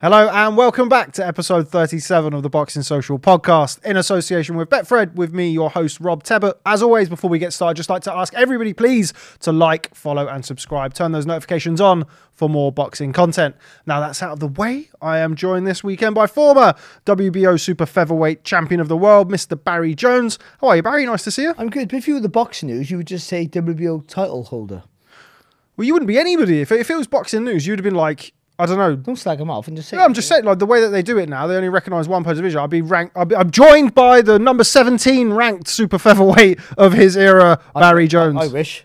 Hello and welcome back to episode 37 of the Boxing Social podcast in association with Betfred, with me, your host, Rob Tebbett. As always, before we get started, just like to ask everybody, please, to like, follow and subscribe. Turn those notifications on for more boxing content. Now that's out of the way, I am joined this weekend by former WBO super featherweight champion of the world, Mr. Barry Jones. How are you, Barry? Nice to see you. I'm good, but if you were the boxing news, you would just say WBO title holder. Well, you wouldn't be anybody. If it was boxing news, you'd have been like, I don't know. Don't slag them off and just say. No, I'm just saying, like the way that they do it now, they only recognise one per division. I'm joined by the number 17 ranked super featherweight of his era, Barry Jones. I wish.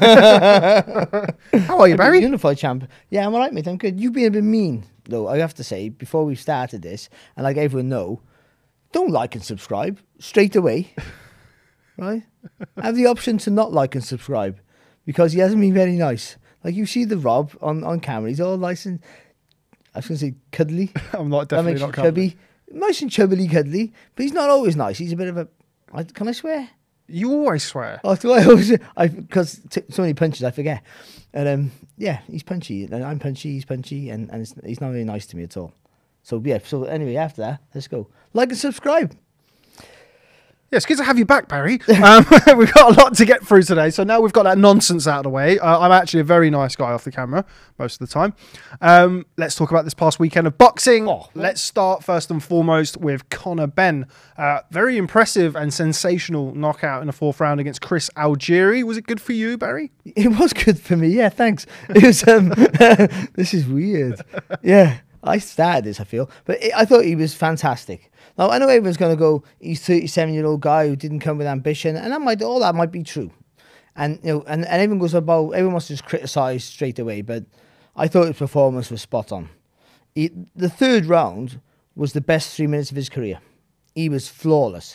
How are you, Barry? Unified champ. Yeah, I'm alright, mate. I'm good. You've been a bit mean, though. I have to say, before we started this, and like everyone know, don't like and subscribe straight away. Right? Have the option to not like and subscribe because he hasn't been very nice. Like you see the Rob on camera, he's all nice and I was going to say cuddly. I'm not definitely not chubby. Nice and chubbly cuddly, but he's not always nice. He's a bit of a. Can I swear? You always swear. Oh, do I always? Because so many punches, I forget. And yeah, he's punchy. And I'm punchy. He's punchy, and he's not really nice to me at all. So yeah. So anyway, after that, let's go. Like and subscribe. Yeah, it's good to have you back, Barry. We've got a lot to get through today. So now we've got that nonsense out of the way. I'm actually a very nice guy off the camera most of the time. Let's talk about this past weekend of boxing. Let's start first and foremost with Conor Benn. Very impressive and sensational knockout in the fourth round against Chris Algieri. Was it good for you, Barry? It was good for me. Yeah, thanks. It was. This is weird. Yeah. I started this, I feel, but I thought he was fantastic. Now, I know everyone's going to go, he's a 37-year-old guy who didn't come with ambition, and all that might be true. And and everyone wants to just criticise straight away, but I thought his performance was spot on. The third round was the best 3 minutes of his career. He was flawless.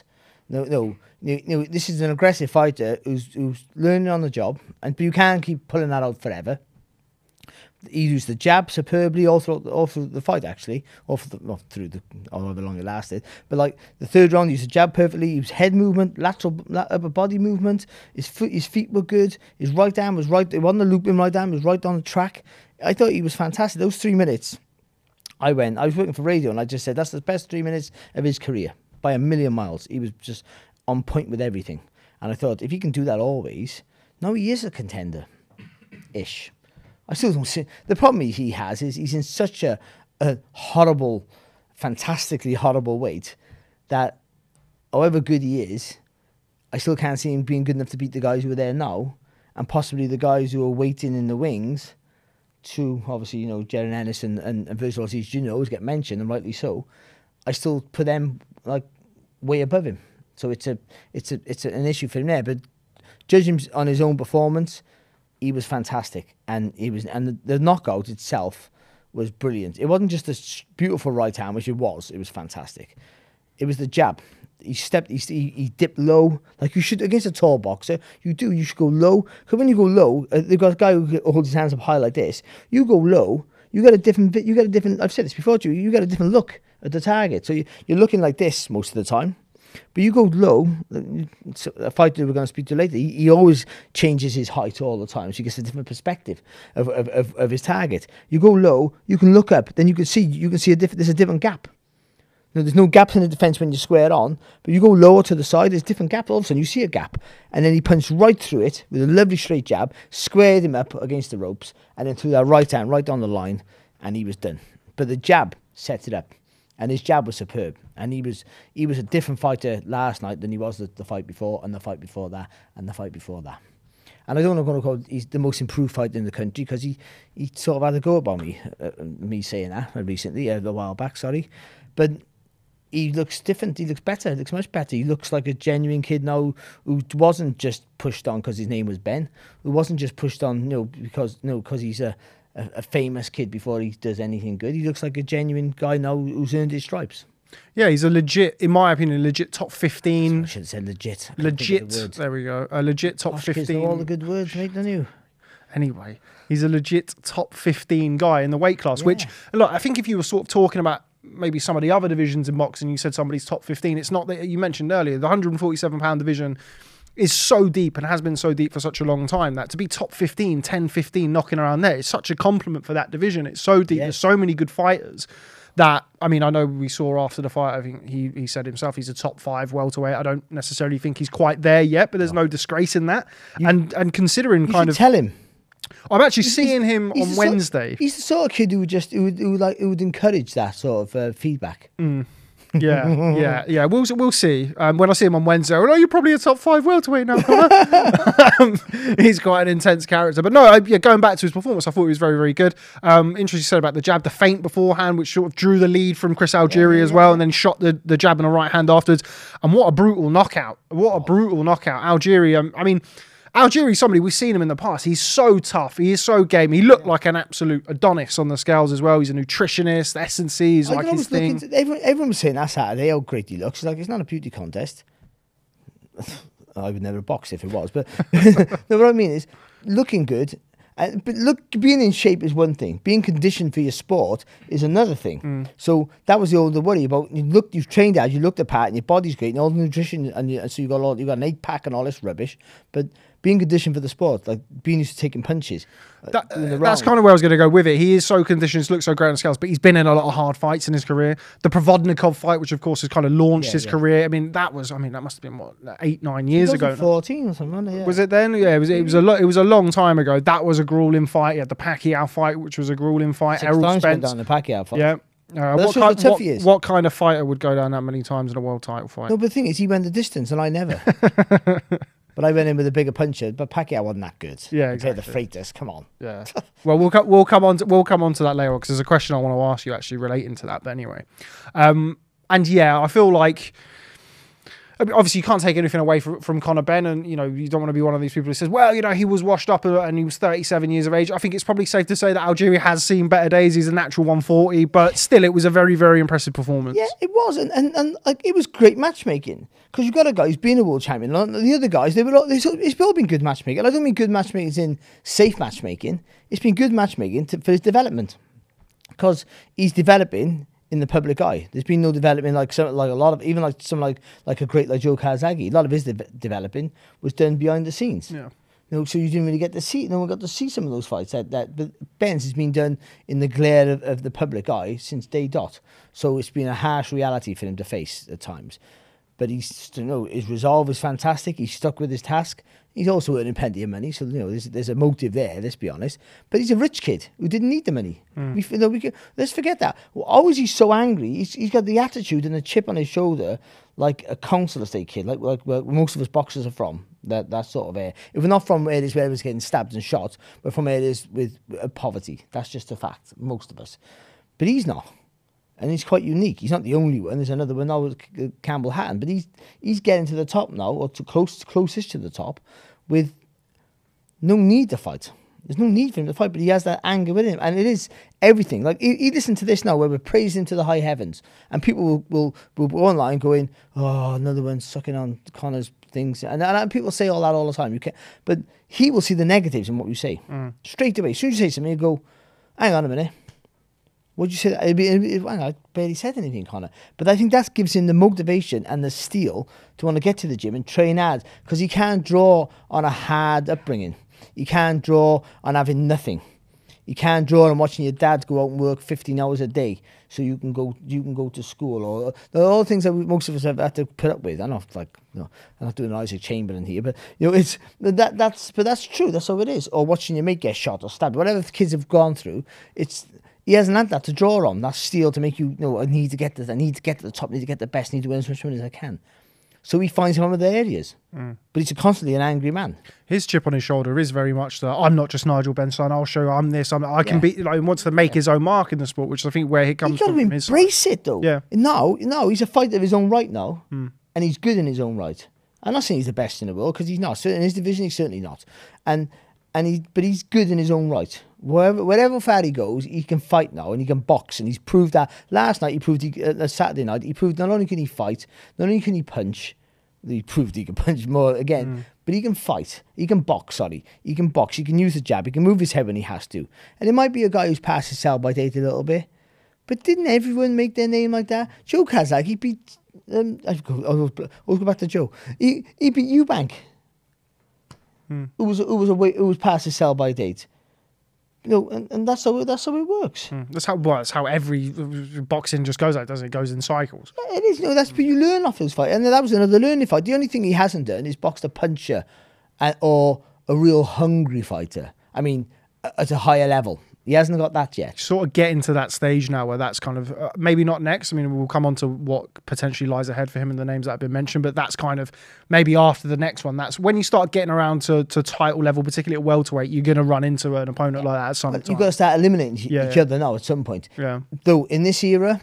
This is an aggressive fighter who's learning on the job, but you can't keep pulling that out forever. He used the jab superbly all through the fight, actually, however long it lasted. But like the third round, he used the jab perfectly. He was head movement, lateral upper body movement. His feet were good. His right arm was right. It wasn't a looping right arm. It was right on the track. I thought he was fantastic. Those 3 minutes, I was working for radio, and I just said that's the best 3 minutes of his career by a million miles. He was just on point with everything, and I thought if he can do that always, now he is a contender-ish. I still don't see. The problem he has is he's in such a horrible, fantastically horrible weight that however good he is, I still can't see him being good enough to beat the guys who are there now, and possibly the guys who are waiting in the wings to, obviously, Jaron Ennis and Virgil Ortiz Jr. always get mentioned, and rightly so. I still put them like way above him. So it's an issue for him there. But judging him on his own performance, he was fantastic, and the knockout itself was brilliant. It wasn't just a beautiful right hand, which it was fantastic. It was the jab. He dipped low, like you should against a tall boxer. You should go low, because when you go low, they've got a guy who holds his hands up high like this. You go low, you get a different. I've said this before to you. You get a different look at the target. So you're looking like this most of the time. But you go low, a fighter we're going to speak to later, he always changes his height all the time, so he gets a different perspective of his target. You go low, you can look up, then you can see there's a different gap. There's no gaps in the defence when you square on, but you go lower to the side, there's different gaps. All of a sudden you see a gap, and then he punched right through it with a lovely straight jab, squared him up against the ropes, and then threw that right hand right on the line, and he was done. But the jab set it up. And his jab was superb. And he was a different fighter last night than he was the fight before, and the fight before that, and the fight before that. And I don't know going to call he's the most improved fighter in the country, because he sort of had a go about me saying that recently, a while back, sorry. But he looks different. He looks better. He looks much better. He looks like a genuine kid now who wasn't just pushed on because his name was Ben, who wasn't just pushed on because he's a famous kid before he does anything good. He looks like a genuine guy now who's earned his stripes. Yeah, he's a legit, in my opinion, legit top 15. I should have said legit. Legit. There we go. A legit top 15. All the good words, mate, don't you? Anyway, he's a legit top 15 guy in the weight class, which, look, I think if you were sort of talking about maybe some of the other divisions in boxing, you said somebody's top 15. It's not that you mentioned earlier, the 147-pound division is so deep and has been so deep for such a long time that to be top 15, 10, 15 knocking around there is such a compliment for that division. It's so deep. There's so many good fighters. that, I mean, I know we saw after the fight, I think he said himself he's a top 5 welterweight. I don't necessarily think he's quite there yet, but there's no disgrace in that. And considering You kind should of, tell him. I'm actually seeing him He's on the sort- Wednesday. He's the sort of kid who would encourage that sort of feedback. Yeah. We'll see. When I see him on Wednesday, oh, you're probably a top 5 welterweight now. He's quite an intense character. But no, going back to his performance, I thought he was very, very good. Interesting you said about the jab, the feint beforehand, which sort of drew the lead from Chris Algieri as well, and then shot the jab in the right hand afterwards. And what a brutal knockout. Algieri, I mean, Algieri's somebody, we've seen him in the past. He's so tough. He is so game. He looked like an absolute Adonis on the scales as well. He's a nutritionist. S&C is like his thing. Everyone was saying that Saturday how great he looks. It's not a beauty contest. I would never box if it was, but no, what I mean is looking good. But being in shape is one thing. Being conditioned for your sport is another thing. So that was the worry about. You've trained out, you look the part, and your body's great, and all the nutrition, so you got an 8-pack and all this rubbish. But being conditioned for the sport, like being used to taking punches. That's kind of where I was going to go with it. He is so conditioned, looks so great on the scales, but he's been in a lot of hard fights in his career. The Provodnikov fight, which of course has kind of launched his career. I mean, that must have been what, 8-9 years ago. 14 or something. Yeah. Was it then? Yeah, it was a long time ago. That was a grueling fight. He had the Pacquiao fight, which was a grueling fight. 6 times went down the Pacquiao fight. Yeah. What kind of fighter would go down that many times in a world title fight? No, but the thing is, he went the distance and I never. But I went in with a bigger puncher, but Pacquiao wasn't that good. Yeah, exactly. exactly. The Freitas, come on. Yeah. Well, we'll come on to that later because there's a question I want to ask you actually relating to that. But anyway, and yeah, I feel like. Obviously, you can't take anything away from Conor Benn, and you don't want to be one of these people who says, "Well, he was washed up and he was 37 years of age." I think it's probably safe to say that Algieri has seen better days. He's a natural 140, but still, it was a very, very impressive performance. Yeah, it was, and like it was great matchmaking because you've got a guy who's been a world champion. The other guys, it's all been good matchmaking. I don't mean good matchmaking as in safe matchmaking. It's been good matchmaking for his development because he's developing in the public eye. There's been no development like a lot of even like some like a great like Joe Calzaghe. A lot of his developing was done behind the scenes. Yeah. So you didn't really get to see. No one got to see some of those fights. But Ben's has been done in the glare of the public eye since day dot. So it's been a harsh reality for him to face at times. But his resolve is fantastic. He's stuck with his task. He's also earning plenty of money, so there's a motive there. Let's be honest. But he's a rich kid who didn't need the money. Let's forget that. How is he so angry? He's got the attitude and the chip on his shoulder, like a council estate kid, like where most of us boxers are from. That sort of air. If we're not from areas where everyone's getting stabbed and shot, we're from areas with poverty. That's just a fact. Most of us, but he's not. And he's quite unique. He's not the only one. There's another one now with Campbell Hatton. But he's getting to the top now, or closest to the top, with no need to fight. There's no need for him to fight, but he has that anger with him. And it is everything. Like, he listen to this now, where we're praising him to the high heavens. And people will go online going, oh, another one sucking on Conor's things. And people say all that all the time. But he will see the negatives in what you say. Straight away. As soon as you say something, you go, hang on a minute. What'd you say? I barely said anything, Conor. But I think that gives him the motivation and the steel to want to get to the gym and train hard, because he can't draw on a hard upbringing. He can't draw on having nothing. You can't draw on watching your dad go out and work 15 hours a day so you can go to school. Or there are all things that most of us have had to put up with. I'm not doing Isaac Chamberlain here, but that's true. That's how it is. Or watching your mate get shot or stabbed. Whatever the kids have gone through, he hasn't had that to draw on. That steel to make I need to get this. I need to get to the top. I need to get the best. I need to win as much money as I can. So he finds one of the areas. But he's constantly an angry man. His chip on his shoulder is very much the, I'm not just Nigel Benn's son, I'll show you I'm this, I can be, he wants to make his own mark in the sport, which I think where he comes from. You've got to embrace it, though. Yeah. No, he's a fighter of his own right now, and he's good in his own right. I'm not saying he's the best in the world, because he's not. In his division, he's certainly not. But he's good in his own right. Wherever far he goes, he can fight now, and he can box, and he's proved that. Last night, Saturday night, he proved not only can he fight, not only can he punch, he proved he can punch more again, but he can fight. He can box, He can box. He can use the jab. He can move his head when he has to. And it might be a guy who's passed his sell by date a little bit. But didn't everyone make their name like that? Joe Calzaghe beat... I'll go back to Joe. He beat Eubank, who was past his sell by date. and that's how it works. That's how every boxing just goes out, doesn't it? It goes in cycles. Yeah, it is. That's what you learn off those fights, and that was another learning fight. The only thing he hasn't done is boxed a puncher, or a real hungry fighter. I mean, at a higher level. He hasn't got that yet. Sort of getting to that stage now where that's kind of maybe not next. I mean, we'll come on to what potentially lies ahead for him and the names that have been mentioned, but that's kind of maybe after the next one. That's when you start getting around to title level, particularly at welterweight, you're going to run into an opponent like that at some time. You've got to start eliminating each other now at some point. Yeah. Though in this era,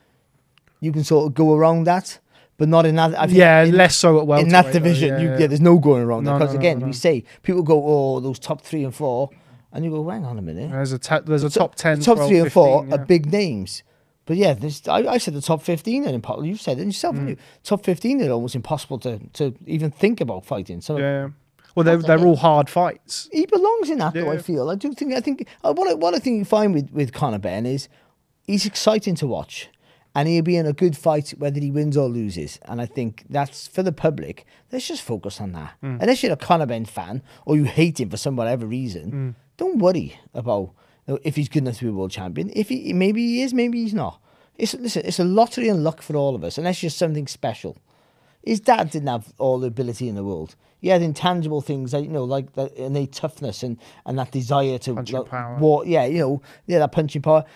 you can sort of go around that, but not in that. I think less so at welterweight. In that division, there's no going around that. Because again, we say people go, oh, those top 3 and 4. And you go, hang on a minute. There's a top 10, top 12, 3 and 4 15, are big names. But yeah, I said the top 15 are impossible. You said it yourself, didn't you? Top 15 are almost impossible to even think about fighting. So well, they're all hard fights. He belongs in that, though. I feel. I think what I think you find with Conor Benn is he's exciting to watch, and he'll be in a good fight whether he wins or loses. And I think that's for the public. Let's just focus on that. Unless you're a Conor Benn fan or you hate him for some whatever reason. Don't worry about if he's good enough to be world champion. Maybe he is, maybe he's not. It's a lottery and luck for all of us, unless you're something special. His dad didn't have all the ability in the world. He had intangible things, like that innate toughness and that desire to punching power. That punching power,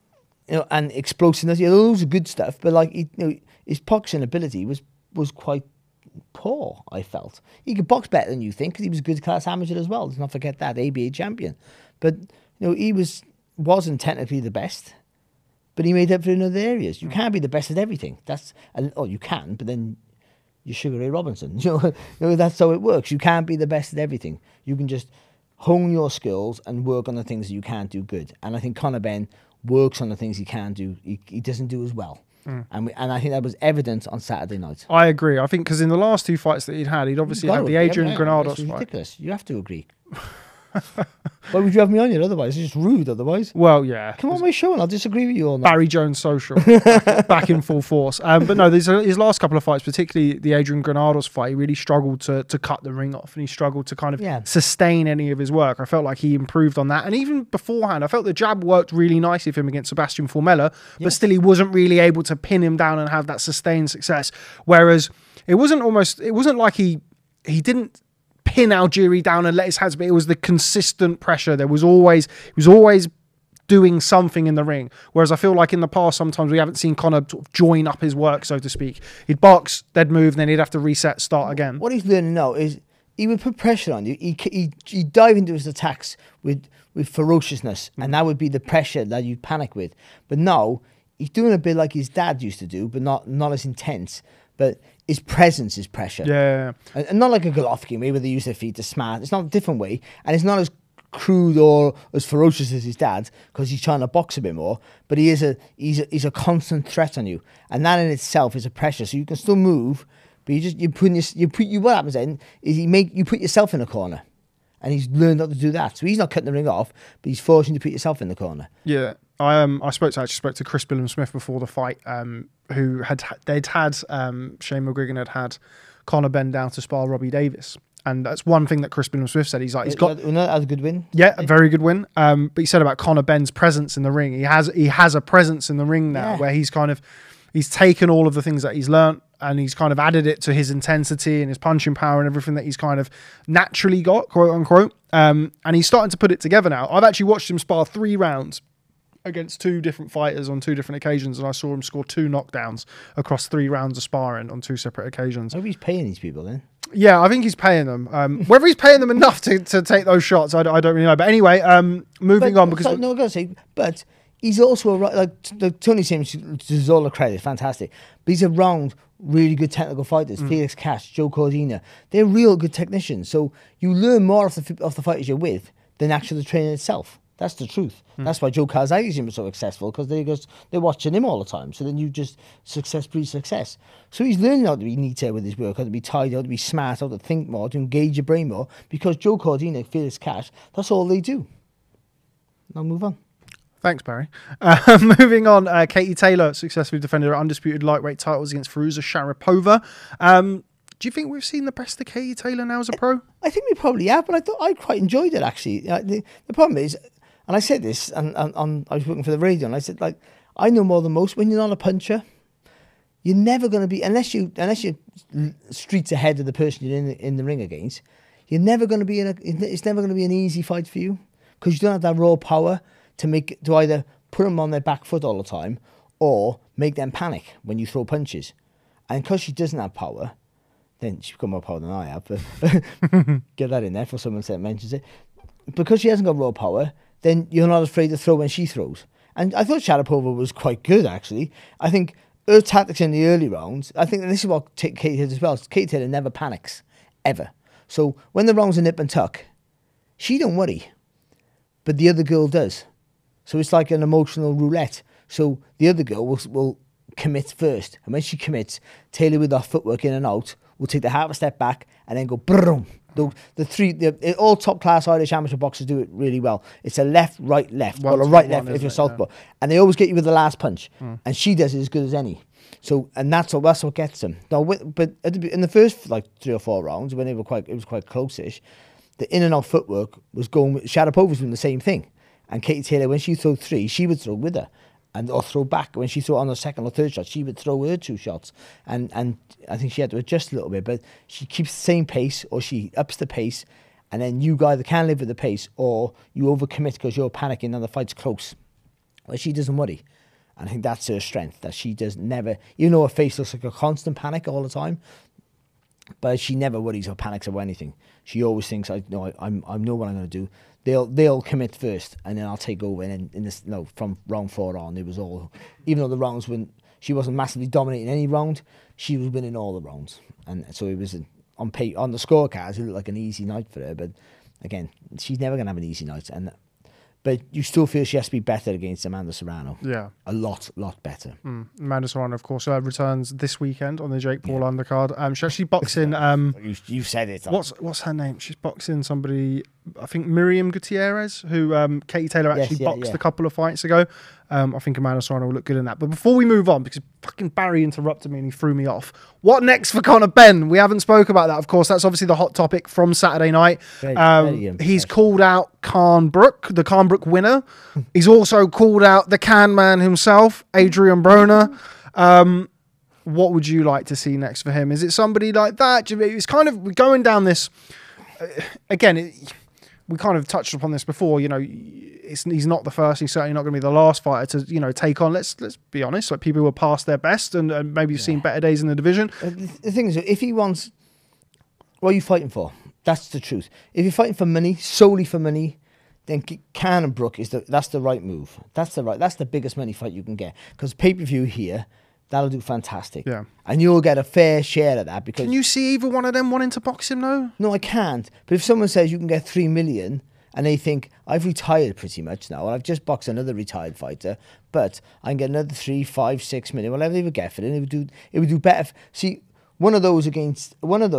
and explosiveness. Those are good stuff. But his boxing ability was quite poor, I felt. He could box better than you think because he was a good class amateur as well. Let's not forget that, ABA champion. But he wasn't technically the best, but he made up for it in other areas. You can't be the best at everything. You can, but then you're Sugar Ray Robinson. That's how it works. You can't be the best at everything. You can just hone your skills and work on the things that you can't do good. And I think Conor Benn works on the things he can do. He doesn't do as well. And I think that was evident on Saturday night. I agree. I think because in the last 2 fights that he'd obviously had the Adrian Granados fight. It's ridiculous. You have to agree. Why would you have me on yet otherwise? It's just rude otherwise. Well, yeah. Come on my show and I'll disagree with you on that. Barry Jones social. back in full force. But no, his last couple of fights, particularly the Adrian Granados fight, he really struggled to cut the ring off, and he struggled to kind of sustain any of his work. I felt like he improved on that. And even beforehand, I felt the jab worked really nicely for him against Sebastian Formella, but still he wasn't really able to pin him down and have that sustained success. Whereas it wasn't like he didn't pin Algieri down and let his hands, but it was the consistent pressure. He was always doing something in the ring. Whereas I feel like in the past, sometimes we haven't seen Conor sort of join up his work, so to speak. He'd box, they'd move, then he'd have to reset, start again. What he's learning now is he would put pressure on you. He'd dive into his attacks with ferociousness, and that would be the pressure that you'd panic with. But now he's doing a bit like his dad used to do, but not as intense. But his presence is pressure. Yeah. And not like a Golovkin, maybe they use their feet to smash. It's not a different way. And it's not as crude or as ferocious as his dad because he's trying to box a bit more. But he's a constant threat on you. And that in itself is a pressure. So you can still move, but what happens then is you put yourself in a corner. And he's learned not to do that. So he's not cutting the ring off, but he's forcing you to put yourself in the corner. Yeah. I spoke to Chris Billam-Smith before the fight, who they'd had Shane McGuigan had Conor Benn down to spar Robbie Davis. And that's one thing that Chris Billam-Smith said. He's got a good win. Yeah, a very good win. But he said about Conor Benn's presence in the ring. He has a presence in the ring now where he's taken all of the things that he's learnt and he's kind of added it to his intensity and his punching power and everything that he's kind of naturally got, quote unquote. And he's starting to put it together now. I've actually watched him spar 3 rounds against 2 different fighters on 2 different occasions, and I saw him score 2 knockdowns across 3 rounds of sparring on 2 separate occasions. I hope he's paying these people then. Yeah, I think he's paying them. Whether he's paying them enough to take those shots, I don't really know. But anyway, moving on because... I'm going to say, but he's also Tony Sims deserves all the credit, fantastic. But he's around really good technical fighters, Felix Cash, Joe Cordina. They're real good technicians. So you learn more off the fighters you're with than actually the training itself. That's the truth. That's why Joe Calzaghe was so successful, because they're watching him all the time. So then you just success breeds success. So he's learning how to be neater with his work, how to be tidy, how to be smart, how to think more, to engage your brain more. Because Joe Cordina, Felix Cash, that's all they do. Now move on. Thanks, Barry. Moving on, Katie Taylor successfully defended her undisputed lightweight titles against Firuza Sharipova. Do you think we've seen the best of Katie Taylor now as a pro? I think we probably have, but I quite enjoyed it, actually. The problem is, And I said this, and I was working for the radio, and I said, like, I know more than most. When you're not a puncher, you're never going to be, unless you're streets ahead of the person you're in the ring against, you're never going to be it's never going to be an easy fight for you, because you don't have that raw power to either put them on their back foot all the time or make them panic when you throw punches. And because she doesn't have power, then she's got more power than I have, but get that in there for someone that mentions it. Because she hasn't got raw power, then you're not afraid to throw when she throws. And I thought Sharapova was quite good, actually. I think her tactics in the early rounds, I think this is what Katie did as well. Katie Taylor never panics, ever. So when the rounds are nip and tuck, she don't worry, but the other girl does. So it's like an emotional roulette. So the other girl will commit first. And when she commits, Taylor with her footwork in and out will take the half a step back and then go boom. All top class Irish amateur boxers do it really well. It's a left, right, left, or a right, left if you're southpaw, and they always get you with the last punch. And she does it as good as any. So, and that's what gets them. Now, but in the first like 3 or 4 rounds, when it was quite close-ish, the in and out footwork was going. Sharapova was doing the same thing, and Katie Taylor, when she threw 3, she would throw with her. Or throw back. When she threw on the second or third shot, she would throw her 2 shots. And I think she had to adjust a little bit, but she keeps the same pace, or she ups the pace, and then you either can live with the pace, or you overcommit because you're panicking and the fight's close. Well, she doesn't worry. And I think that's her strength, that she does never, even though her face looks like a constant panic all the time, but she never worries or panics about anything. She always thinks, I know what I'm going to do. They'll commit first, and then I'll take over. And then from round 4 on, it was all, even though the rounds when she wasn't massively dominating any round, she was winning all the rounds, and so it was on the scorecards. It looked like an easy night for her, but again, she's never going to have an easy night. But you still feel she has to be better against Amanda Serrano. Yeah. A lot better. Amanda Serrano, of course, returns this weekend on the Jake Paul undercard. She's actually boxing... you said it. What's her name? She's boxing somebody, I think Miriam Gutierrez, who Katie Taylor actually boxed a couple of fights ago. I think Amanda Serrano will look good in that. But before we move on, because fucking Barry interrupted me and he threw me off. What next for Conor Benn? We haven't spoke about that. Of course, that's obviously the hot topic from Saturday night. He's called out Khan Brook, the Khan Brook winner. He's also called out the Can Man himself, Adrian Broner. What would you like to see next for him? Is it somebody like that? It's kind of going down this... Again, we kind of touched upon this before. You know, he's not the first. He's certainly not going to be the last fighter to take on. Let's be honest. Like, people who are past their best and maybe you've seen better days in the division. The thing is, if he wants, what are you fighting for? That's the truth. If you're fighting for money, solely for money, then Khan and Brook that's the right move. That's the biggest money fight you can get, because pay-per-view here, that'll do fantastic. Yeah. And you'll get a fair share of that. Because can you see either one of them wanting to box him, though? No, I can't. But if someone says you can get 3 million and they think, I've retired pretty much now, and I've just boxed another retired fighter, but I can get another 3, 5, 6 million, whatever they would get for it, it would do better. See, one of those against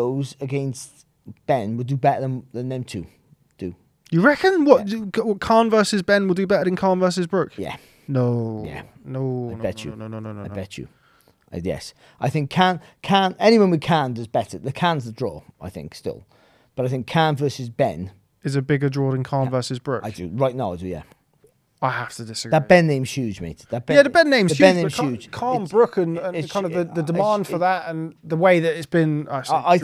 Ben would do better than them two do. You reckon? What Khan versus Ben will do better than Khan versus Brook? Yeah. No. Yeah. No. I bet you. No. I bet you. Yes. I think Khan, anyone with Khan does better. The Khan's the draw, I think, still. But I think Khan versus Ben is a bigger draw than Khan versus Brook. I do. Right now, I do, yeah. I have to disagree. That Ben name's huge, mate. The Ben name's huge. Khan Brook and kind of the demand for that and the way that it's been. I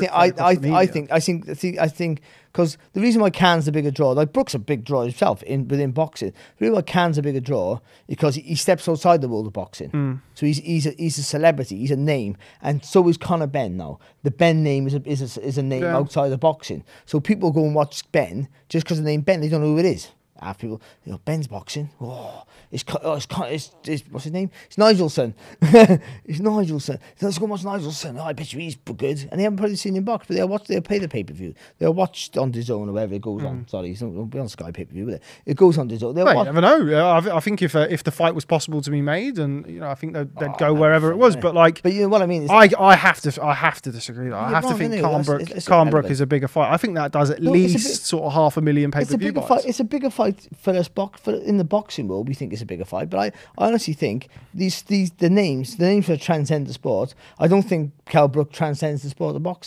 think because the reason why Khan's a bigger draw, like Brook's a big draw himself within boxing. The reason why Khan's a bigger draw is because he steps outside the world of boxing. So he's a celebrity. He's a name, and so is Conor Benn now. The Ben name is a name outside of boxing. So people go and watch Ben just because of the name Ben. They don't know who it is. People, Ben's boxing. Oh, it's what's his name? It's Nigelson. It's Nigelson. Let's go watch Nigelson. Oh, I bet you he's good. And they haven't probably seen him box, but they'll pay the pay-per-view. They'll watch on DAZN or wherever it goes on. Sorry, it's not be on Sky pay-per-view, but it goes on DAZN. You never know. I think if the fight was possible to be made, and I think they'd go wherever it was. But you know what I mean. I have to disagree. I have to think Khan Brook is a bigger fight. I think that does at least sort of 500,000 pay-per-view buys. It's a bigger fight for us in the boxing world. We think it's a bigger fight, but I honestly think the names that transcend the sport. I don't think Kell Brook transcends the sport of boxing.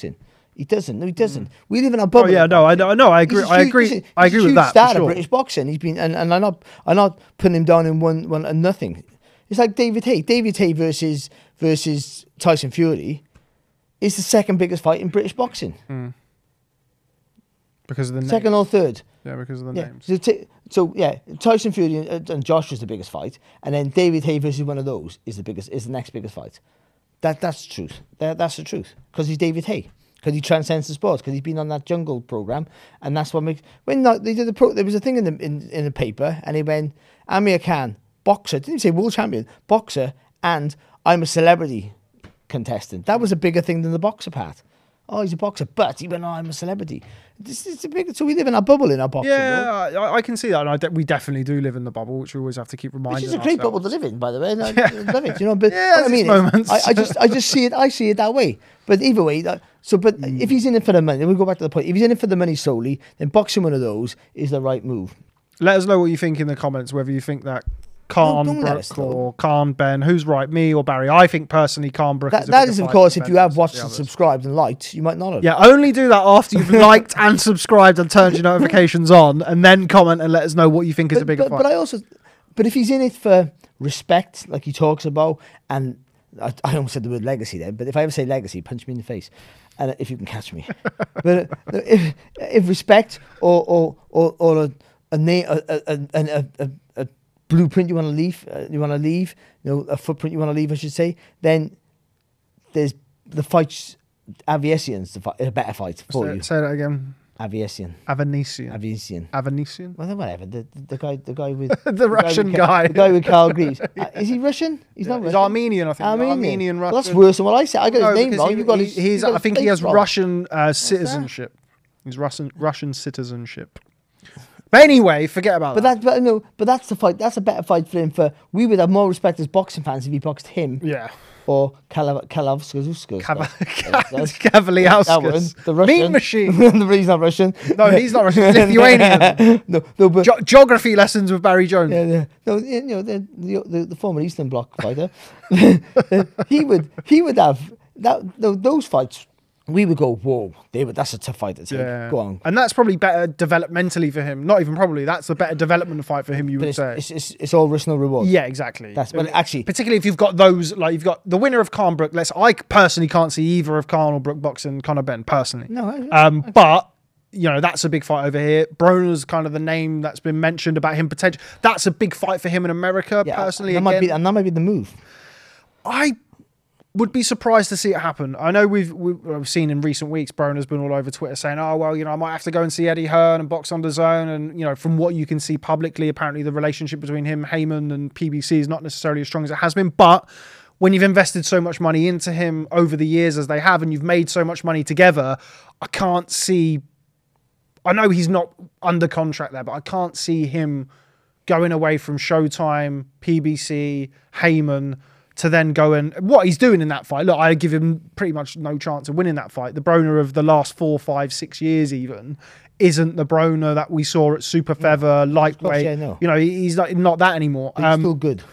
He doesn't. No, he doesn't. We live in a bubble. Oh yeah, no, I know. I agree. I agree. I agree with that. Star For sure. of British boxing. He's been, and I'm not putting him down in one and nothing. It's like David Haye. David Haye versus Tyson Fury is the second biggest fight in British boxing. Because of the second names. or third. Yeah, because of the Yeah. names. So Tyson Fury and Josh was the biggest fight, and then David Haye versus one of those is the next biggest fight. That's the truth. That's the truth. Because he's David Haye. Because he transcends the sports. Because he's been on that Jungle program, and that's what makes. They did there was a thing in the paper, and he went Amir Khan, boxer. Didn't say world champion, boxer, and I'm a celebrity contestant. That was a bigger thing than the boxer part. Oh, he's a boxer, but he went, oh, I'm a celebrity. This is a big. So we live in a bubble in our boxing. Yeah, I can see that, and we definitely do live in the bubble, which we always have to keep reminding. Which is a great ourselves. bubble to live in, by the way. I love it, you know. But Yeah, what I mean, moments. I just see it. I see it that way. But either way, if he's in it for the money, then we go back to the point. If he's in it for the money solely, then boxing one of those is the right move. Let us know what you think in the comments, whether you think that Khan don't let us Brook know. or Khan Ben, who's right, me or Barry? I think personally Khan Brook is a That bigger is, of fight course, than if Ben you have versus watched the and others. subscribed and liked, you might not have. Yeah, only do that after you've liked and subscribed and turned your notifications on, and then comment and let us know what you think is a bigger fight. But if he's in it for respect, like he talks about, and I almost said the word legacy then, but if I ever say legacy, punch me in the face, and if you can catch me. But if respect or a blueprint you want to leave, a footprint you want to leave, I should say, then there's the fights. Aviesian's a better fight for you. Say that again. Aviesian. Avanesian. Well, whatever. The guy with The Russian guy. The guy with Carl Greaves. Is he Russian? He's not He's Russian. Armenian, I think. Armenian Russian. Well, that's worse than what I said. I got his name wrong. You got his. He's. you got I his think he face has wrong. Russian citizenship. He's Russian citizenship. But anyway, forget about that. But that's the fight. That's a better fight for him. We would have more respect as boxing fans if he boxed him. Yeah. Or Kavaliauskas. Kavaliauskas. The Russian. Mean machine. He's not Russian. No, he's not Russian. He's Lithuanian. no, but Geography lessons with Barry Jones. yeah. No, the former Eastern Bloc fighter. he would have those fights. We would go, whoa, that's a tough fight to take. Yeah. Go on. And that's probably better developmentally for him. Not even probably. That's a better development fight for him, you But would say. it's all risk no reward. Yeah, exactly. But actually, particularly if you've got those, like you've got the winner of Khan Brook. I personally can't see either of Khan or Brook boxing Conor Ben personally. No. But you know that's a big fight over here. Broner's kind of the name that's been mentioned about him potential. That's a big fight for him in America. Yeah, personally, that might be the move. I would be surprised to see it happen. I know we've seen in recent weeks, Broner's been all over Twitter saying, oh, well, I might have to go and see Eddie Hearn and box on DAZN. And, from what you can see publicly, apparently the relationship between him, Heyman and PBC is not necessarily as strong as it has been. But when you've invested so much money into him over the years as they have, and you've made so much money together, I can't see... I know he's not under contract there, but I can't see him going away from Showtime, PBC, Heyman... to then go and what he's doing in that fight. Look, I give him pretty much no chance of winning that fight. The Broner of the last 4, 5, 6 years even isn't the Broner that we saw at Super Feather, lightweight. Yeah, no. He's not that anymore. But he's still good.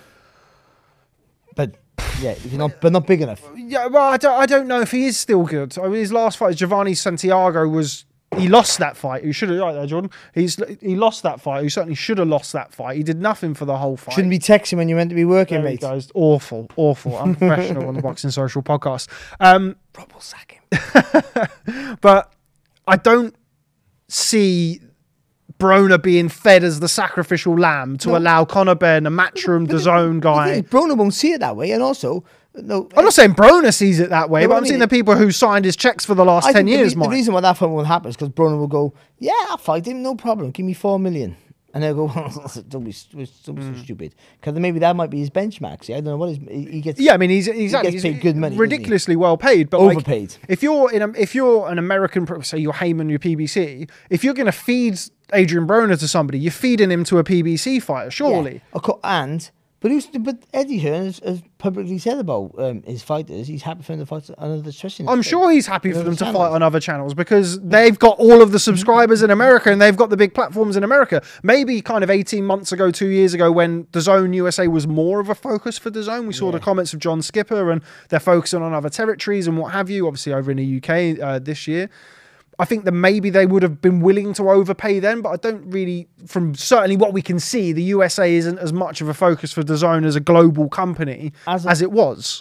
But yeah, not big enough. Yeah, well, I don't know if he is still good. I mean, his last fight, Giovanni Santiago, he lost that fight. He should have, right there, Jordan. He lost that fight. He certainly should have lost that fight. He did nothing for the whole fight. Shouldn't be texting when you're meant to be working, There mate. he goes. Awful, unprofessional on the Boxing Social podcast. Rob will sack him. But I don't see Broner being fed as the sacrificial lamb to allow Conor Ben, a Matchroom DAZN guy. Broner won't see it that way, and also. No, I'm not saying Broner sees it that way, No, but I I'm mean- saying the people who signed his checks for the last 10 think years, the Mike. reason why that fight won't happen is because Broner will go, yeah, I'll fight him, no problem. Give me 4 million. And they'll go, don't be so stupid. Because maybe that might be his benchmark. See, I don't know what he gets. Yeah, I mean, he's exactly gets paid good money, doesn't he? ridiculously well paid, but Overpaid. Like, if you're an American, say you're Heyman, your PBC, if you're going to feed Adrian Broner to somebody, you're feeding him to a PBC fighter, surely. Yeah. And But Eddie Hearn has publicly said about his fighters. He's happy for them to fight on other stretching. I'm sure he's happy for them to channels. fight on other channels because they've got all of the subscribers in America and they've got the big platforms in America. Maybe kind of 18 months ago, 2 years ago, when DAZN USA was more of a focus for DAZN, we saw the comments of John Skipper and they're focusing on other territories and what have you, obviously over in the UK this year. I think that maybe they would have been willing to overpay then, but I don't really, from certainly what we can see, the USA isn't as much of a focus for DAZN as a global company as it was.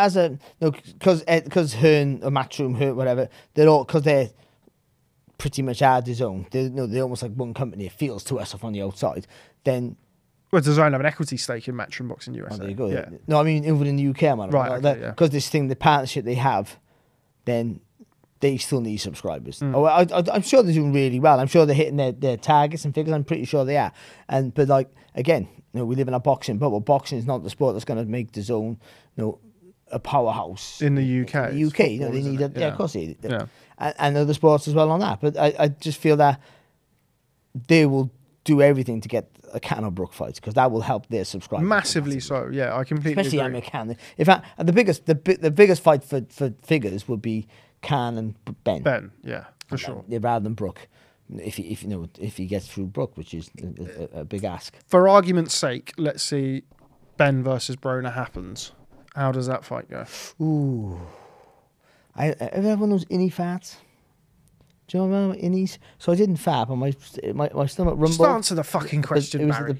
Because Hearn or Matchroom, Hearn, whatever, they're pretty much our DAZN. They're almost like one company. It feels to us off on the outside. Then. Well, DAZN have an equity stake in Matchroom Boxing USA. Oh, there you go. Yeah. No, I mean over in the UK, man. Right. Because this thing, the partnership they have, then. They still need subscribers. I'm sure they're doing really well. I'm sure they're hitting their targets and figures. I'm pretty sure they are. But like again, we live in a boxing bubble. Boxing is not the sport that's going to make DAZN, a powerhouse in the UK. In the UK, football, they need it. Yeah, of course they need it. Yeah. And other sports as well on that. But I just feel that they will do everything to get a Khan or Brook fight because that will help their subscribers massively. So yeah, I completely especially agree. Khan. In fact, the biggest fight for figures would be Khan and Ben. Yeah, for sure. Rather than Brook, if he gets through Brook, which is a big ask. For argument's sake, let's see Ben versus Broner happens. How does that fight go? Ooh, have you ever one of those innie fats? Do you remember innies? So I didn't fap, and my stomach rumbled. Just answer the fucking question, It was Barry. at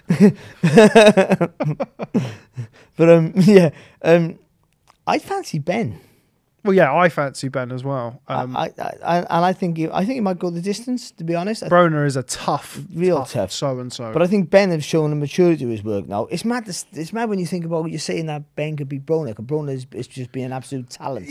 the back. But I fancy Ben. Well, yeah, I fancy Ben as well. I think he might go the distance. To be honest, Broner is a tough so and so. But I think Ben has shown a maturity to his work now. It's mad. It's mad when you think about what you're saying that Ben could beat Broner. Because Broner is just being an absolute talent.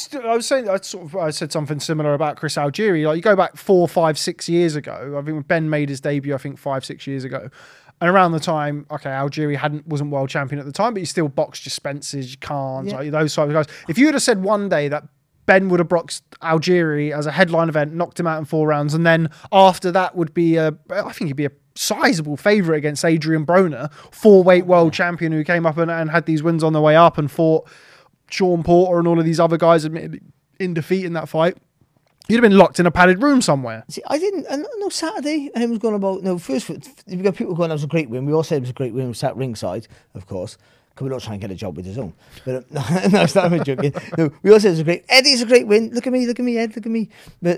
I said something similar about Chris Algieri. Like you go back 4, 5, 6 years ago. I think when Ben made his debut, 5, 6 years ago. And around the time, Algieri wasn't world champion at the time, but he still boxed your Spencers, your Khans, like those type of guys. If you would have said one day that Ben would have boxed Algieri as a headline event, knocked him out in 4 rounds, and then after that would be I think he'd be a sizable favourite against Adrian Broner, 4-weight world champion who came up and had these wins on the way up and fought Sean Porter and all of these other guys admittedly in defeat in that fight. You'd have been locked in a padded room somewhere. See, I didn't. No, Saturday, and it was going about. No, first we got people going. That was a great win. We all said it was a great win. We sat ringside, of course. Because we're not trying to get a job with his own. But no, stop me joking. No, we all said it was a great. Eddie's a great win. Look at me, Ed. Look at me. But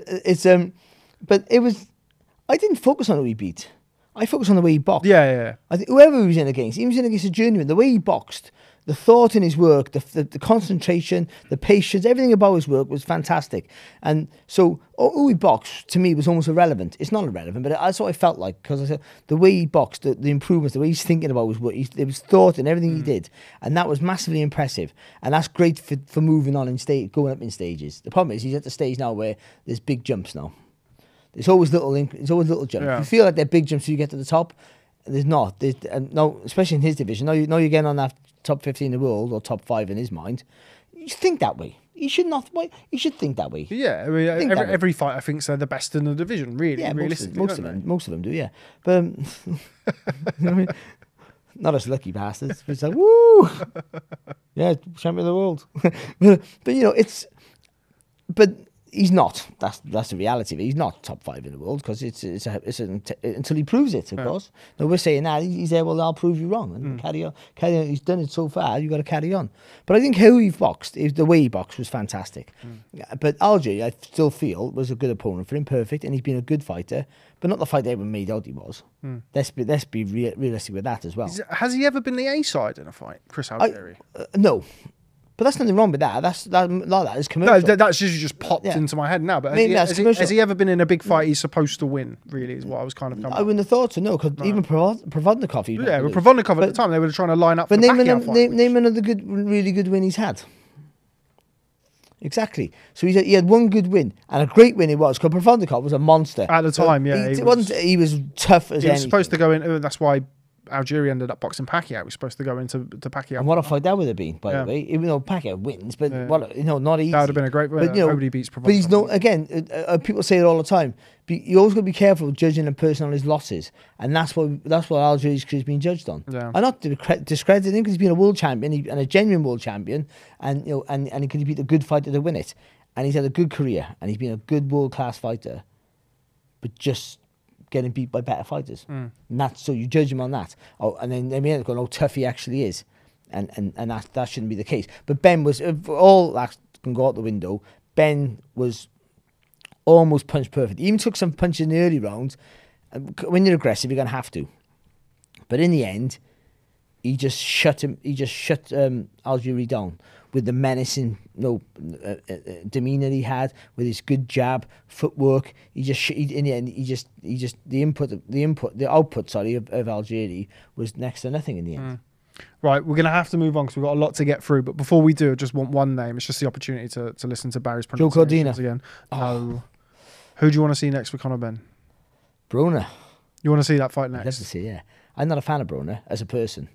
but it was. I didn't focus on who he beat. I focused on the way he boxed. Yeah. I think whoever he was in against, he was in against a journeyman. The way he boxed. The thought in his work, the concentration, the patience, everything about his work was fantastic. And so, who he boxed, to me, was almost irrelevant. It's not irrelevant, but that's what I felt like. Because I said, the way he boxed, the improvements, the way he's thinking about his work, there was thought in everything he did. And that was massively impressive. And that's great for moving on in going up in stages. The problem is, he's at the stage now where there's big jumps now. There's always little jumps. Yeah. You feel like they're big jumps till you get to the top. There's not. No, especially in his division. Now you're getting on that top 15 in the world or top 5 in his mind. You think that way. You should not. You should think that way. Yeah, I mean, every fighter thinks they're the best in the division. Really, yeah, realistically, most of them do. Yeah, but you know what I mean, not us lucky bastards. It's like woo, yeah, champion of the world. but you know, but. He's not. That's the reality of it. He's not top 5 in the world because it's until he proves it. Of course. No, we're saying that he's there. Well, I'll prove you wrong and carry on. He's done it so far. You got to carry on. But I think how he boxed, the way he boxed, was fantastic. But Algieri, I still feel, was a good opponent for him. Perfect, and he's been a good fighter, but not the fighter everyone made out he was. Let's be realistic with that as well. Has he ever been the A side in a fight, Chris Algieri? No. But that's nothing wrong with that. That is commercial. No, that's just popped into my head now. But has he ever been in a big fight he's supposed to win, really, is what I was kind of coming I wouldn't have thought so, no, because even Provodnikov... Yeah, but Provodnikov at the time, they were trying to line up for the Pacquiao fight. Name another really good win he's had. Exactly. So he had one good win, and a great win it was, because Provodnikov was a monster. At the time, yeah. He was tough as anything. He was supposed to go in, that's why Algieri ended up boxing Pacquiao. He was supposed to go into Pacquiao. And what a fight that would have been, by Yeah. the way. Even though Pacquiao wins, but not easy. That would have been a great But, nobody beats But he's Provocateur. again, people say it all the time. You always got to be careful judging a person on his losses, and that's what Algieri's career's been judged on. Yeah. I'm not discrediting him because he's been a world champion and a genuine world champion, and he could beat a good fighter to win it, and he's had a good career, and he's been a good world class fighter, but just getting beat by better fighters. And that's so you judge him on that. Oh, and then they may end up going, "Oh, tough he actually is," and that shouldn't be the case. But Ben was all that can go out the window. Ben was almost punch perfect. He even took some punches in the early rounds. When you're aggressive, you're gonna have to. But in the end, he just shut Algieri down with the menacing demeanor he had, with his good jab, footwork. In the end, the output of Algieri was next to nothing in the end. Right, we're going to have to move on because we've got a lot to get through. But before we do, I just want one name. It's just the opportunity to listen to Barry's pronunciations again. No. Who do you want to see next for Conor Benn? Broner. You want to see that fight I'd love next? to see, yeah. I'm not a fan of Broner as a person.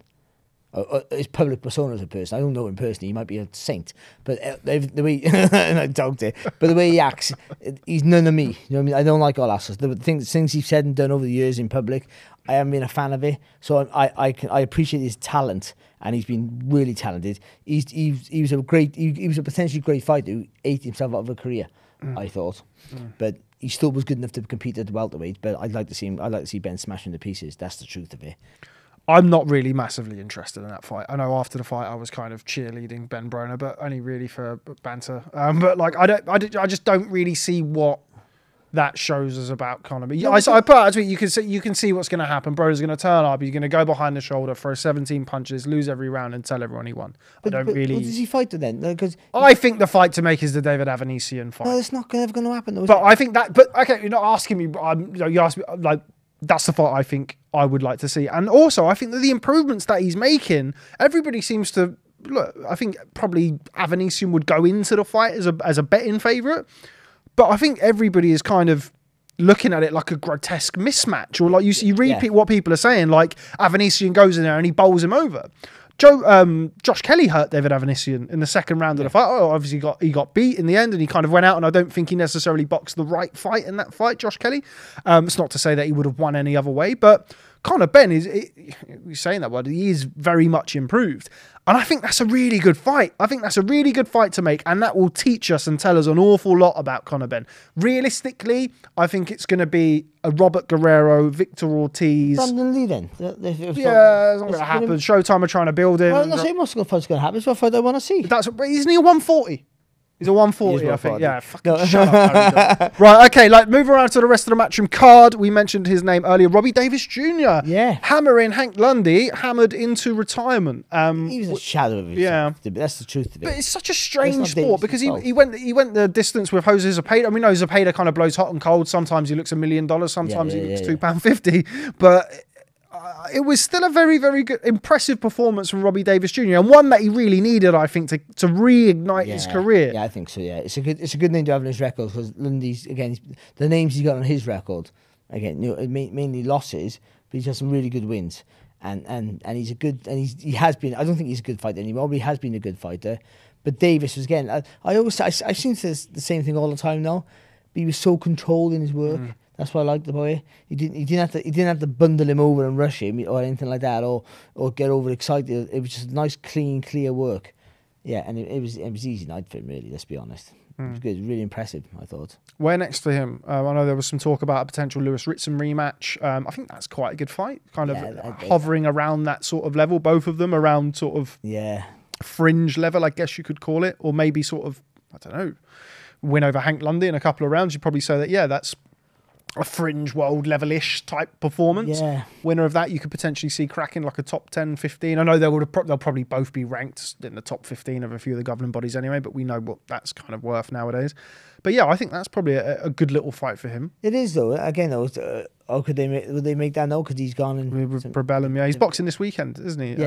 His public persona as a person. I don't know him personally. He might be a saint, but the way I dogged it, but the way he acts, he's none of me. You know what I mean? I don't like all that stuff. The things he's said and done over the years in public, I haven't been a fan of it. So I appreciate his talent, and he's been really talented. He was a potentially great fighter who ate himself out of a career. I thought, but he still was good enough to compete at the welterweight. But I'd like to see Ben smashing to pieces. That's the truth of it. I'm not really massively interested in that fight. I know after the fight I was kind of cheerleading Ben Broner, but only really for banter. But like I just don't really see what that shows us about Conor. But I put out a tweet. You can see what's going to happen. Broner's going to turn up. He's going to go behind the shoulder, throw 17 punches, lose every round, and tell everyone he won. But does he fight then? Because I think the fight to make is the David Avanesian fight. no, it's not ever going to happen. Though, But I think that. But okay, you're not asking me. You asked me like. That's the fight I think I would like to see. And also, I think that the improvements that he's making, everybody seems to look. I think probably Avanesian would go into the fight as a betting favourite, but I think everybody is kind of looking at it like a grotesque mismatch, or like you repeat what people are saying. Like Avanesian goes in there and he bowls him over. Josh Kelly hurt David Avanesian in the second round of the fight. Oh, obviously he got beat in the end, and he kind of went out. And I don't think he necessarily boxed the right fight in that fight, Josh Kelly. It's not to say that he would have won any other way, but Conor Benn he's saying that word. He is very much improved, and I think that's a really good fight. I think that's a really good fight to make, and that will teach us and tell us an awful lot about Conor Benn. Realistically, I think it's going to be a Robert Guerrero, Victor Ortiz. Brandon Lee then? Yeah, it's not going to happen. Showtime are trying to build him. Well, I'm not saying what's going to happen. It's what fight I want to see. Isn't he a 140? He's a 140, I think. Yeah, fucking No. shut up. Right, okay, move around to the rest of the matchroom card. We mentioned his name earlier. Robbie Davis Jr. Yeah. Hammering Hank Lundy, hammered into retirement. He was a shadow of himself. Yeah. That's the truth of it. But it's such a strange not sport Davis because himself. he went the distance with Jose Zepeda. I mean, no, Zepeda kind of blows hot and cold. Sometimes he looks $1 million. Sometimes he looks £2.50. But it was still a very, very good, impressive performance from Robbie Davis Jr. and one that he really needed, I think, to reignite his career. Yeah, I think so. Yeah, it's a good name to have on his record because Lundy's again the names he's got on his record again, mainly losses, but he's had some really good wins. And he's a good he has been. I don't think he's a good fighter anymore, but he has been a good fighter. But Davis was again. I seem to say the same thing all the time now. But he was so controlled in his work. That's what I liked about it. He didn't have to bundle him over and rush him or anything like that, or get overexcited. It was just nice, clean, clear work. Yeah, and it was easy night for him, really. Let's be honest. It was good, really impressive, I thought. Where next for him? I know there was some talk about a potential Lewis Ritson rematch. I think that's quite a good fight, kind of hovering around that sort of level. Both of them around sort of fringe level, I guess you could call it, or maybe sort of, I don't know, win over Hank Lundy in a couple of rounds. You'd probably say that, that's a fringe world level-ish type performance. Yeah. Winner of that, you could potentially see cracking like a top 10, 15. I know they'll probably both be ranked in the top 15 of a few of the governing bodies anyway, but we know what that's kind of worth nowadays. But yeah, I think that's probably a good little fight for him. It is though. Again, though, would they make that now? Because he's gone and with Probellum, he's boxing this weekend, isn't he?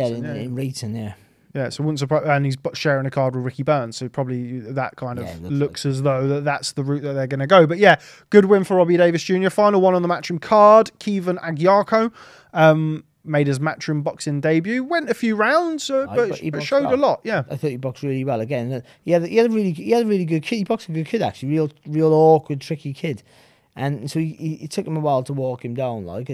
In Rayton, Yeah, so wouldn't surprise, and he's sharing a card with Ricky Burns, so probably that kind of looks as though that's the route that they're going to go. But yeah, good win for Robbie Davis Jr. Final one on the matchroom card, Kevin Agyarko. made his Matchroom boxing debut. Went a few rounds, but showed a lot. Yeah, I thought he boxed really well. Again, he had a really good kid. He boxed a good kid actually, real awkward, tricky kid, and so he took him a while to walk him down, I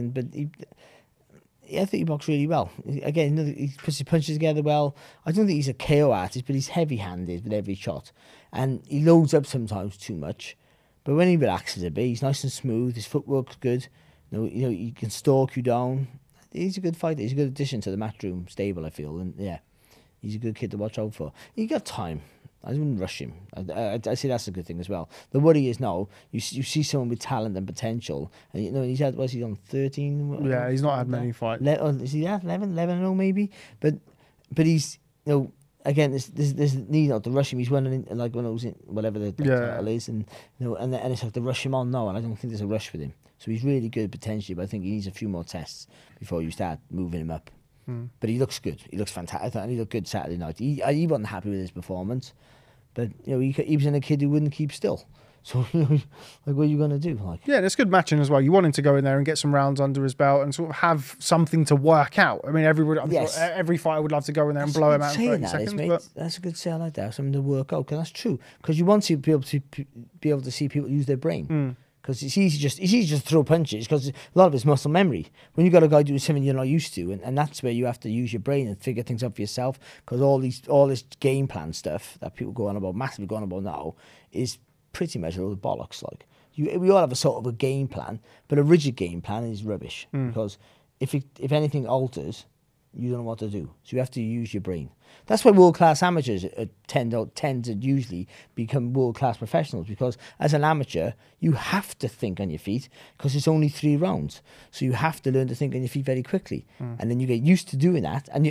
think he boxed really well. Again, he puts his punches together well. I don't think he's a KO artist, but he's heavy-handed with every shot, and he loads up sometimes too much. But when he relaxes a bit, he's nice and smooth. His footwork's good. He can stalk you down. He's a good fighter. He's a good addition to the Matchroom stable, I feel. And yeah, he's a good kid to watch out for. He got time. I wouldn't rush him. I say that's a good thing as well. The worry is now you see someone with talent and potential, and he's had, was he on 13? Yeah, he's not had many fights. Is he at 11 maybe? But he's again there's need not to rush him. He's running in, like when I was in whatever the title is, and and it's like to rush him on now, and I don't think there's a rush with him. So he's really good potentially, but I think he needs a few more tests before you start moving him up. But he looks good. He looks fantastic. And he looked good Saturday night. He wasn't happy with his performance, but he was in a kid who wouldn't keep still. So like, what are you going to do? Like, yeah, it's good matching as well. You want him to go in there and get some rounds under his belt and sort of have something to work out. I mean, every fighter would love to go in there and blow him out in 30 seconds. But that's a good say. I like that. Something to work out, because that's true. Because you want to be able to see people use their brain. Because it's easy just to throw punches, because a lot of it's muscle memory. When you got a guy doing something you're not used to, and that's where you have to use your brain and figure things out for yourself. Because all this game plan stuff that people massively go on about now, is pretty much all the bollocks. Like we all have a sort of a game plan, but a rigid game plan is rubbish. Because if anything alters, you don't know what to do. So you have to use your brain. That's why world-class amateurs tend to usually become world-class professionals, because as an amateur, you have to think on your feet, because it's only 3 rounds. So you have to learn to think on your feet very quickly. And then you get used to doing that, and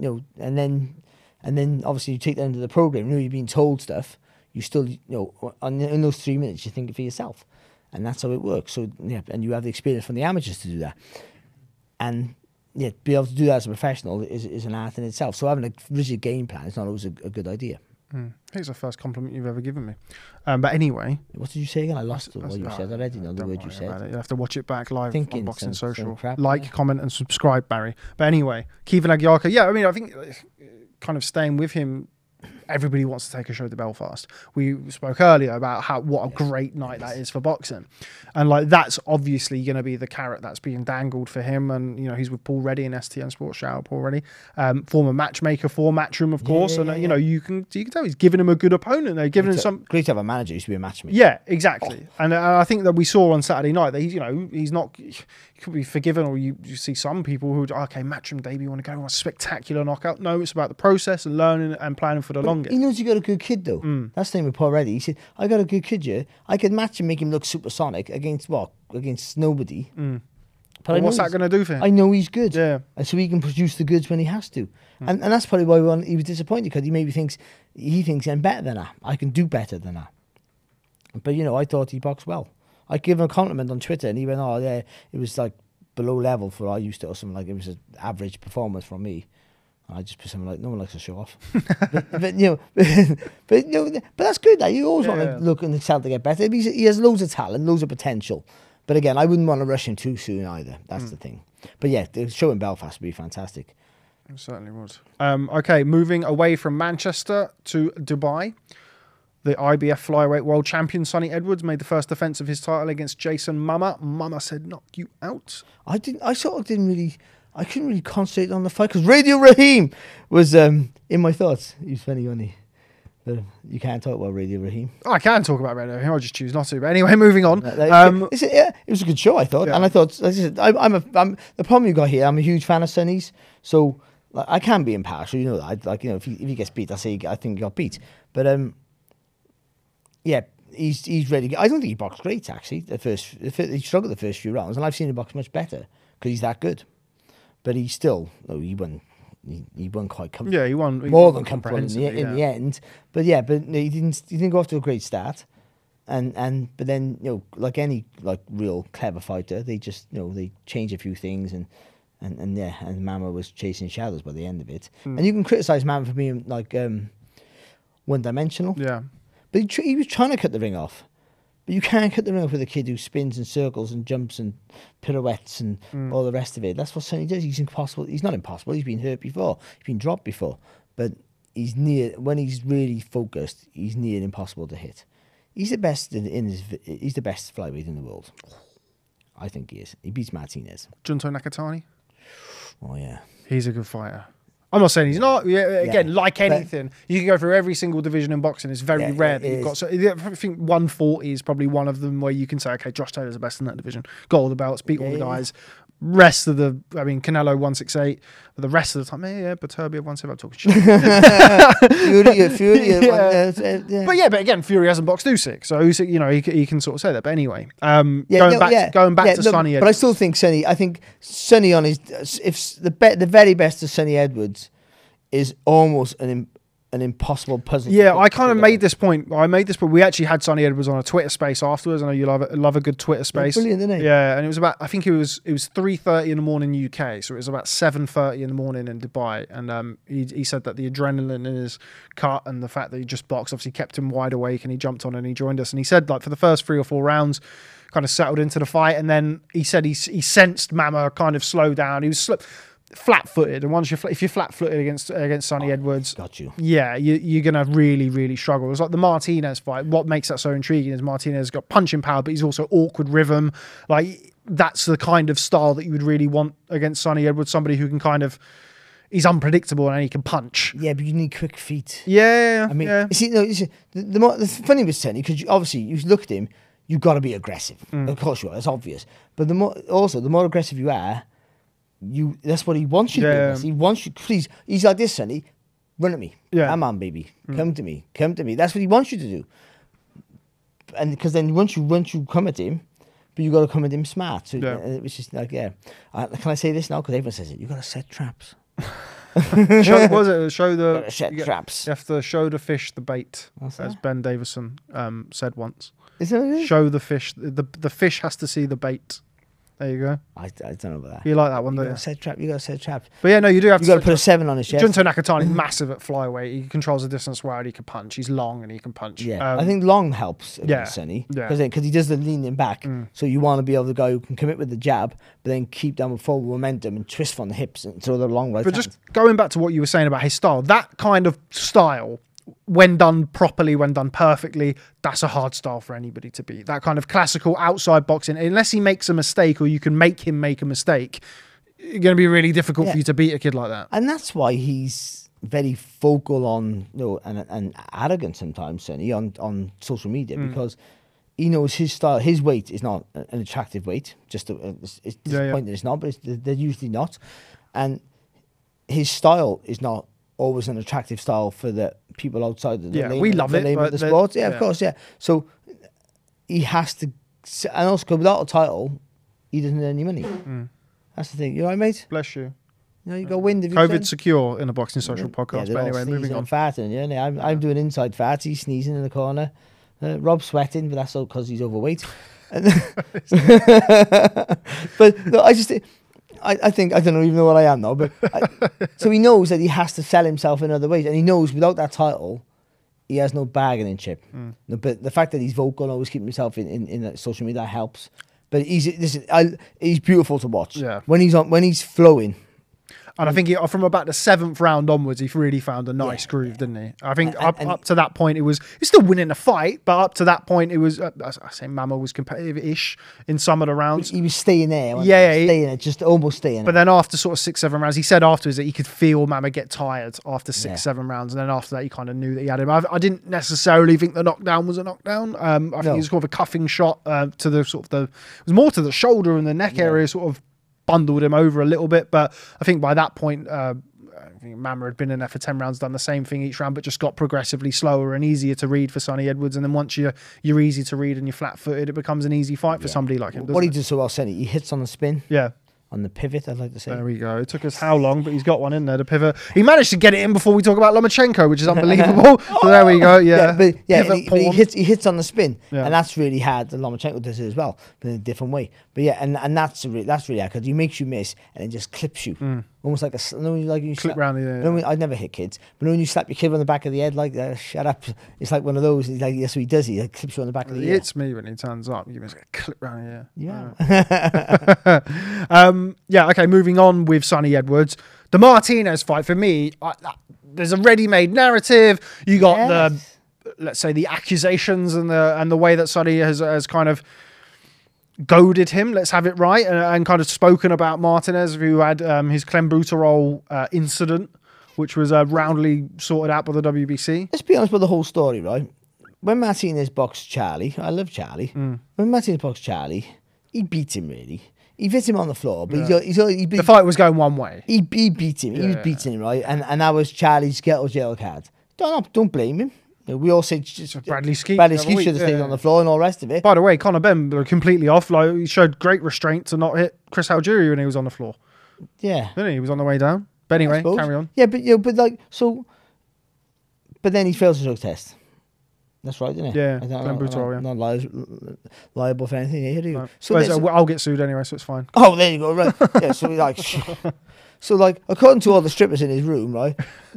then obviously you take that into the program. You're being told stuff. You still, in those 3 minutes, you think for yourself. And that's how it works. So, yeah, and you have the experience from the amateurs to do that. And yeah, be able to do that as a professional is an art in itself. So having a rigid game plan is not always a good idea. I think it's the first compliment you've ever given me. But anyway, what did you say again? I lost what you said. I already know the word you said. You'll have to watch it back live on Boxing Social. Crap, comment, and subscribe, Barry. But anyway, Kevin Agyarka. Yeah, I mean, I think kind of staying with him. Everybody wants to take a show to Belfast. We spoke earlier about what a great night that is for boxing, and like that's obviously going to be the carrot that's being dangled for him. And he's with Paul Reddy and STN Sports. Shout out Paul Reddy, former matchmaker for Matchroom, of course. And you can tell he's giving him a good opponent. They're giving him some. Great to have a manager who used to be a matchmaker. Yeah, exactly. And I think that we saw on Saturday night that he's not. He could be forgiven, or you see some people who Matchroom debut, want to go on a spectacular knockout. No, it's about the process and learning and planning for the longest. He knows you got a good kid though. That's the thing with Paul Reddy. He said, I got a good kid here. I could match and make him look supersonic against what? Against nobody. But what's that going to do for him? I know he's good. Yeah. And so he can produce the goods when he has to. And that's probably why he was disappointed, because he thinks I'm better than that. I can do better than that. But I thought he boxed well. I gave him a compliment on Twitter, and he went, "Oh yeah, it was like below level for what I used to, or something, like it was an average performance from me." And I just put something like, no one likes to show off, but that's good. Like, you always want to look and excel to get better. He has loads of talent, loads of potential. But again, I wouldn't want to rush him too soon either. That's the thing. But yeah, the show in Belfast would be fantastic. It certainly would. Okay, moving away from Manchester to Dubai. The IBF flyweight world champion Sonny Edwards made the first defence of his title against Jason Mama. Mama said, "Knock you out." I couldn't really concentrate on the fight, because Radio Raheem was in my thoughts. He was funny, wasn't he? But you can't talk about Radio Raheem. I can talk about Radio Raheem. I'll just choose not to. But anyway, moving on. It was a good show, I thought. Yeah. And I thought, I'm the problem you got here. I'm a huge fan of Sonny's, so like, I can be impartial. You know that. If he gets beat, I think he got beat. But yeah, he's ready. I don't think he boxed great, actually. He struggled the first few rounds, and I've seen him box much better because he's that good. But he still, he won. He won quite comfortably. Yeah, he won more than comfortably in the end. But he didn't go off to a great start, but then like any real clever fighter, they just they change a few things and Mama was chasing shadows by the end of it. And you can criticize Mama for being one dimensional. Yeah. But he was trying to cut the ring off. But you can't cut the ring off with a kid who spins and circles and jumps and pirouettes and all the rest of it. That's what Sonny does. He's impossible. He's not impossible. He's been hurt before. He's been dropped before. But he's near, when he's really focused, he's near impossible to hit. He's the best he's the best flyweight in the world. I think he is. He beats Martinez. Junto Nakatani. Oh, yeah. He's a good fighter. I'm not saying he's not. Yeah, again, like anything, you can go through every single division in boxing. It's very rare that you've got. So I think 140 is probably one of them where you can say, okay, Josh Taylor's the best in that division. Got all the belts, beat all the guys. Rest of the, I mean, Canelo 168. But the rest of the time, Beterbiev 170. I'm talking shit. Fury. But again, Fury hasn't boxed Usyk, so Usyk, he can sort of say that. But anyway, going back to Sonny Edwards. But I still think Sonny. I think Sonny on his, if the very best of Sonny Edwards is almost an impossible puzzle. Yeah, I kind of made this point. We actually had Sonny Edwards on a Twitter space afterwards. I know you love a good Twitter space. Brilliant, isn't it? Yeah, and it was about, I think it was 3:30 in the morning UK, so it was about 7:30 in the morning in Dubai. And he said that the adrenaline in his cut and the fact that he just boxed obviously kept him wide awake, and he jumped on and he joined us. And he said, like, for the first 3 or 4 rounds, kind of settled into the fight, and then he said he sensed Mama kind of slow down. He was flat-footed, and once if you're flat-footed against Sonny Edwards, got you. Yeah, you're gonna really, really struggle. It's like the Martinez fight. What makes that so intriguing is Martinez got punching power, but he's also awkward rhythm. Like, that's the kind of style that you would really want against Sonny Edwards. Somebody who can he's unpredictable and he can punch. Yeah, but you need quick feet. Yeah, I mean, you see, the funny with Sonny, because obviously you look at him, you've got to be aggressive. Of course you are. It's obvious. But the more aggressive you are, that's what he wants you to do. He wants you, please. He's like this, Sonny. Run at me. Yeah. Come on, baby. Come to me. Come to me. That's what he wants you to do. And because then once you come at him, but you got to come at him smart. So it was just like, can I say this now? Because everyone says it. You got to set traps. Show the traps. You have to show the fish the bait, as Ben Davison said once. Is that what it is? Show the fish. The fish has to see the bait. There you go. I don't know about that. You like that one, don't you? You got to set trap. But yeah, no, you do have to. You got to put a 7 on his chest. Junto Nakatani, massive at flyweight. He controls the distance well. He can punch. He's long and he can punch. Yeah, I think long helps against Sonny. Because he does the leaning back. So you want to be able to go who can commit with the jab, but then keep down with full momentum and twist from the hips and throw the long right. But just going back to what you were saying about his style, that kind of style, when done properly, when done perfectly, that's a hard style for anybody to beat. That kind of classical outside boxing, unless he makes a mistake or you can make him make a mistake, it's going to be really difficult for you to beat a kid like that. And that's why he's very vocal on, and arrogant sometimes, Sonny, on social media, because he knows his style, his weight is not an attractive weight. It's disappointing it's not, but they're usually not. And his style is not always an attractive style for the people outside the lane, we love it, the sport. Of course, so he has to, and also without a title, he doesn't earn any money. That's the thing. You all right, mate? Bless you. You got wind of COVID secure in a Boxing Social podcast. But anyway, moving on. Farting, I'm doing inside farts. He's sneezing in the corner. Rob's sweating, but that's all because he's overweight. But no, I think, I don't even know what I am now, but so he knows that he has to sell himself in other ways, and he knows without that title, he has no bargaining chip. No, but the fact that he's vocal and always keeping himself in social media helps. But he's beautiful to watch. Yeah. When he's flowing. And I think from about the 7th round onwards, he really found a nice groove, didn't he? I think up to that point, he's still winning the fight, but up to that point, it was, I say Mama was competitive-ish in some of the rounds. He was staying there. Just almost staying there. But then after sort of 6-7 rounds, he said afterwards that he could feel Mama get tired after 6-7 rounds. And then after that, he kind of knew that he had him. I didn't necessarily think the knockdown was a knockdown. I think it was sort of a cuffing shot to the sort of it was more to the shoulder and the neck area, sort of bundled him over a little bit, but I think by that point, I think Mama had been in there for 10 rounds, done the same thing each round, but just got progressively slower and easier to read for Sonny Edwards. And then once you're easy to read and you're flat-footed, it becomes an easy fight for somebody like him. What he did so well, Sonny, he hits on the spin. Yeah. On the pivot, I'd like to say. There we go. It took us how long, but he's got one in there, the pivot. He managed to get it in before we talk about Lomachenko, which is unbelievable. So there we go. Yeah. But he hits on the spin, and that's really hard. And Lomachenko does it as well, but in a different way. But yeah, and that's really hard because he makes you miss and it just clips you. almost like you Clip round the ear. You know, I'd never hit kids, but when you slap your kid on the back of the head, like shut up, it's like one of those. He's like, that's what he does. He like, clips you on the back of the He ear. hits me when he turns up. You must get a clip round the ear. Yeah. Yeah. Okay. Moving on with Sonny Edwards, the Martinez fight for me. There's a ready-made narrative. You got let's say the accusations and the way that Sonny has kind of goaded him, let's have it right, and kind of spoken about Martinez, who had his clenbuterol incident, which was roundly sorted out by the WBC. Let's be honest with the whole story, right? When Martinez boxed Charlie, I love Charlie. When Martinez boxed Charlie, he beat him really. He hit him on the floor, but The fight was going one way. He beat him. He was beating him, right? And that was Charlie's get or jail card. Don't blame him. You know, we all said Bradley Skeet should have stayed on the floor and all the rest of it. By the way, Conor Benn were completely off. Like, he showed great restraint to not hit Chris Algieri when he was on the floor. Yeah, Didn't he? He was on the way down. But anyway, carry on. Yeah, but like so. But then he fails the drug test. That's right, isn't it? Yeah, I'm not liable for anything here. No. So I'll get sued anyway, so it's fine. Oh, there you go. Right. Yeah. So like, according to all the strippers in his room, right?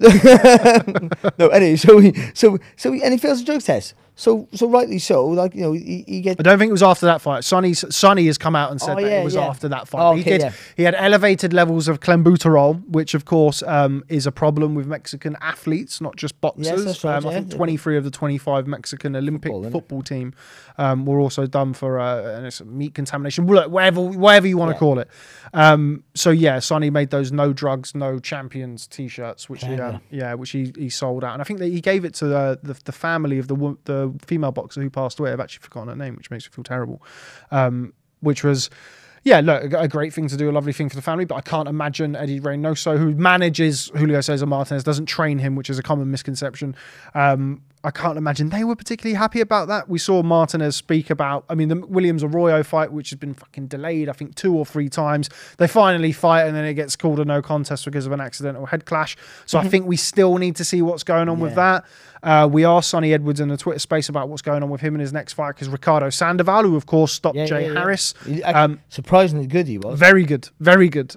No, anyway, so he fails the drug test. So rightly so, like, you know, he gets. I don't think it was after that fight. Sonny has come out and said that it was after that fight. Oh, okay, he had elevated levels of clenbuterol, which of course is a problem with Mexican athletes, not just boxers. Yes, that's right, I think 23 of the 25 Mexican Olympic football team were also done for meat contamination, whatever you want to call it. So yeah, Sonny made those "No Drugs, No Champions" T-shirts, which he sold out, and I think that he gave it to the family of the female boxer who passed away. I've actually forgotten her name, which makes me feel terrible. Which was, look, a great thing to do, a lovely thing for the family, but I can't imagine Eddie Reynoso, who manages Julio Cesar Martinez, doesn't train him, which is a common misconception. I can't imagine they were particularly happy about that. We saw Martinez speak about, the Williams Arroyo fight, which has been fucking delayed, I think 2 or 3 times. They finally fight and then it gets called a no contest because of an accidental head clash. So I think we still need to see what's going on with that. We asked Sonny Edwards in the Twitter space about what's going on with him in his next fight, because Ricardo Sandoval, who of course stopped Jay Harris. Surprisingly good he was. Very good. Very good.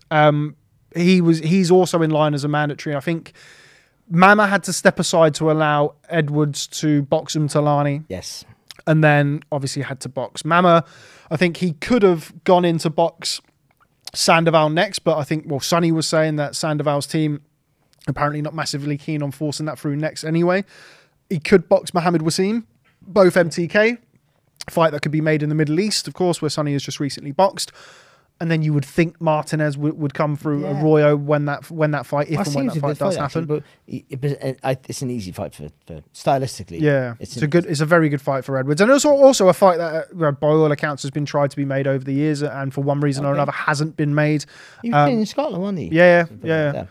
He's also in line as a mandatory. I think Mama had to step aside to allow Edwards to box Talani. Yes. And then obviously had to box Mama. I think he could have gone in to box Sandoval next, but I think, Sonny was saying that Sandoval's team apparently not massively keen on forcing that through next anyway. He could box Mohammed Wasim, both MTK. Fight that could be made in the Middle East, of course, where Sonny has just recently boxed. And then you would think Martinez would come through Arroyo when that fight, if and when that fight does happen. But it's an easy fight for stylistically. Yeah, it's a very good fight for Edwards, and also a fight that by all accounts has been tried to be made over the years, and for one reason or another hasn't been made. He was in Scotland, wasn't he? Yeah.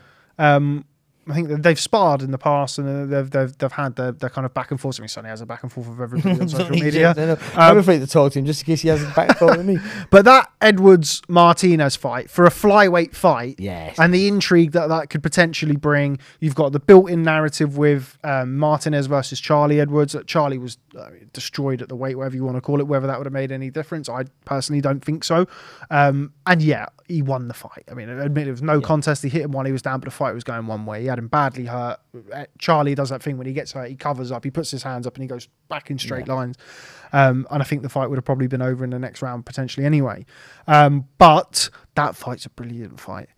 I think that they've sparred in the past, and they've had their kind of back and forth. Sonny has a back and forth with everybody on social media. I'm afraid to talk to him just in case he has a back and forth with me. But that Edwards Martinez fight, for a flyweight fight, and the intrigue that could potentially bring, you've got the built-in narrative with Martinez versus Charlie Edwards. Charlie was destroyed at the weight, whatever you want to call it. Whether that would have made any difference, I personally don't think so. And he won the fight. Admit it was no contest. He hit him while he was down, but the fight was going one way. He had him badly hurt. Charlie does that thing when he gets hurt, he covers up, he puts his hands up and he goes back in straight lines. And I think the fight would have probably been over in the next round potentially anyway. But that fight's a brilliant fight.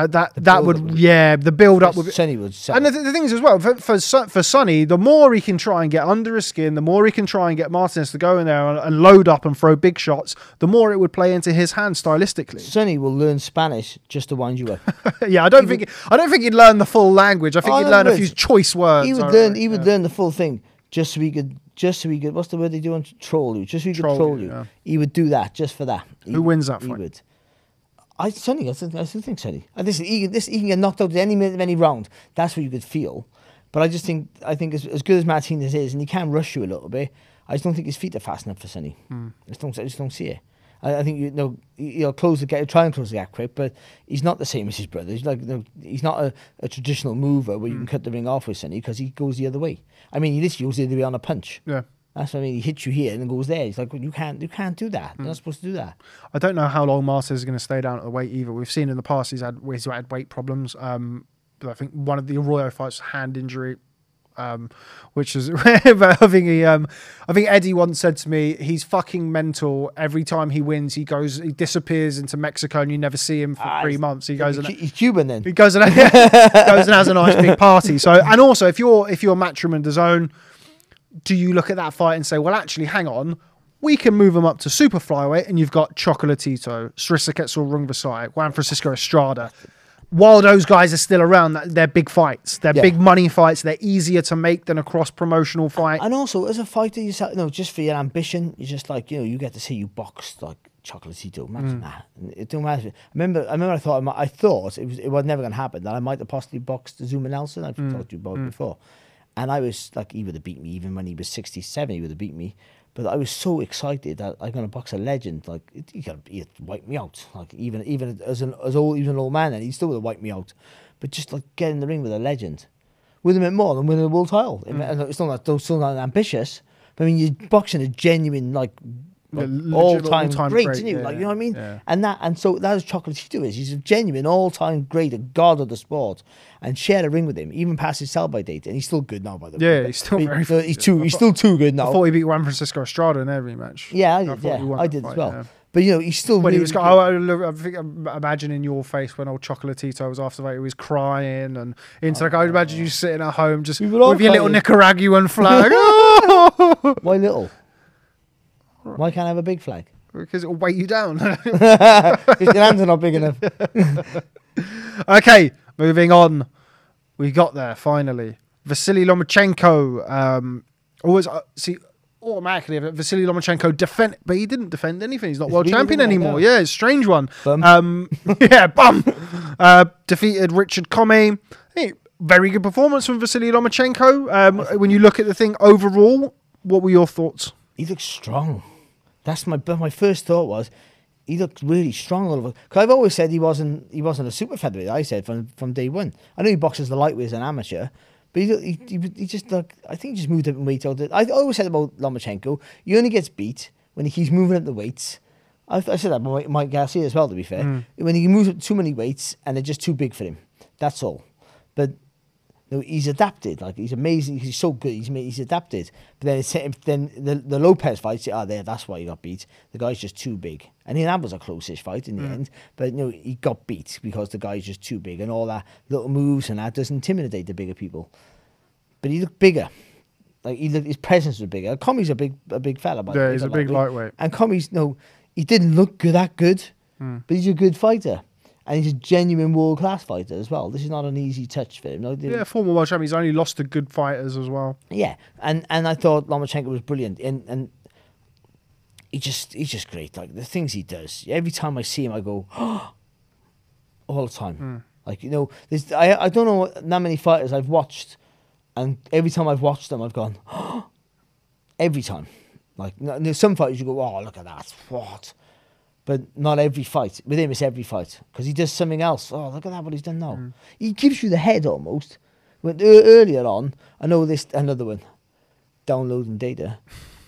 The build up with Sonny would say. And the thing is as well, for Sonny, the more he can try and get under his skin, the more he can try and get Martinez to go in there and load up and throw big shots, the more it would play into his hands stylistically. Sonny will learn Spanish just to wind you up. I don't think he'd learn the full language. I think he'd learn a few choice words. He would learn the full thing just so he could. What's the word they do on troll you? Just so he could troll you. Yeah. He would do that just for that. Who wins that fight? He would. I still think Sonny. He can get knocked out at any minute of any round. That's what you could feel. But I think as good as Martinez is, and he can rush you a little bit, I just don't think his feet are fast enough for Sonny. I just don't see it. I think he'll try and close the gap quick, but he's not the same as his brother. He's not a traditional mover where you can cut the ring off with Sonny, because he goes the other way. He literally goes the other way on a punch. Yeah. That's what I mean. He hits you here and then goes there. He's like, well, you can't do that. You're not supposed to do that. I don't know how long Martez is going to stay down at the weight either. We've seen in the past he's had weight problems. But I think one of the Arroyo fights, hand injury, which is I think Eddie once said to me, he's fucking mental. Every time he wins, he disappears into Mexico and you never see him for 3 months. He goes He's Cuban then. He goes and has a nice big party. So, and also if you're Matchroom and DAZN, do you look at that fight and say, well, actually, hang on, we can move him up to super flyweight, and you've got Chocolatito, Srishaketsul Rungvisai, Juan Francisco Estrada. While those guys are still around, they're big fights. They're big money fights. They're easier to make than a cross-promotional fight. And also, as a fighter, just for your ambition, you're just like, you get to see you box like Chocolatito. Imagine that. It don't matter. I remember I thought it was never going to happen, that I might have possibly boxed Zuma Nelson. I've talked to you about it before. And I was like, he would have beat me. Even when he was 67, he would have beat me. But I was so excited that I'm going to box a legend. Like, he'd wipe me out. Like, even as an old man, and he still would have wiped me out. But just like get in the ring with a legend, with him more than winning a world title. It's still not ambitious. But I mean, you're boxing a genuine all-time great, isn't he? You know what I mean? Yeah. And so that's Chocolatito is. He's a genuine all-time great, a god of the sport, and share a ring with him, even past his sell-by date, and he's still good now. By the way, yeah, he's still he's still too good now. I thought he beat Juan Francisco Estrada in every match. Yeah, I did as well. Yeah. But he's still when really he was. I think I'm imagining your face when old Chocolatito was after that. He was crying and I would imagine you sitting at home just with your little Nicaraguan flag. Why little? Why can't I have a big flag? Because it'll weight you down. Your hands are not big enough. Okay, moving on. We got there finally. Vasily Lomachenko. Automatically, Vasily Lomachenko defend, but he didn't defend anything. He's not world champion anymore. Yeah, it's a strange one. Defeated Richard Commey. Hey, very good performance from Vasily Lomachenko. When you look at the thing overall, what were your thoughts? He looks strong. That's my first thought was, he looked really strong all over. Because I've always said he wasn't a super featherweight. I said from day one. I know he boxes the lightweight as an amateur, but he just I think he just moved up in weight. I always said about Lomachenko, he only gets beat when he's moving up the weights. I said that about Mike Garcia as well, to be fair. When he moves up too many weights and they're just too big for him. That's all. But he's adapted. Like, he's amazing. He's so good. He's adapted. But then the Lopez fights, that's why he got beat. The guy's just too big. And that was a close-ish fight in the end. But he got beat because the guy's just too big, and all that little moves and that does intimidate the bigger people. But he looked bigger. Like, his presence was bigger. Commey's a big fella. Yeah, he's a big lightweight. And Commey's he didn't look that good, but he's a good fighter. And he's a genuine world-class fighter as well. This is not an easy touch for him. Former world champion. He's only lost to good fighters as well. Yeah, and I thought Lomachenko was brilliant. And he's just great. Like, the things he does. Every time I see him, I go, oh, all the time. Like, I don't know that many fighters I've watched, and every time I've watched them, I've gone, oh, every time. Like, there's some fighters you go, oh, look at that. What? But not every fight. With him, it's every fight. Because he does something else. Oh, look at that, what he's done now. He gives you the head almost. When, earlier on, I know another one. Downloading data.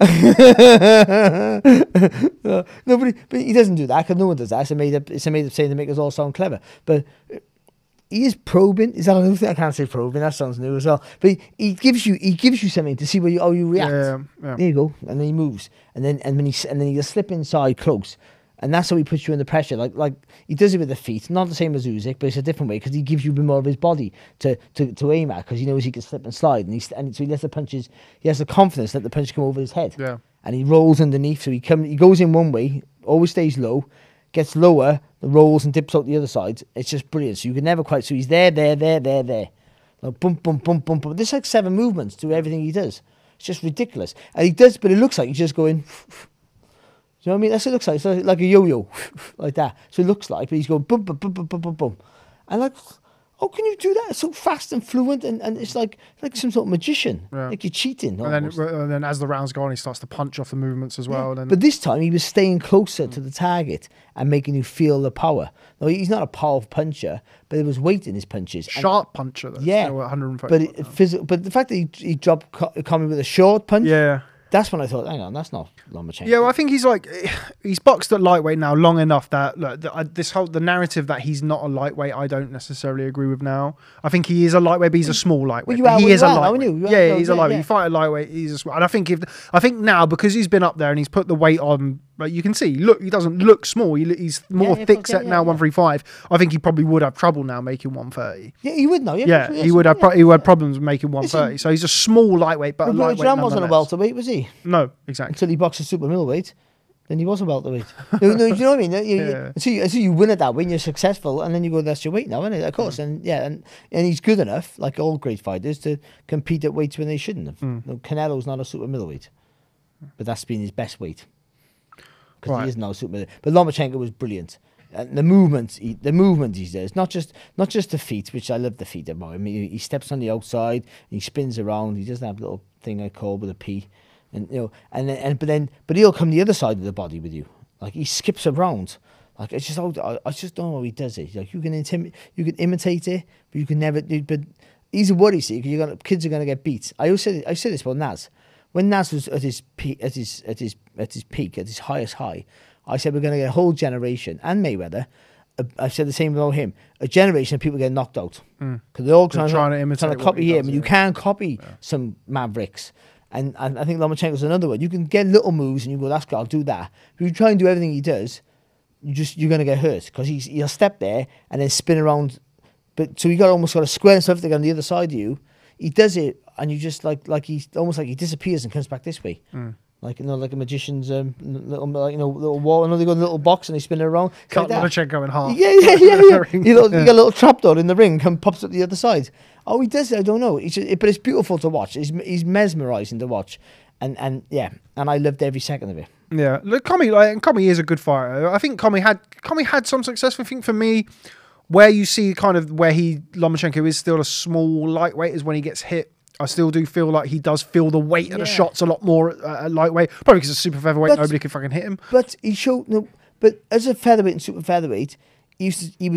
But he doesn't do that, because no one does that. It's a made up saying to make us all sound clever. But he is probing. Is that a new thing? I can't say probing. That sounds new as well. But he gives you something to see how you react. Yeah. There you go. And then he moves. And then he just slip inside close. And that's how he puts you under pressure. Like he does it with the feet, not the same as Usyk, but it's a different way, because he gives you a bit more of his body to aim at, because he knows he can slip and slide, and so he lets the punches. He has the confidence that the punch come over his head. Yeah. And he rolls underneath, so he goes in one way, always stays low, gets lower, rolls and dips out the other side. It's just brilliant. So you can never quite. So he's there. Like, boom, boom, boom, boom, boom. There's like 7 movements to everything he does. It's just ridiculous. And he does, but it looks like he's just going. You know what I mean? That's what it looks like. It's like a yo-yo, like that. So it looks like, but he's going boom, boom, boom, boom, boom, boom, boom. And like, how can you do that? It's so fast and fluent, and it's like some sort of magician. Yeah. Like you're cheating. And then as the rounds go on, he starts to punch off the movements as well. But this time he was staying closer to the target and making you feel the power. Now, he's not a powerful puncher, but there was weight in his punches. Sharp puncher, though. Yeah. 130. But the fact that he dropped Commey with a short punch. Yeah. That's when I thought, hang on, that's not Lomachenko. Yeah, well, I think he's boxed at lightweight now long enough that look, the narrative that he's not a lightweight, I don't necessarily agree with now. I think he is a lightweight, but he's a small lightweight. He is a lightweight. Yeah, he's a lightweight. You fight a lightweight, he's a small. And I think now because he's been up there and he's put the weight on. But you can see, look, he doesn't look small. He's more thick set now, 135. I think he probably would have trouble now making 130. Yeah, he would know. Yeah, he would have. He would have problems making 130. So he's a small lightweight, but a lightweight John wasn't a welterweight, was he? No, exactly. Until he boxed a super middleweight, then he was a welterweight. no, you know what I mean? So you win at that win, you're successful, and then you go, that's your weight now, isn't it? Of course, and he's good enough, like all great fighters, to compete at weights when they shouldn't have. No, Canelo's not a super middleweight, but that's been his best weight. Because he is now super middleweight. But Lomachenko was brilliant. And the movement he does, not just the feet, which I love the feet about him. He steps on the outside, he spins around. He does that little thing I call with a P, and but he'll come the other side of the body with you. Like he skips around. Like I just don't know how he does it. Like you can imitate it, but you can never. But he's a worry, see, because kids are gonna get beat. I say this about Naz. When Naz was at his peak, at his highest high, I said we're going to get a whole generation, and Mayweather. I said the same about him. A generation of people get knocked out because they're all trying to imitate, copy him, and you can't copy some mavericks. And I think Lomachenko's another one. You can get little moves, and you go, "That's good, I'll do that." But if you try and do everything he does, you're going to get hurt because he'll step there and then spin around. But so you almost got to square himself on the other side of you. He does it, and you just like he's almost like he disappears and comes back this way, like like a magician's little wall. They got a little box and they spin it around. Cut Lomachenko in half. Yeah. You got a little trapdoor in the ring, pops up the other side. Oh, he does it. I don't know. But it's beautiful to watch. He's mesmerising to watch, and I loved every second of it. Yeah, look, Commey is a good fighter. I think Commey had some success. I think for me, where you see kind of where Lomachenko is still a small lightweight is when he gets hit. I still do feel like he does feel the weight of the shots a lot more at lightweight. Probably because it's super featherweight, nobody can fucking hit him. But he showed But as a featherweight and super featherweight, he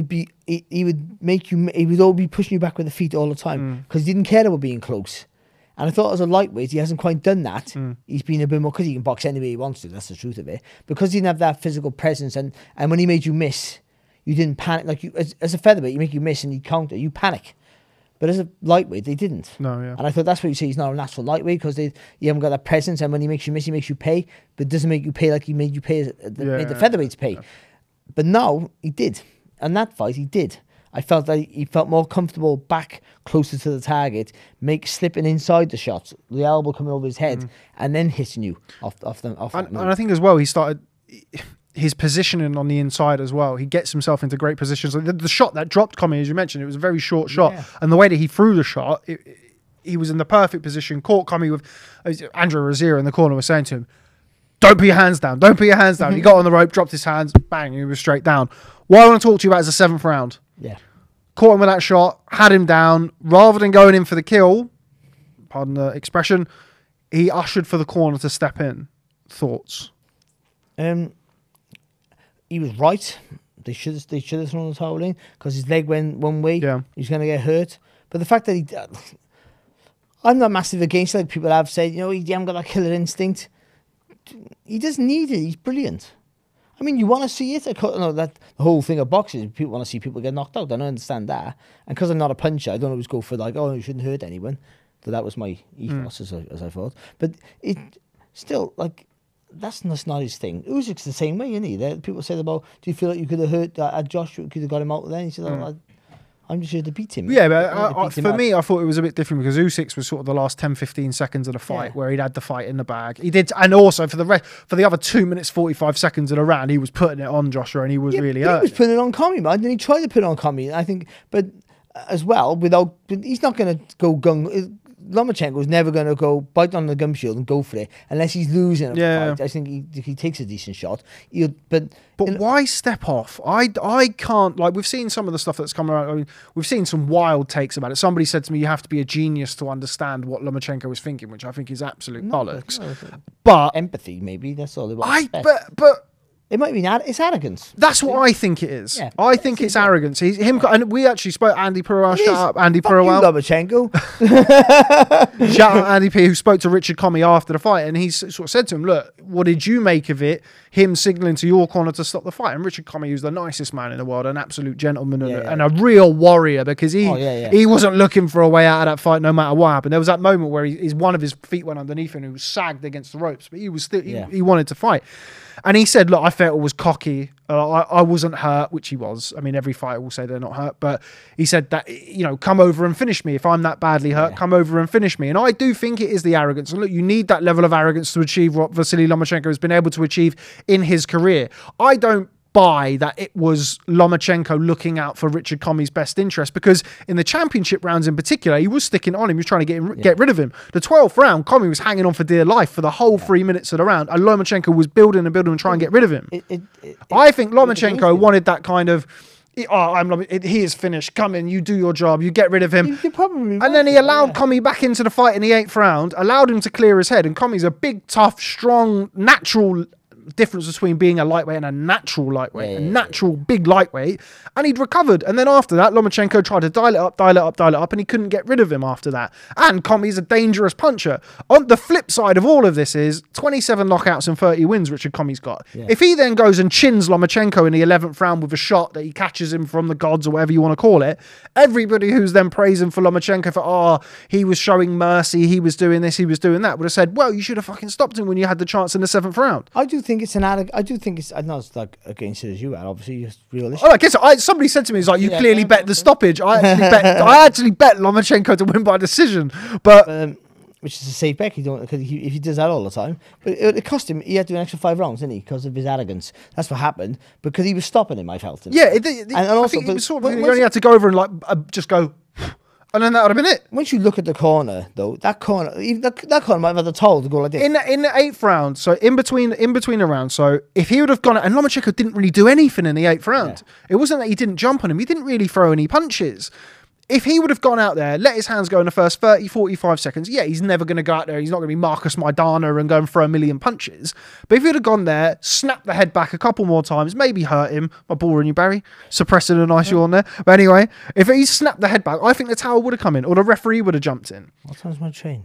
would all be pushing you back with the feet all the time because he didn't care about being close. And I thought as a lightweight, he hasn't quite done that. He's been a bit more, because he can box any way he wants to. That's the truth of it. Because he didn't have that physical presence, and when he made you miss, you didn't panic. Like as a featherweight, you make you miss and you counter, you panic. But as a lightweight, they didn't. No, yeah. And I thought that's what you say. He's not a natural lightweight because you haven't got that presence. And when he makes you miss, he makes you pay. But it doesn't make you pay like he made you pay, made the featherweights pay. Yeah. But now he did. And that fight, he did. I felt that he felt more comfortable back closer to the target, slipping inside the shots, the elbow coming over his head, and then hitting you off and I think as well, he started his positioning on the inside as well. He gets himself into great positions. The shot that dropped Commey, as you mentioned, it was a very short shot. Yeah. And the way that he threw the shot, he was in the perfect position, caught Commey with Andrew Rozier in the corner was saying to him, don't put your hands down. Don't put your hands down. He got on the rope, dropped his hands, bang, he was straight down. What I want to talk to you about is the 7th round. Yeah. Caught him with that shot, had him down. Rather than going in for the kill, pardon the expression, he ushered for the corner to step in. Thoughts? He was right. They should have thrown the towel in because his leg went one way. Yeah. He's going to get hurt. But the fact that I'm not massive against it. Like people have said, he hasn't got that killer instinct. He doesn't need it. He's brilliant. I mean, you want to see it. That the whole thing of boxing, people want to see people get knocked out. I don't understand that. And because I'm not a puncher, I don't always go for you shouldn't hurt anyone. So that was my ethos as I thought. But it still, that's not his thing. Usyk's the same way, isn't he? People said about, do you feel like you could have hurt Josh, could have got him out then? He said, I'm just here to beat him. Yeah, but for me, I thought it was a bit different because Usyk was sort of the last 10-15 seconds of the fight where he'd had the fight in the bag. He did, and also for the other 2 minutes 45 seconds of the round, he was putting it on Joshua, and he was really hurt. He was putting it on Commey, man. And he tried to put it on Commey, I think, but as well, he's not going to go gung. Lomachenko's never going to go bite on the gum shield and go for it unless he's losing a fight. I think he takes a decent shot. But why step off? I can't, we've seen some of the stuff that's come around. I mean, we've seen some wild takes about it. Somebody said to me, you have to be a genius to understand what Lomachenko was thinking, which I think is absolute bollocks. But empathy, maybe, that's all they want. But It might be it's arrogance. That's what I think it is. Yeah. I think it's arrogance. And we actually spoke Andy Peruel. Shout out Andy Fuck you, Peruel. Lomachenko. Shout out Andy P, who spoke to Richard Comey after the fight, and he sort of said to him, "Look, what did you make of it? Him signalling to your corner to stop the fight." And Richard Comey, who's the nicest man in the world, an absolute gentleman and a real warrior, because he wasn't looking for a way out of that fight, no matter what happened. There was that moment where one of his feet went underneath him, and he was sagged against the ropes, but he was still he wanted to fight. And he said, "Look, I felt it was cocky. I wasn't hurt," which he was. I mean, every fighter will say they're not hurt, but he said that, come over and finish me. If I'm that badly hurt, come over and finish me. And I do think it is the arrogance. And look, you need that level of arrogance to achieve what Vasily Lomachenko has been able to achieve in his career. I don't buy that it was Lomachenko looking out for Richard Comey's best interest, because in the championship rounds in particular, he was sticking on him. He was trying to get rid of him. The 12th round, Comey was hanging on for dear life for the whole 3 minutes of the round, and Lomachenko was building and trying to get rid of him. I think Lomachenko wanted that kind of, he is finished. Come in, you do your job, you get rid of him. And then he allowed Comey back into the fight in the 8th round, allowed him to clear his head. And Comey's a big, tough, strong, natural difference between being a lightweight and a natural lightweight, a natural big lightweight, and he'd recovered. And then after that, Lomachenko tried to dial it up, and he couldn't get rid of him after that. And Comey's a dangerous puncher. On the flip side of all of this is 27 knockouts and 30 wins Richard Comey's got. If he then goes and chins Lomachenko in the 11th round with a shot that he catches him from the gods, or whatever you want to call it, everybody who's then praising for Lomachenko for, he was showing mercy, he was doing this, he was doing that, would have said, well, you should have fucking stopped him when you had the chance in the 7th round. I do think it's I know it's like against it as you are, obviously, just realistic. I guess somebody said to me, "It's like you clearly bet the stoppage." I actually bet Lomachenko to win by decision, but which is a safe bet. If he does that all the time, but it cost him. He had to do an extra 5 rounds, didn't he? Because of his arrogance. That's what happened, because he was stopping him. I felt it. Yeah, and also, I think it was sort of, you only had to go over and just go. And then that would have been it. Once you look at the corner, though, that corner might have had the toll to go like this. In the 8th round, so in between the rounds, so if he would have gone, and Lomachenko didn't really do anything in the 8th round. It wasn't that he didn't jump on him. He didn't really throw any punches. If he would have gone out there, let his hands go in the first 30, 45 seconds, he's never going to go out there. He's not going to be Marcus Maidana and go and throw a million punches. But if he would have gone there, snapped the head back a couple more times, maybe hurt him. My boring you, Barry. Suppressing a nice yawn there. But anyway, if he snapped the head back, I think the towel would have come in, or the referee would have jumped in. What time's my train?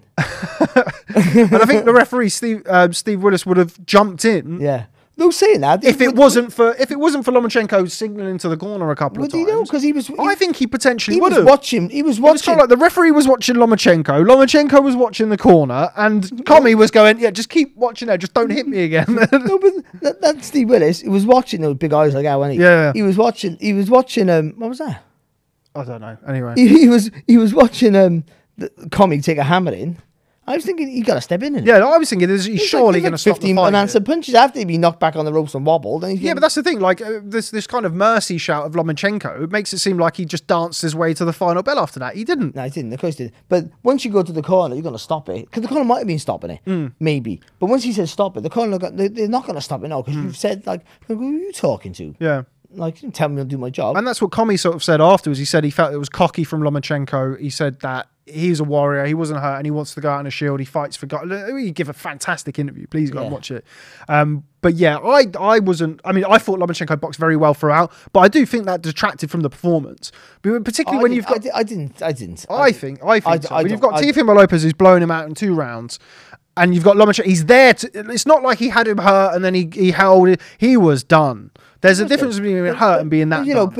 And I think the referee, Steve Willis, would have jumped in. Yeah. No, saying that, if it wasn't for Lomachenko signaling to the corner a couple of times, because he was. I think he potentially would have. He was watching. It was kind of like the referee was watching Lomachenko. Lomachenko was watching the corner, and Comey was going, just keep watching there. Just don't hit me again. No, but that Steve Willis, he was watching those big eyes like that, wasn't he? Yeah. He was watching. What was that? I don't know. Anyway, he was watching Comey take a hammer in. I was thinking he got to step in. Yeah, I was thinking he's surely going to stop the 15 fight. unanswered punches after he'd been knocked back on the ropes and wobbled. And but that's the thing. Like this kind of mercy shout of Lomachenko, it makes it seem like he just danced his way to the final bell after that. He didn't. No, he didn't. Of course he didn't. But once you go to the corner, you're going to stop it. Because the corner might have been stopping it. Maybe. But once he says stop it, the corner, they're not going to stop it now. Because you've said, like, who are you talking to? Yeah. Like, you didn't tell me I'll do my job. And that's what Comey sort of said afterwards. He said he felt it was cocky from Lomachenko. He said that he's a warrior. He wasn't hurt and he wants to go out on a shield. He fights for God. He give a fantastic interview. Please go and watch it. But yeah, I wasn't. I mean, I thought Lomachenko boxed very well throughout, but I do think that detracted from the performance. But particularly when you've got. I didn't. I think so. When you've got Teofimo Lopez who's blown him out in 2 rounds. And you've got Lomachenko. He's there. It's not like he had him hurt and then he held it. He was done. There's a difference between being hurt and being that. But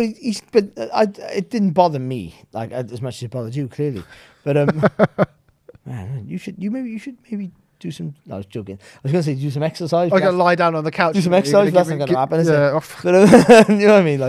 it didn't bother me like as much as it bothered you, clearly. But man, you should maybe do some. No, I was joking. I was going to say do some exercise. I got to lie down on the couch. Do some exercise. That's not going to happen, is it? But, you know what I mean,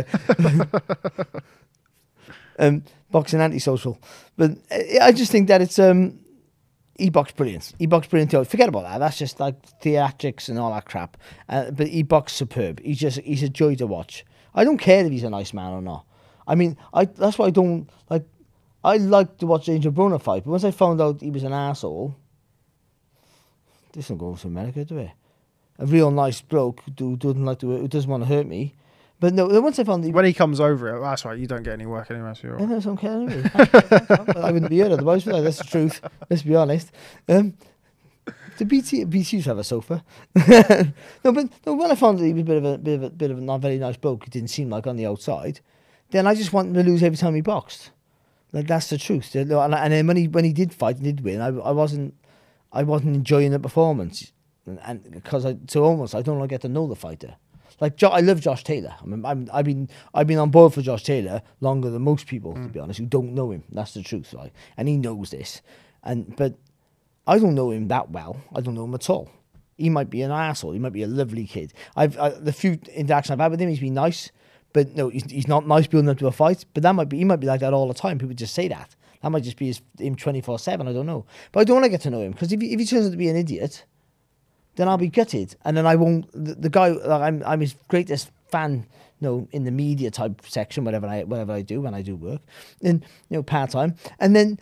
like boxing antisocial. But I just think that it's he boxed brilliant. He boxed brilliant. Forget about that. That's just like theatrics and all that crap. But he boxed superb. He's a joy to watch. I don't care if he's a nice man or not. I mean, that's why I don't like. I like to watch Angel Bruno fight, but once I found out he was an asshole, this doesn't go to America, do it? A real nice bloke who doesn't want to hurt me. But no, once I found when he comes over, that's right. You don't get any work anyway. So I don't care anyway. I wouldn't be here otherwise. That's the truth. Let's be honest. The BT used to have a sofa. No, but no, when I found that he was a bit of a not very nice bloke, he didn't seem like on the outside, then I just wanted him to lose every time he boxed. Like, that's the truth. And then when he did fight and did win, I wasn't enjoying the performance, and because I don't like get to know the fighter. Like I love Josh Taylor. I mean, I've been on board for Josh Taylor longer than most people, to be honest, who don't know him. That's the truth, right? And he knows this. But I don't know him that well. I don't know him at all. He might be an asshole. He might be a lovely kid. The few interactions I've had with him, he's been nice. But no, he's not nice building up to a fight. But he might be like that all the time. People just say that. That might just be him 24/7. I don't know. But I don't want to get to know him, because if he turns out to be an idiot, then I'll be gutted, and then I won't. The guy, like, I'm his greatest fan, in the media type section, whatever I do when I do work, and part time, and then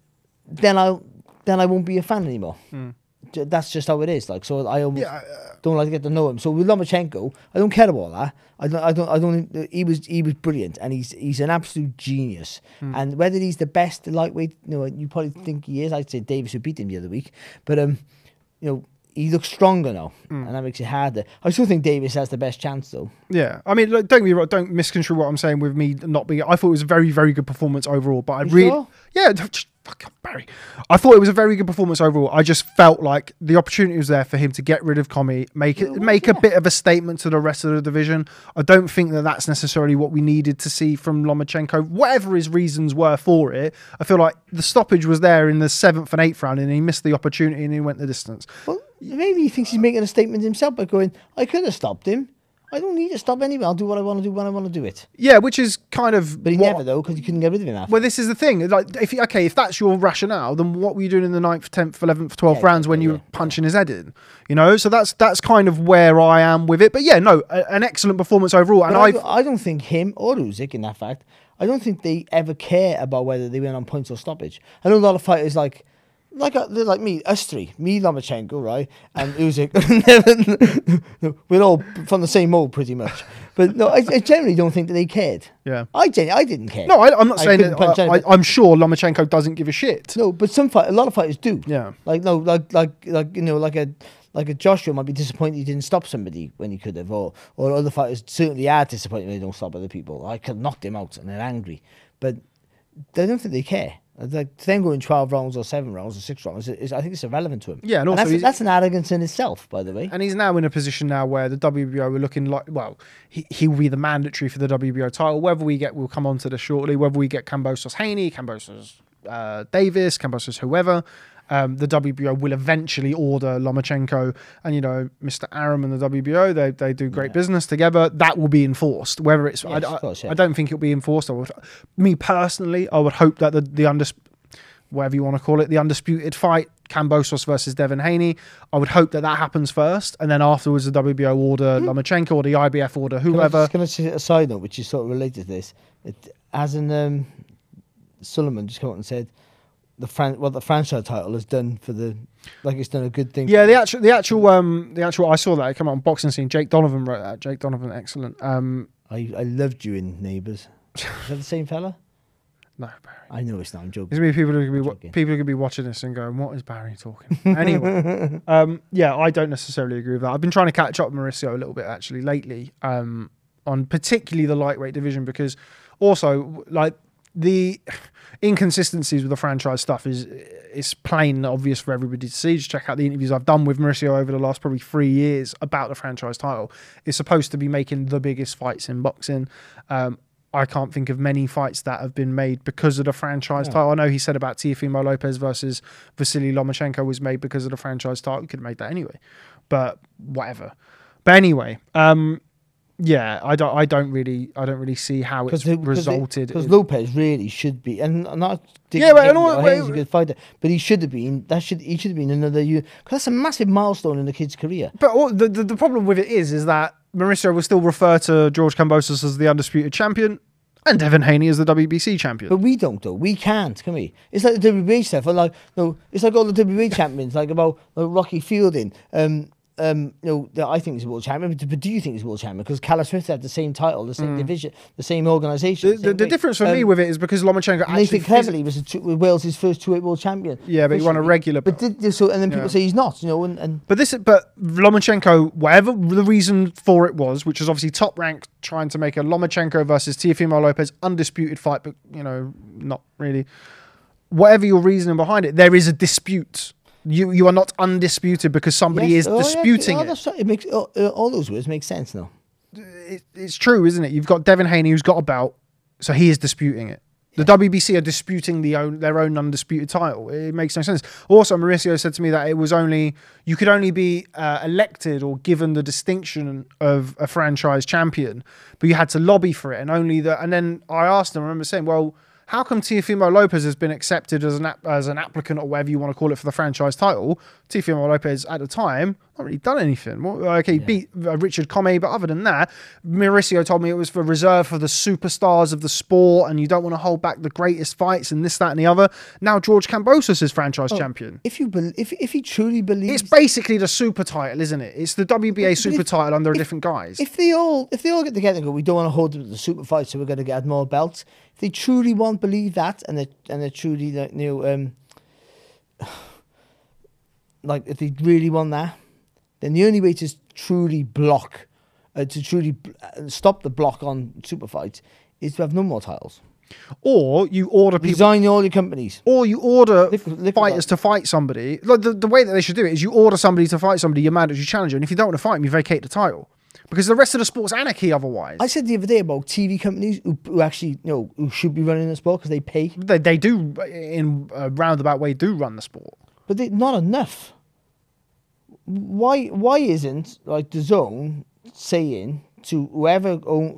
I won't be a fan anymore. That's just how it is. Like, so I almost don't like to get to know him. So with Lomachenko, I don't care about that. I don't. He was brilliant, and he's an absolute genius. And whether he's the best lightweight, you probably think he is. I'd say Davis, who beat him the other week, but he looks stronger now, and that makes it harder. I still think Davis has the best chance, though. Yeah, I mean, look, don't get me wrong, don't misconstrue what I'm saying with me not being. I thought it was a very, very good performance overall, but fuck Barry. I thought it was a very good performance overall. I just felt like the opportunity was there for him to get rid of Commey, make a bit of a statement to the rest of the division. I don't think that that's necessarily what we needed to see from Lomachenko. Whatever his reasons were for it, I feel like the stoppage was there in the 7th and 8th round, and he missed the opportunity and he went the distance. Well, maybe he thinks he's making a statement himself by going, I could have stopped him. I don't need to stop anyway. I'll do what I want to do when I want to do it. Yeah, which is kind of... But he never, though, because you couldn't get rid of him after. Well, this is the thing. Like, if that's your rationale, then what were you doing in the 9th, 10th, 11th, 12th rounds when you were punching his head in? So that's kind of where I am with it. But yeah, no, an excellent performance overall. And I don't think him or Usyk, in that fact, I don't think they ever care about whether they win on points or stoppage. I know a lot of fighters like me, us three, me, Lomachenko, right, and Usyk. We're all from the same mold, pretty much. But no, I generally don't think that they cared. Yeah, I didn't care. No, I'm not saying that. I'm sure Lomachenko doesn't give a shit. No, but a lot of fighters do. Yeah, like a Joshua might be disappointed he didn't stop somebody when he could have, or other fighters certainly are disappointed when they don't stop other people. I could knock them out and they're angry, but I don't think they care. Like, them going 12 rounds or 7 rounds or 6 rounds, I think it's irrelevant to him. Yeah, and also that's an arrogance in itself, by the way. And he's now in a position now where the WBO were looking like, well, he will be the mandatory for the WBO title. Whether we'll come on to this shortly, whether we get Kambosos Haney, Kambosos Davis, Kambosos whoever, the WBO will eventually order Lomachenko and Mr. Arum and the WBO. They do great business together. That will be enforced. Whether it's, I don't think it'll be enforced. Me personally, I would hope that the whatever you want to call it, the undisputed fight, Kambosos versus Devin Haney, I would hope that happens first, and then afterwards the WBO order Lomachenko or the IBF order whoever. Can I say a side note, which is sort of related to this? Sullivan just come out and said what the franchise title has done it's done a good thing. Yeah, the actual I saw that it come out on Boxing Scene. Jake Donovan wrote that. Jake Donovan, excellent. I loved you in Neighbours. Is that the same fella? No, Barry. I know it's not. I'm joking. There's going to be people who could be watching this and going, "What is Barry talking?" Anyway, yeah, I don't necessarily agree with that. I've been trying to catch up with Mauricio a little bit actually lately, on particularly the lightweight division, because also like the inconsistencies with the franchise stuff is plain and obvious for everybody to see. Just check out the interviews I've done with Mauricio over the last probably 3 years about the franchise title. It's supposed to be making the biggest fights in boxing. I can't think of many fights that have been made because of the franchise title. I know he said about Teofimo Lopez versus Vasily Lomachenko was made because of the franchise title. He could have made that anyway, but whatever. But anyway, yeah, I don't really see how it's resulted. Because Lopez really should be, and not he's a good fighter, but he should have been. He should have been another year, because that's a massive milestone in the kid's career. But the problem with it is that Mauricio will still refer to George Kambosos as the undisputed champion and Devin Haney as the WBC champion. But we don't, though. We can't, can we? It's like the WBA stuff. It's like all the WBA champions, like about Rocky Fielding. I think he's a world champion. But do you think he's a world champion? Because Callum Smith had the same title, the same division, the same organisation. The difference for me with it is because Lomachenko actually... Nathan Cleverly was Wales' first 2-weight world champion. Yeah, but he won a regular belt. And then people say he's not, But Lomachenko, whatever the reason for it was, which was obviously Top Rank trying to make a Lomachenko versus Teofimo Lopez undisputed fight, but, not really. Whatever your reasoning behind it, there is a dispute. You are not undisputed because somebody is disputing it. It makes all those words make sense now. It's true, isn't it? You've got Devin Haney who's got a belt, so he is disputing it. The WBC are disputing their own undisputed title. It makes no sense. Also, Mauricio said to me that you could only be elected or given the distinction of a franchise champion, but you had to lobby for it, and then I asked him. I remember saying, well, how come Teofimo Lopez has been accepted as an applicant or whatever you want to call it for the franchise title? Teofimo Lopez at the time not really done anything. He beat Richard Comey, but other than that, Mauricio told me it was for reserved for the superstars of the sport, and you don't want to hold back the greatest fights and this, that, and the other. Now George Kambosos is franchise champion. If he truly believes, it's basically the super title, isn't it? It's the WBA super title under a different guise. If they all get together and go, we don't want to hold them to the super fight, so we're going to get more belts. If they truly believe that, and they truly if they really want that, then the only way to truly stop the block on super fights is to have no more titles. Or you order people... Resign all your companies. Or you order fighters to fight somebody. Like the way that they should do it is you order somebody to fight somebody, your mandatory challenger, and if you don't want to fight them, you vacate the title. Because the rest of the sport's anarchy otherwise. I said the other day about TV companies who actually, who should be running the sport because they pay. They do, in a roundabout way, do run the sport. But not enough. Why isn't like the Zone saying to whoever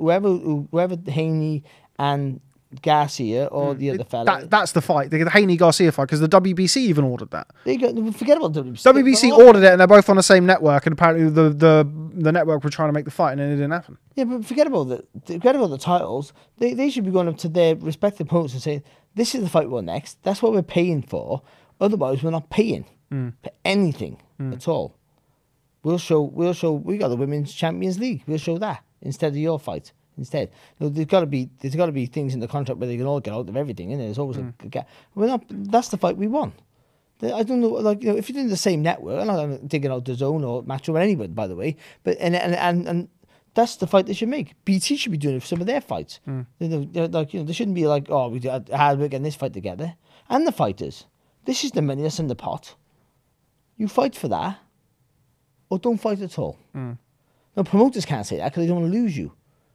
Haney and Garcia or the other fella? That's the fight, the Haney Garcia fight, because the WBC even ordered that. Forget about WBC. WBC ordered it, and they're both on the same network, and apparently the network were trying to make the fight, and it didn't happen. Yeah, but forget about the titles. They should be going up to their respective opponents and saying, "This is the fight we want next. That's what we're paying for. Otherwise, we're not paying for anything at all. We'll show. We got the Women's Champions League. We'll show that instead of your fight." Instead, there's got to be things in the contract where they can all get out of everything, and there's always a gap. That's the fight we won. I don't know, if you're doing the same network, I'm not digging out the Zone or Match or anyone, by the way, but and that's the fight they should make. BT should be doing it for some of their fights. They shouldn't be like, oh, we did hard work getting this fight together. And the fighters, this is the money that's in the pot. You fight for that, or don't fight at all. Now promoters can't say that because they don't want to lose you.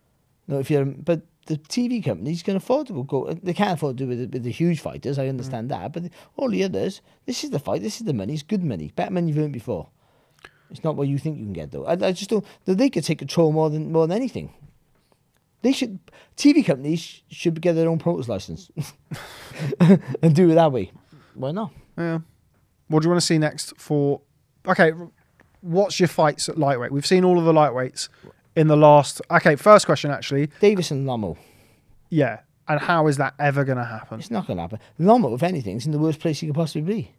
But the TV companies can afford to go. They can't afford to do it with the huge fighters. I understand that, but all the others, this is the fight. This is the money. It's good money, better money you've earned before. It's not what you think you can get though. I just don't. They could take control more than anything. They should. TV companies should get their own promoters license and do it that way. Why not? Yeah. What do you want to see next for? Okay, what's your fights at lightweight? We've seen all of the lightweights. In the last... Okay, first question, actually. Davis and Lomo. Yeah. And how is that ever going to happen? It's not going to happen. Lomo, if anything, is in the worst place he could possibly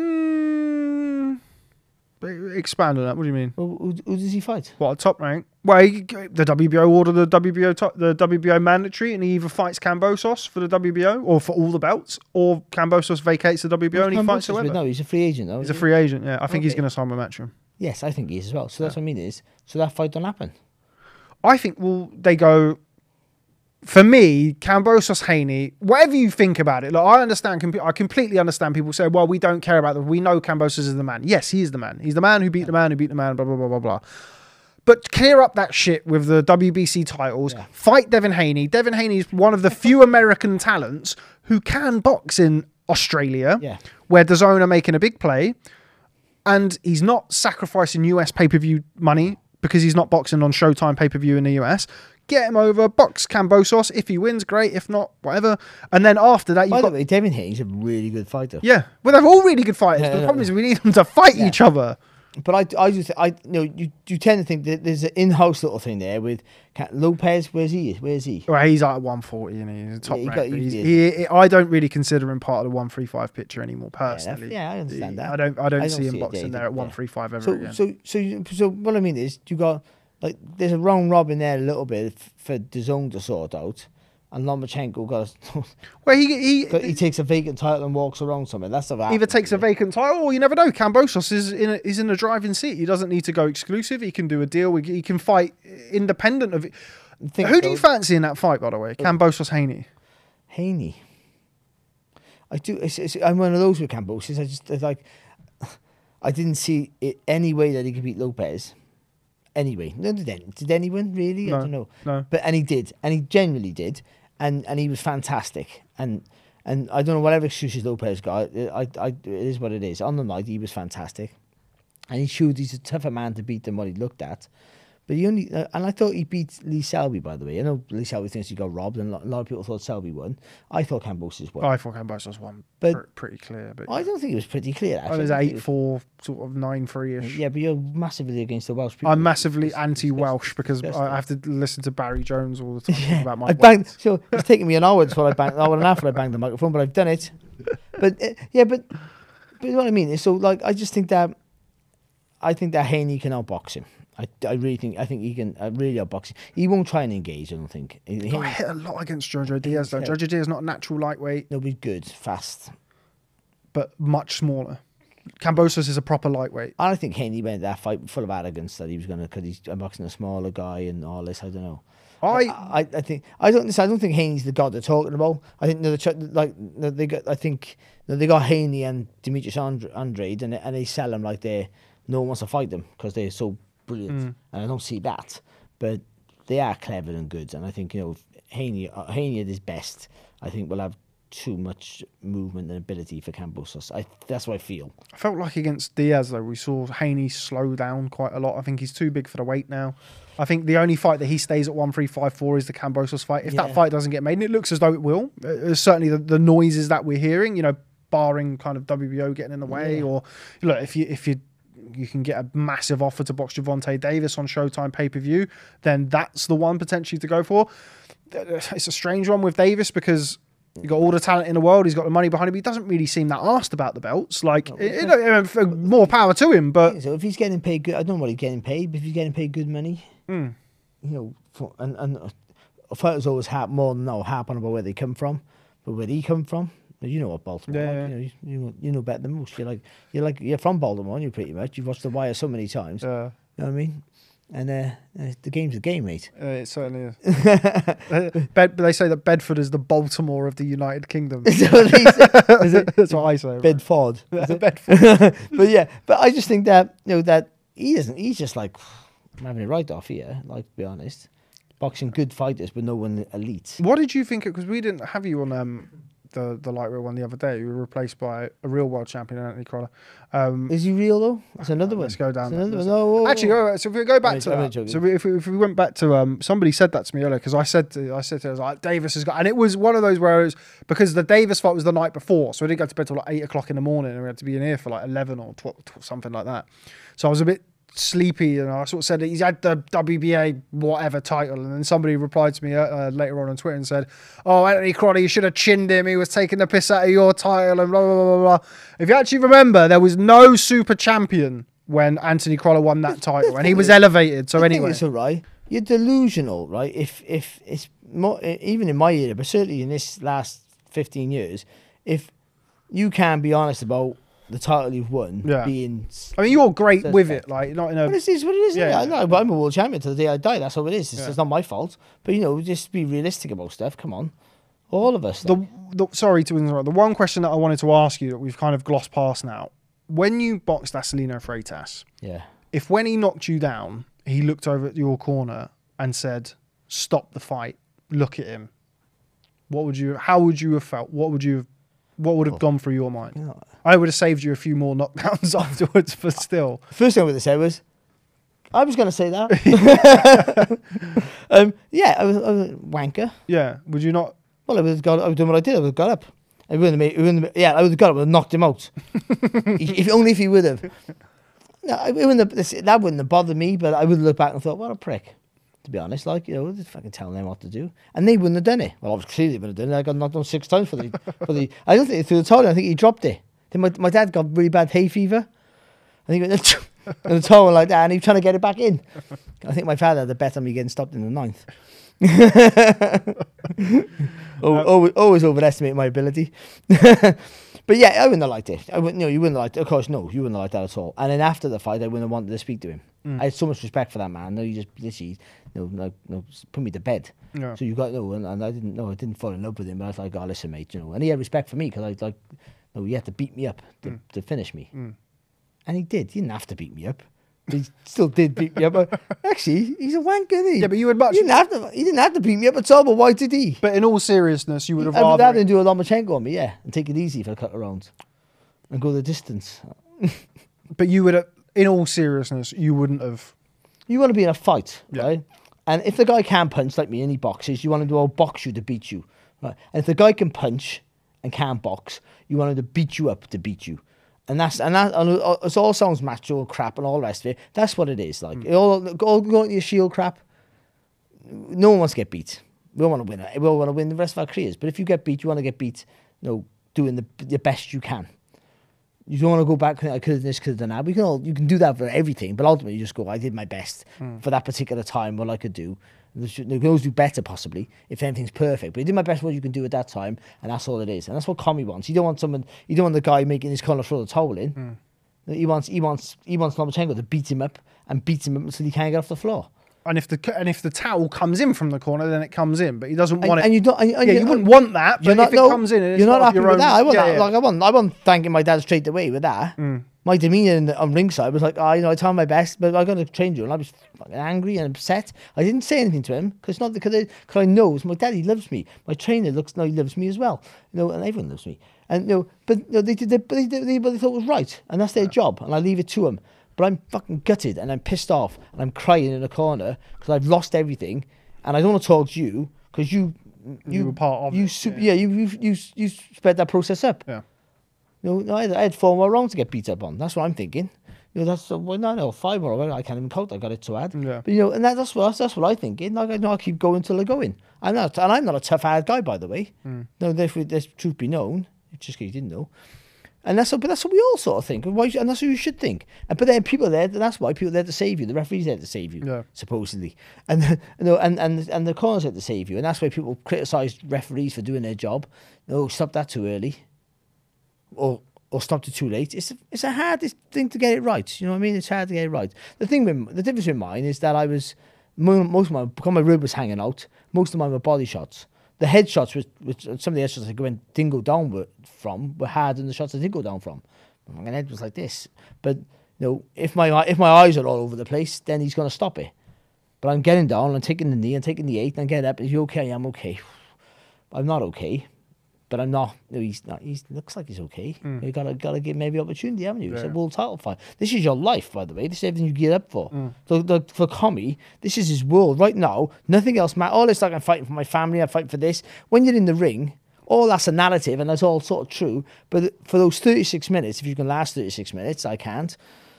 be. Expand on that. What do you mean? Well, who does he fight? What, a Top Rank? Well, the WBO ordered the WBO mandatory, and he either fights Kambosos for the WBO, or for all the belts, or Kambosos vacates the WBO and he fights whoever. No, he's a free agent, though. He's a free agent, yeah. I think he's going to sign with Matchroom. Yes, I think he is as well. So that's what I mean so that fight don't happen. I think, they go... For me, Kambosos, Haney, whatever you think about it, look, I completely understand people say, well, we don't care about that. We know Kambosos is the man. Yes, he is the man. He's the man who beat the man who beat the man, blah, blah, blah, blah, blah. But clear up that shit with the WBC titles. Yeah. Fight Devin Haney. Devin Haney is one of the few American talents who can box in Australia, where DAZN are making a big play, and he's not sacrificing US pay-per-view money because he's not boxing on Showtime pay-per-view in the US. Get him over, box Kambosos. If he wins, great. If not, whatever. And then after that, by the way, Devin Haney's a really good fighter. Yeah. Well, they're all really good fighters. But the problem is we need them to fight each other. But you tend to think that there's an in-house little thing there with Lopez. Where's he? Well, he's at 140 and he's a top Yeah, rank. I don't really consider him part of the 135 picture anymore, personally. Yeah, I understand that. I don't see him boxing there at 135 ever again. So what I mean is, you got like there's a round robin there a little bit for DAZN to sort out. And Lomachenko well, he takes a vacant title and walks around somewhere. That's the either takes a vacant title, or you never know. Kambosos is in a driving seat. He doesn't need to go exclusive. He can do a deal. He can fight independent of it. Who do you fancy in that fight, by the way? Kambosos, Haney. I do. I'm one of those with Kambosos. I didn't see it any way that he could beat Lopez. Anyway, did anyone really? No, I don't know. No. But he did, and he genuinely did, and he was fantastic. And I don't know whatever excuses Lopez got. It is what it is. On the night, he was fantastic, and he showed he's a tougher man to beat than what he looked at. But he only and I thought he beat Lee Selby, by the way. I know Lee Selby thinks he got robbed, and a lot of people thought Selby won. I thought Kambosos won. I thought Kambosos won, but pretty clear. But I don't think it was pretty clear. Actually, it was 8-4, sort of 9-3ish. Yeah, but you're massively against the Welsh people. I'm massively anti-Welsh because I have to listen to Barry Jones all the time about my. I banged. So it's taken me an hour before I banged. An hour and a half when I banged the microphone, but I've done it. But but what I mean is, so like I just think that Haney can outbox him. I really think he can really outbox him. He won't try and engage. I don't think. He got hit a lot against Jojo Diaz though. Jojo Diaz is not a natural lightweight. No, he's good, fast, but much smaller. Kambosos is a proper lightweight. I think Haney went that fight full of arrogance that he was going to, because he's unboxing a smaller guy and all this. I don't know. I don't think Haney's the god they're talking about. I think they got Haney and Demetrius Andrade and they sell them like no one wants to fight them because they're so brilliant. And I don't see that, but they are clever and good. And I think Haney at his best, I think will have too much movement and ability for Kambosos. That's what I feel. I felt like against Diaz though, we saw Haney slow down quite a lot. I think he's too big for the weight now. I think the only fight that he stays at 135-4 is the Kambosos fight. If that fight doesn't get made, and it looks as though it will, certainly the noises that we're hearing, barring kind of WBO getting in the way, or if you can get a massive offer to box Gervonta Davis on Showtime pay-per-view, then that's the one potentially to go for. It's a strange one with Davis because he's got all the talent in the world. He's got the money behind him. He doesn't really seem that arsed about the belts. More power to him. But so if he's getting paid good, I don't know what he's getting paid, but if he's getting paid good money, and fighters always harp on about where they come from, but where he come from. You know what Baltimore like. You know better than most. You're from Baltimore, you pretty much. You've watched The Wire so many times. You know what I mean? And the game's a game, mate. It certainly is. They say that Bedford is the Baltimore of the United Kingdom. That's what I say. Bedford. Bedford. but I just think that that he isn't. He's just like, I'm having it right off here. Like, to be honest, boxing good fighters, but no one elite. What did you think? Because we didn't have you on the lightweight one the other day. You were replaced by a real world champion, Anthony Crolla. Is he real though? That's another one. Let's go down. Actually, so if we go back to that, so if we went back to somebody said that to me earlier because I said to her, like, Davis has got, and it was one of those where it was because the Davis fight was the night before, so I didn't go to bed till like 8 o'clock in the morning, and we had to be in here for like 11 or 12, something like that. So I was a bit sleepy, and I sort of said that he's had the WBA whatever title, and then somebody replied to me later on Twitter and said, "Oh, Anthony Crolla, you should have chinned him. He was taking the piss out of your title," and blah blah blah blah. If you actually remember, there was no super champion when Anthony Crolla won that title, and he was elevated. So anyway, it's all right. You're delusional, right? If it's more, even in my era, but certainly in this last 15 years, if you can be honest about the title you've won being... I mean, you're great with it, like, not in a... But it is what it is. I know, but I'm a world champion till the day I die. That's all it is. It's not my fault. But, just be realistic about stuff. Come on. All of us. Sorry to interrupt. The one question that I wanted to ask you that we've kind of glossed past now. When you boxed Acelino Freitas, if when he knocked you down, he looked over at your corner and said, "Stop the fight, look at him," how would you have felt? What would have gone through your mind? I would have saved you a few more knockdowns afterwards, but still. First thing I would have said was, I was going to say that. I was a wanker. Yeah, would you not? Well, I would have done what I did. I would have got up. I would have got up and knocked him out. Only if he would have. No, that wouldn't have bothered me, but I would look back and thought, what a prick. To be honest, like, you know, just fucking telling them what to do, and they wouldn't have done it. Well, obviously they wouldn't have done it. I got knocked on 6 times for the. I don't think through the towel. I think he dropped it. Then my dad got really bad hay fever. I think he went and the towel like that, and he was trying to get it back in. I think my father had a bet on me getting stopped in the 9th. Always overestimate my ability. But yeah, I wouldn't have liked it. You wouldn't have liked it. Of course, no, you wouldn't have liked that at all. And then after the fight, I wouldn't have wanted to speak to him. I had so much respect for that man. No, you just literally, put me to bed. Yeah. So you got and I didn't fall in love with him. But I was like, oh, listen, mate, and he had respect for me because he had to beat me up to finish me, and he did. He didn't have to beat me up. He still did beat me up. But actually, he's a wanker, isn't he? Yeah, but you would much. He didn't have to beat me up at all. But why did he? But in all seriousness, you would have I would rather. have him do a Lomachenko on me, yeah, and take it easy for a couple of rounds, and go the distance. But you would, in all seriousness, you wouldn't have. You want to be in a fight, Yeah. right? And if the guy can't punch like me and he boxes, you want him to box you to beat you, right? And if the guy can punch and can't box, you want him to beat you up to beat you. And it all sounds macho crap and all the rest of it. That's what it is. Like it all going to your shield crap. No one wants to get beat. We all want to win. We all want to win the rest of our careers. But if you get beat, you want to get beat. Doing the best you can. You don't want to go back. I could have this, could have done that. You can do that for everything, but ultimately you just go. I did my best for that particular time. What I could do. You can always do better, possibly, if everything's perfect. But you did my best what you can do at that time, and that's all it is. And that's what Commie wants. You don't want the guy making his corner throw the towel in. He wants Lomachenko to beat him up until he can't get off the floor. And if the towel comes in from the corner, then it comes in. But he doesn't want it. And you don't. And you wouldn't want that. But if it comes in, and it's you're not part of happy your with own, that. I want yeah, that. yeah. Like I wasn't thanking my dad straight away with that. My demeanour on ringside was like, I tried my best, but I got to train you, and I was fucking angry and upset. I didn't say anything to him because I know my daddy loves me. My trainer he loves me as well. And everyone loves me. And they thought it was right, and that's their job, and I leave it to them. But I'm fucking gutted, and I'm pissed off, and I'm crying in a corner because I've lost everything, and I don't want to talk to you because you were part of it. You sped that process up. Yeah. I had 4 more rounds to get beat up on. That's what I'm thinking. That's 5 more. I can't even count. I got it to add. Yeah. But and that's what I'm thinking. I'll keep going till I go in. I'm not a tough hard guy, by the way. No, there's truth be known. Just in case you didn't know. And that's what we all sort of think, and that's what you should think. But then people are there. That's why people are there to save you. The referee's there to save you, supposedly, and the corner's there to save you. And that's why people criticise referees for doing their job. Stop that too early, or stopped it too late. It's a hard thing to get it right. You know what I mean? It's hard to get it right. The difference with mine is that because my rib was hanging out, most of mine were body shots. The headshots, which some of the headshots I went dingle down from, were harder than the shots I did go down from. My head was like this. But if my eyes are all over the place, then he's going to stop it. But I'm getting down, I'm taking the knee, I'm taking the 8, and I'm getting up. Is you okay? I'm okay. I'm not okay. But I'm not. No, he's not. He looks like he's okay. You gotta give maybe opportunity, haven't you? It's a world title fight. This is your life, by the way. This is everything you gear up for. So for Commie, this is his world right now. Nothing else matters. All it's like I'm fighting for my family. I'm fighting for this. When you're in the ring, all that's a narrative, and that's all sort of true. But for those 36 minutes, if you can last 36 minutes, I can't.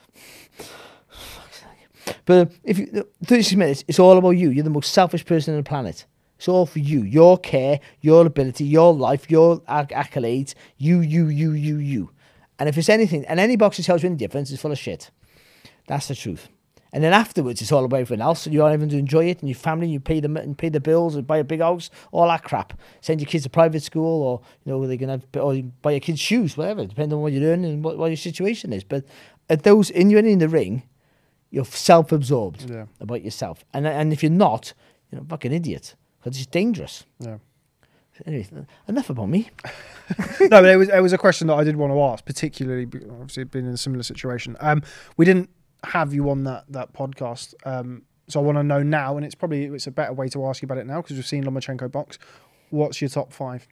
But 36 minutes, it's all about you. You're the most selfish person on the planet. It's all for you. Your care, your ability, your life, your accolades. You. And if it's anything, and any boxer tells you any difference, it's full of shit. That's the truth. And then afterwards, it's all about everything else. And you're able to enjoy it, and your family, you pay the bills, and buy a big house, all that crap. Send your kids to private school, or they can have, or you buy your kids shoes, whatever, depending on what you're doing and what your situation is. But when you're in the ring, you're self-absorbed about yourself. And if you're not, you're a fucking idiot. Because it's dangerous. Yeah. Anyway, enough about me. No, but it was a question that I did want to ask, particularly obviously being in a similar situation. We didn't have you on that podcast, so I want to know now, and it's a better way to ask you about it now because we've seen Lomachenko box. What's your top 5?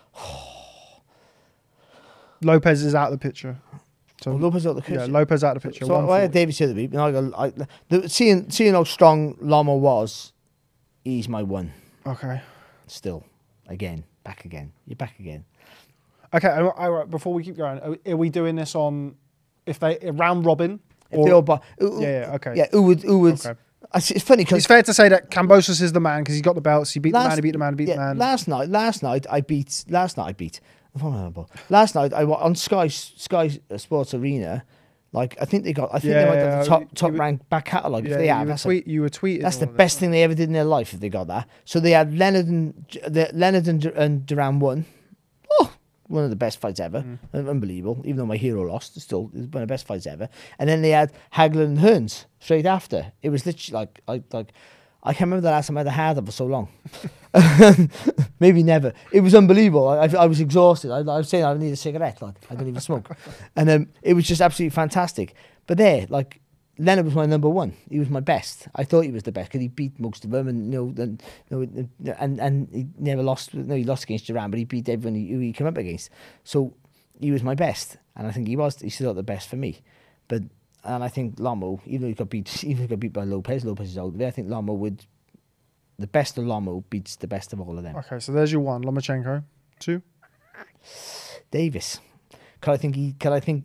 Lopez is out of the picture. So Lopez out of the picture. Yeah, Lopez out of the picture. So I had Davis the other week, and seeing how strong Loma was, he's my one. Okay. Still, back again. You're back again. Okay. All right. Before we keep going, are we doing this on round robin? If they all Okay. Yeah, who would? Okay. It's funny because It's fair to say that Kambosos is the man because he's got the belts. He beat the man. He beat the man. He beat the man. Last night I beat. Last night on Sky Sports Arena. Like I think they might have the top ranked back catalogue. If they have, you were tweeting. That's the best thing they ever did in their life if they got that. So they had Leonard and Duran won. Oh, one of the best fights ever. Unbelievable. Even though my hero lost, it's one of the best fights ever. And then they had Hagler and Hearns straight after. It was literally I can't remember the last time I had a hard for so long. Maybe never. It was unbelievable. I was exhausted. I was saying I need a cigarette. Like I don't even smoke. And it was just absolutely fantastic. But Leonard was my number one. He was my best. I thought he was the best because he beat most of them, and and he never lost. No, he lost against Duran, but he beat everyone who he came up against. So he was my best, and I think he still the best for me. And I think Lomo, even though he got beat by Lopez is old. I think the best of Lomo beats the best of all of them. Okay, so there's your one, Lomachenko. 2, Davis. I think he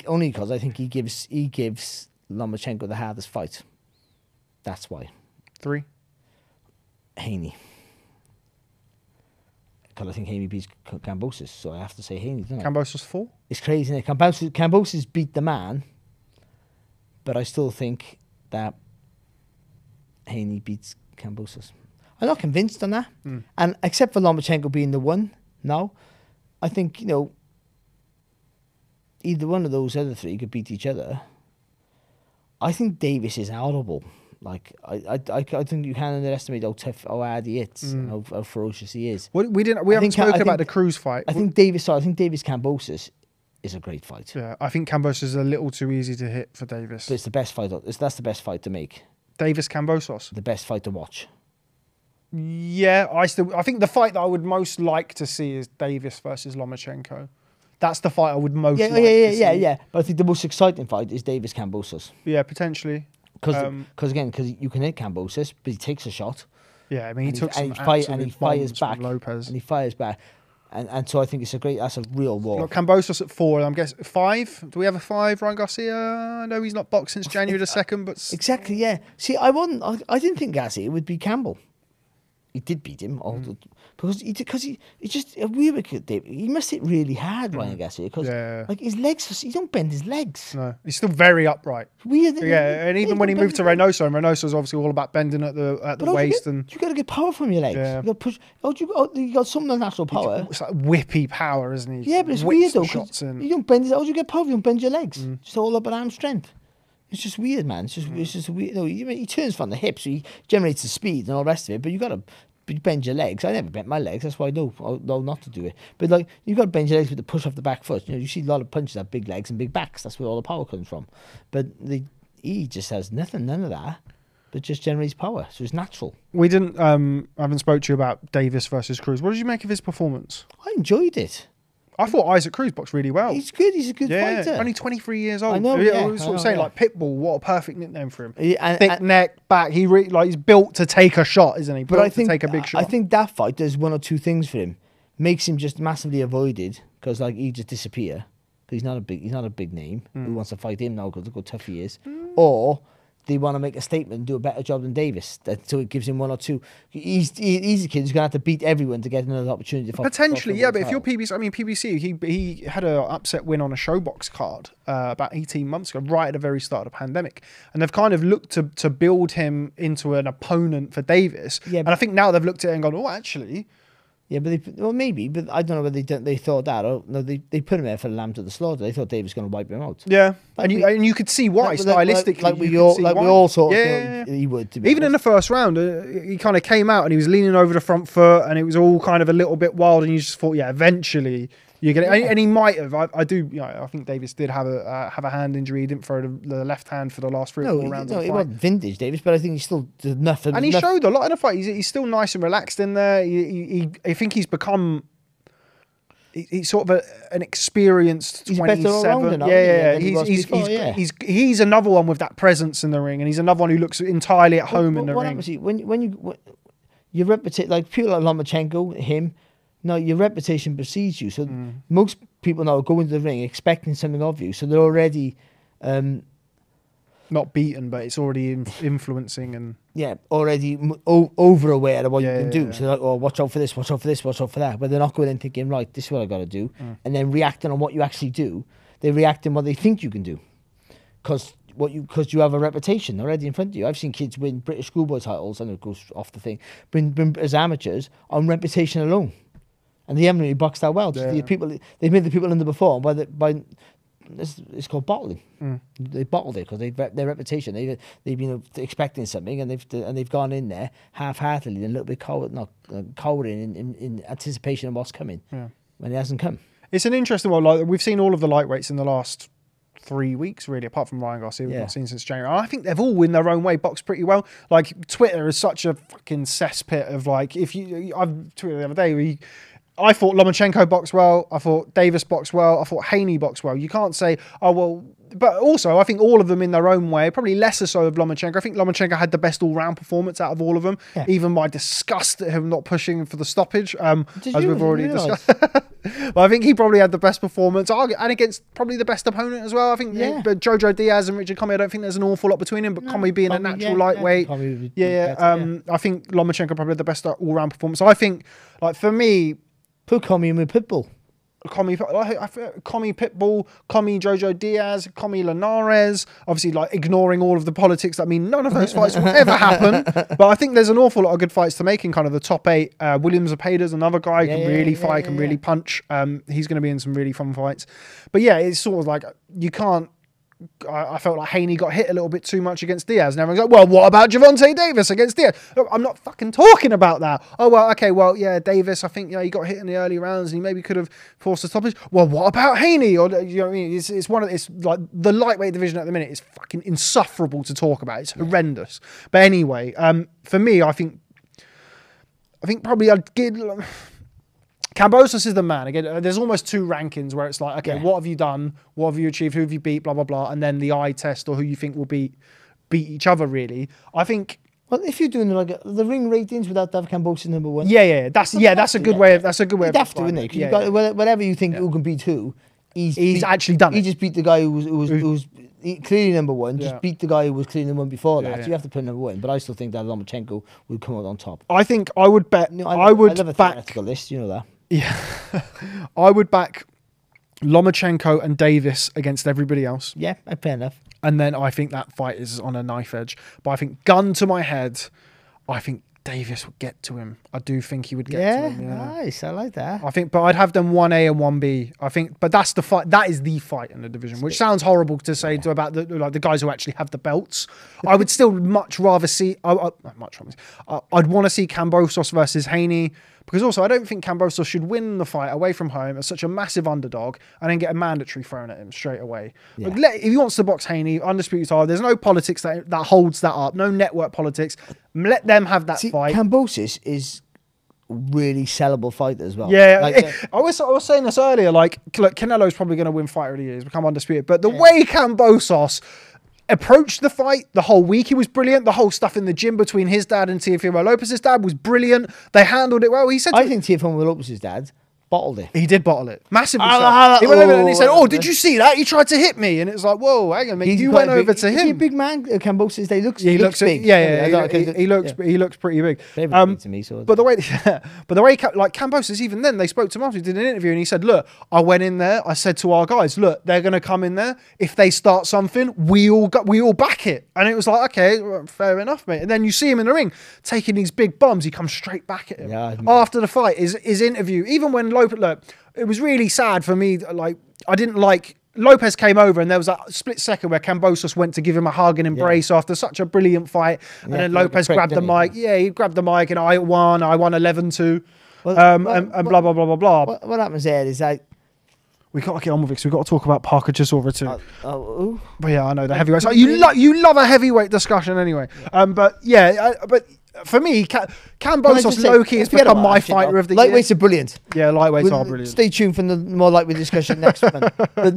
gives Lomachenko the hardest fight. That's why. 3, Haney. Because I think Haney beats Kambosos, so I have to say Haney. Kambosos 4. It's crazy, isn't it? Kambosos beat the man, but I still think that Haney beats Kambosos. I'm not convinced on that. And except for Lomachenko being the one, no. I think, either one of those other three could beat each other. I think Davis is audible. Like I think you can't underestimate how tough, how hard he hits, and how ferocious he is. We haven't spoken about the Cruz fight. I think Davis Kambosos is a great fight. Yeah, I think Kambosos is a little too easy to hit for Davis. But it's the best fight. That's the best fight to make. Davis Kambosos. The best fight to watch. Yeah, I think the fight that I would most like to see is Davis versus Lomachenko. That's the fight I would most like to see. Yeah. But I think the most exciting fight is Davis Kambosos. Yeah, potentially. Because you can hit Kambosos, but he takes a shot. Yeah, I mean he took some and he fires back. Lopez. And he fires back. And so I think that's a real war. You've got Kambosos at 4, and I'm guessing 5. Do we have a 5, Ryan Garcia? I know he's not boxed since January the 2nd, but exactly, yeah. See, I didn't think Garcia would be Campbell. He did beat him, because he just he must hit really hard, Ryan Garcia, because his legs, he don't bend his legs. No, he's still very upright. Weird. Yeah, and even when he moved to Reynoso, and Reynoso's obviously all about bending at the waist, and you got to get power from your legs. Yeah. You got to push. You got some natural power. It's like whippy power, isn't he? Yeah, but it's weird though. You don't bend. How do you get power? You don't bend your legs. Just all up at arm strength. It's just weird, man. It's just weird. No, he turns from the hips, so he generates the speed and all the rest of it. But you got to bend your legs. I never bent my legs. That's why I know not to do it. But you got to bend your legs with the push off the back foot. You see a lot of punches have big legs and big backs. That's where all the power comes from. But he just has none of that. But just generates power, so it's natural. We didn't. I haven't spoke to you about Davis versus Cruz. What did you make of his performance? I enjoyed it. I thought Isaac Cruz boxed really well. He's good. He's a good fighter. Only 23 years old. I know. I was sort of saying like Pitbull. What a perfect nickname for him. Thick neck, back. He's built to take a shot, isn't he? But to take a big shot. I think that fight does one or two things for him. Makes him just massively avoided because he just disappear. Because he's not a big name. Who wants to fight him now? Because look how tough he is. Or they want to make a statement and do a better job than Davis. So it gives him one or two. He's a kid who's going to have to beat everyone to get another opportunity. Potentially, yeah. But if you're PBC, PBC, he had an upset win on a Showbox card about 18 months ago, right at the very start of the pandemic. And they've kind of looked to build him into an opponent for Davis. Yeah, and I think now they've looked at it and gone, oh, actually... Yeah, but maybe, but I don't know whether they thought that. Or no, they put him there for the lamb to the slaughter. They thought Davis was going to wipe him out. Yeah, and you could see why stylistically. We all thought he would. Even in the first round, he kind of came out and he was leaning over the front foot, and it was all kind of a little bit wild. And you just thought, eventually you're gonna. And he might have. I do. I think Davis did have a hand injury. He didn't throw the left hand for the last 3 or 4 rounds. No, it wasn't vintage Davis, but I think he still did nothing. And he showed a lot in the fight. He's still nice and relaxed in there. I think he's become. He's sort of an experienced 27. He's another one with that presence in the ring, and he's another one who looks entirely at home in the ring. Happens, when your reputation, like people like Lomachenko, him. No, your reputation precedes you. So most people now go into the ring expecting something of you. So they're already not beaten, but it's already influencing and already over aware of what you can do. Yeah. So like, oh, watch out for this, watch out for this, watch out for that. But they're not going in thinking, right, this is what I got to do, and then reacting on what you actually do. They react on what they think you can do, because you have a reputation already in front of you. I've seen kids win British schoolboy titles, and it goes off the thing, been as amateurs on reputation alone, and they haven't really boxed that well. Yeah. They've made the people underperform by it's called bottling. They bottled it because their reputation. They've been expecting something, and they've gone in there half-heartedly and a little bit cowering in anticipation of what's coming when it hasn't come. It's an interesting one. Like, we've seen all of the lightweights in the last 3 weeks, really, apart from Ryan Garcia, we've not seen since January. I think they've all, in their own way, boxed pretty well. Like, Twitter is such a fucking cesspit of, like, I've tweeted the other day, I thought Lomachenko boxed well. I thought Davis boxed well. I thought Haney boxed well. You can't say, oh, well... But also, I think all of them in their own way, probably lesser so of Lomachenko. I think Lomachenko had the best all-round performance out of all of them, even my disgust at him not pushing for the stoppage, as we've already discussed. But I think he probably had the best performance, and against probably the best opponent as well. I think but Jojo Diaz and Richard Commey, I don't think there's an awful lot between him, but Commey being a natural lightweight. I think Lomachenko probably had the best all-round performance. So I think, like, for me... Put Commey in with Pitbull. Commey Pitbull, Commey Jojo Diaz, Commey Linares, obviously, like, ignoring all of the politics that mean none of those fights will ever happen. But I think there's an awful lot of good fights to make in kind of the top 8. William Zepeda's another guy who can really fight, can really punch. He's going to be in some really fun fights. But yeah, it's sort of like you can't. I felt like Haney got hit a little bit too much against Diaz, and everyone's like, well, what about Gervonta Davis against Diaz? Look, I'm not fucking talking about that. Oh, well, okay, well, yeah, Davis, I think, he got hit in the early rounds and he maybe could have forced a stoppage. Well, what about Haney? Or, you know what I mean? It's like the lightweight division at the minute is fucking insufferable to talk about. It's horrendous. But anyway, for me, I think probably I'd give... Kambosos is the man. Again, there's almost 2 rankings where it's like, okay, what have you done? What have you achieved? Who have you beat? Blah, blah, blah. And then the eye test, or who you think will beat each other, really. I think... Well, if you're doing like the ring ratings without Dav Kambosos number 1. That's a good way of... That's a good way of... You'd have to, isn't it? Because whatever you think who can beat who, he's actually done it. He just beat the guy who was clearly number 1. Just beat the guy who was clearly number 1 before that. So you have to put number 1. But I still think that Lomachenko would come out on top. I think I would bet... I love a theoretical list, you know that. Yeah. I would back Lomachenko and Davis against everybody else. Yeah, fair enough. And then I think that fight is on a knife edge. But I think, gun to my head, I think Davis would get to him. I do think he would get to him. Yeah, nice. I like that. I think, but I'd have them 1A and 1B. I think, but that's the fight. That is the fight in the division, which sounds horrible to say about the guys who actually have the belts. I would still much rather see. I'd want to see Kambosos versus Haney. Because also, I don't think Kambosos should win the fight away from home as such a massive underdog and then get a mandatory thrown at him straight away. Yeah. If he wants to box Haney, undisputed title, there's no politics that holds that up, no network politics. Let them have that fight. Kambosos is really sellable fighter as well. Yeah, I was saying this earlier, like, look, Canelo's probably going to win Fighter of the Year, he's become undisputed, but the way Kambosos approached the fight the whole week, he was brilliant. The whole stuff in the gym between his dad and Teofimo Lopez's dad was brilliant. They handled it well. He said, I think Teofimo Lopez's dad bottled it. He did bottle it massively. He went over and he said, "Oh, did you see that? He tried to hit me," and it's like, "Whoa, hang on, mate. You went over to him." Is he a big man? Kambosos, he looks big. He looks pretty big. To me, but the way like Kambosos, even then they spoke to him after he did an interview, and he said, "Look, I went in there. I said to our guys, look, they're going to come in there. If they start something, we all back it." And it was like, okay, well, fair enough, mate. And then you see him in the ring taking these big bombs. He comes straight back at him after the fight. His interview, even when Look, it was really sad for me. Like, I didn't like Lopez came over and there was that split second where Kambosos went to give him a hug and embrace after such a brilliant fight. And then Lopez grabbed the mic. Yeah, he grabbed the mic and I won 11-2. And blah, blah, blah, blah, blah. What happens there is like, we got to get on with it because we've got to talk about Parker Chisora too. But yeah, I know the heavyweight. So you love a heavyweight discussion anyway. But for me, Kambosos low-key has become my fighter of the year. Lightweights are brilliant. Yeah, lightweights are brilliant. Stay tuned for the more lightweight discussion next month. But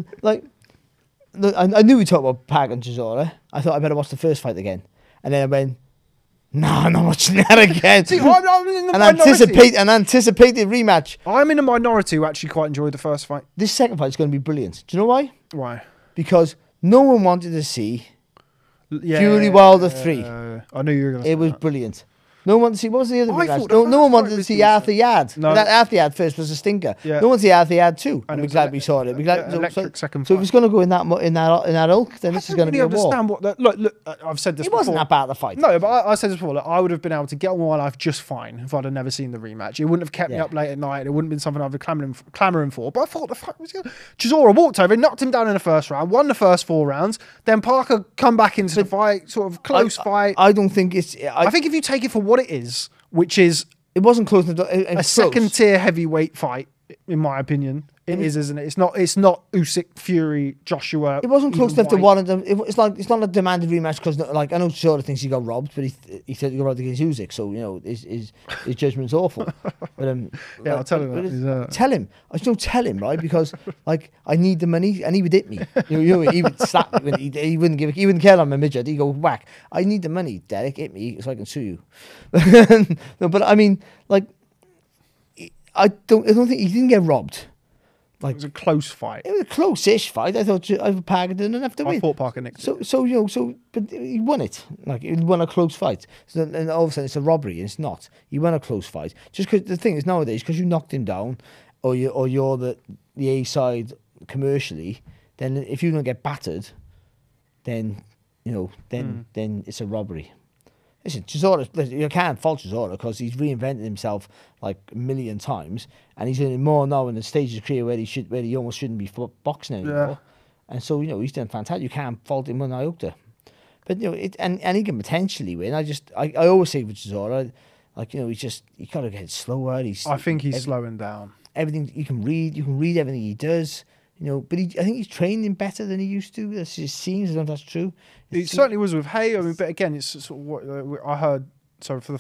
I knew we talked about Parker and Chisora. I thought I better watch the first fight again. And then I went, no, I'm not watching that again. See, I'm in the minority. An anticipated rematch. I'm in a minority who actually quite enjoyed the first fight. This second fight is going to be brilliant. Do you know why? Why? Because no one wanted to see Yeah, Fury Wilder 3. I knew you were going to say It was that. brilliant. No one see. What was the other I big match? thought the No one first wanted fight to was see decent. Arthur Yad. No. That Arthur Yad first was a stinker. Yeah. No one see Arthur Yad too. And it I'm was glad we saw it. electric second So fight. if it's going to go in that ilk, then this is going to be a war. understand what. Look, I've said this It before. wasn't that bad of a fight. No, but I said this before. Look, I would have been able to get on with my life just fine if I'd have never seen the rematch. It wouldn't have kept me Yeah. up late at night. It wouldn't have been something I'd be clamouring for. But I thought the fight was good. Chisora walked over, knocked him down in the first round, won the first 4 rounds. Then Parker come back into the fight, sort of close fight. I don't think it's. I think if you take it for what it is, which is it wasn't close. a second tier heavyweight fight, in my opinion. It is, isn't it? It's not Usyk, Fury, Joshua. It wasn't close even enough to White. one of them. It's not a demanded rematch because, like, I know Shorter thinks he got robbed, but he thought he got robbed against Usyk, so you know his judgment's awful. But Yeah, I'll tell him that. Tell him. I just don't tell him, right? Because like I need the money, and he would hit me. You know, he would slap me. When he wouldn't give. He wouldn't care on my midget. He'd go whack. I need the money, Derek. Hit me so I can sue you. No, but I mean, like, I don't think he didn't get robbed. It was a close fight. It was a close-ish fight. I thought Parker didn't have to win. I thought Parker nicked it. But he won it. Like, he won a close fight. So, and all of a sudden it's a robbery. It's not. He won a close fight. Just because the thing is nowadays, because you knocked him down, or you're the A side commercially, then if you don't get battered, then then it's a robbery. Listen, Chisora, you can't fault Chisora because he's reinvented himself like a million times, and he's in more now in the stage of his career where he almost shouldn't be boxing anymore. Yeah. And so he's done fantastic. You can't fault him on iota. But and he can potentially win. I always say with Chisora, like he got to get slower. I think he's slowing down. Everything you can read everything he does. But I think he's training better than he used to. It just seems. I don't know if that's true. It certainly was with Hay. I mean, but again, it's sort of what I heard. So for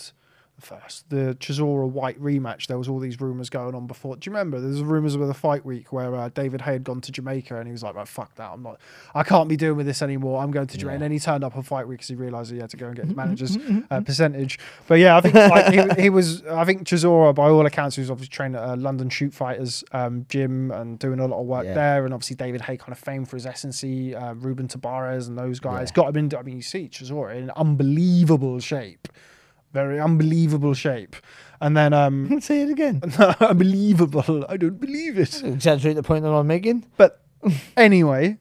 the Chisora White rematch, there was all these rumours going on before. Do you remember? There was rumours with a fight week where David Hay had gone to Jamaica and he was like, "Well, fuck that! I can't be doing with this anymore. I'm going to Jamaica." And then he turned up on fight week because he realised he had to go and get his manager's percentage. But yeah, I think like, he was. I think Chisora, by all accounts, he was obviously training at a London Shoot Fighters gym and doing a lot of work there. And obviously David Hay kind of famed for his S&C, Ruben Tabarez and those guys got him into. I mean, you see Chisora in unbelievable shape. Very unbelievable shape. And then say it again. Unbelievable. I don't believe it. Exaggerate the point that I'm making. But anyway,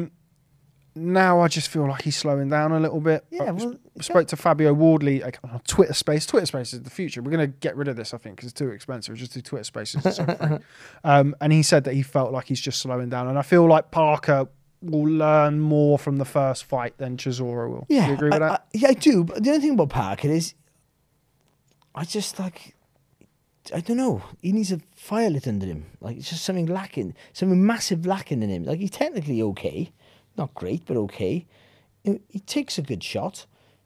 now I just feel like he's slowing down a little bit. Yeah, I spoke to Fabio Wardley on Twitter Space. Twitter Space is the future. We're going to get rid of this, I think, because it's too expensive. Just do Twitter Spaces. It's so free. And he said that he felt like he's just slowing down. And I feel like Parker will learn more from the first fight than Chisora will. Yeah, do you agree with that? I do. But the only thing about Parker is, I just like, I don't know. He needs a fire lit under him. Like, it's just something lacking, something massive lacking in him. Like, he's technically okay, not great, but okay. He takes a good shot.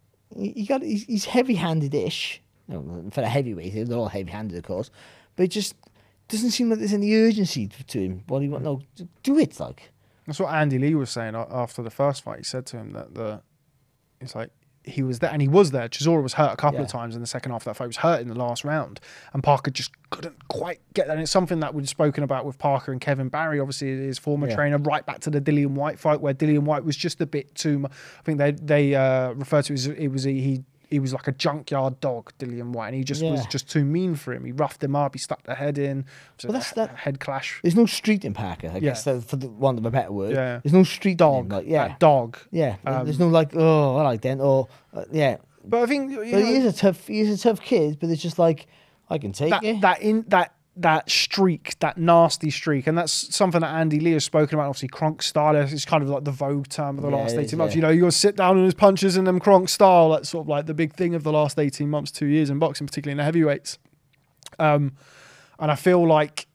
He's heavy-handed-ish. For a heavyweight, they're all heavy-handed, of course. But it just doesn't seem like there's any urgency to him. What do you want? No, do it, like. That's what Andy Lee was saying after the first fight. He said to him that it's like he was there, and he was there. Chisora was hurt a couple of times in the second half of that fight. He was hurt in the last round, and Parker just couldn't quite get that. And it's something that we've spoken about with Parker and Kevin Barry, obviously his former trainer, right back to the Dillian White fight, where Dillian White was just a bit too much. I think they referred to it as he was like a junkyard dog, Dillian White, and he just was just too mean for him. He roughed him up, he stuck the head in. So that's that head clash. There's no street in Parker, I guess, for the want of a better word. Yeah. There's no street Dog. in him, like, That dog. Yeah. There's no like, oh, I like that, or yeah. But I think But he is a tough kid, but it's just like, I can take it. That streak, that nasty streak, and that's something that Andy Lee has spoken about. Obviously, Kronk style is kind of like the vogue term of the last 18 months. Yeah. You got to sit down on his punches and them Kronk style. That's sort of like the big thing of the last 18 months, 2 years in boxing, particularly in the heavyweights. And I feel like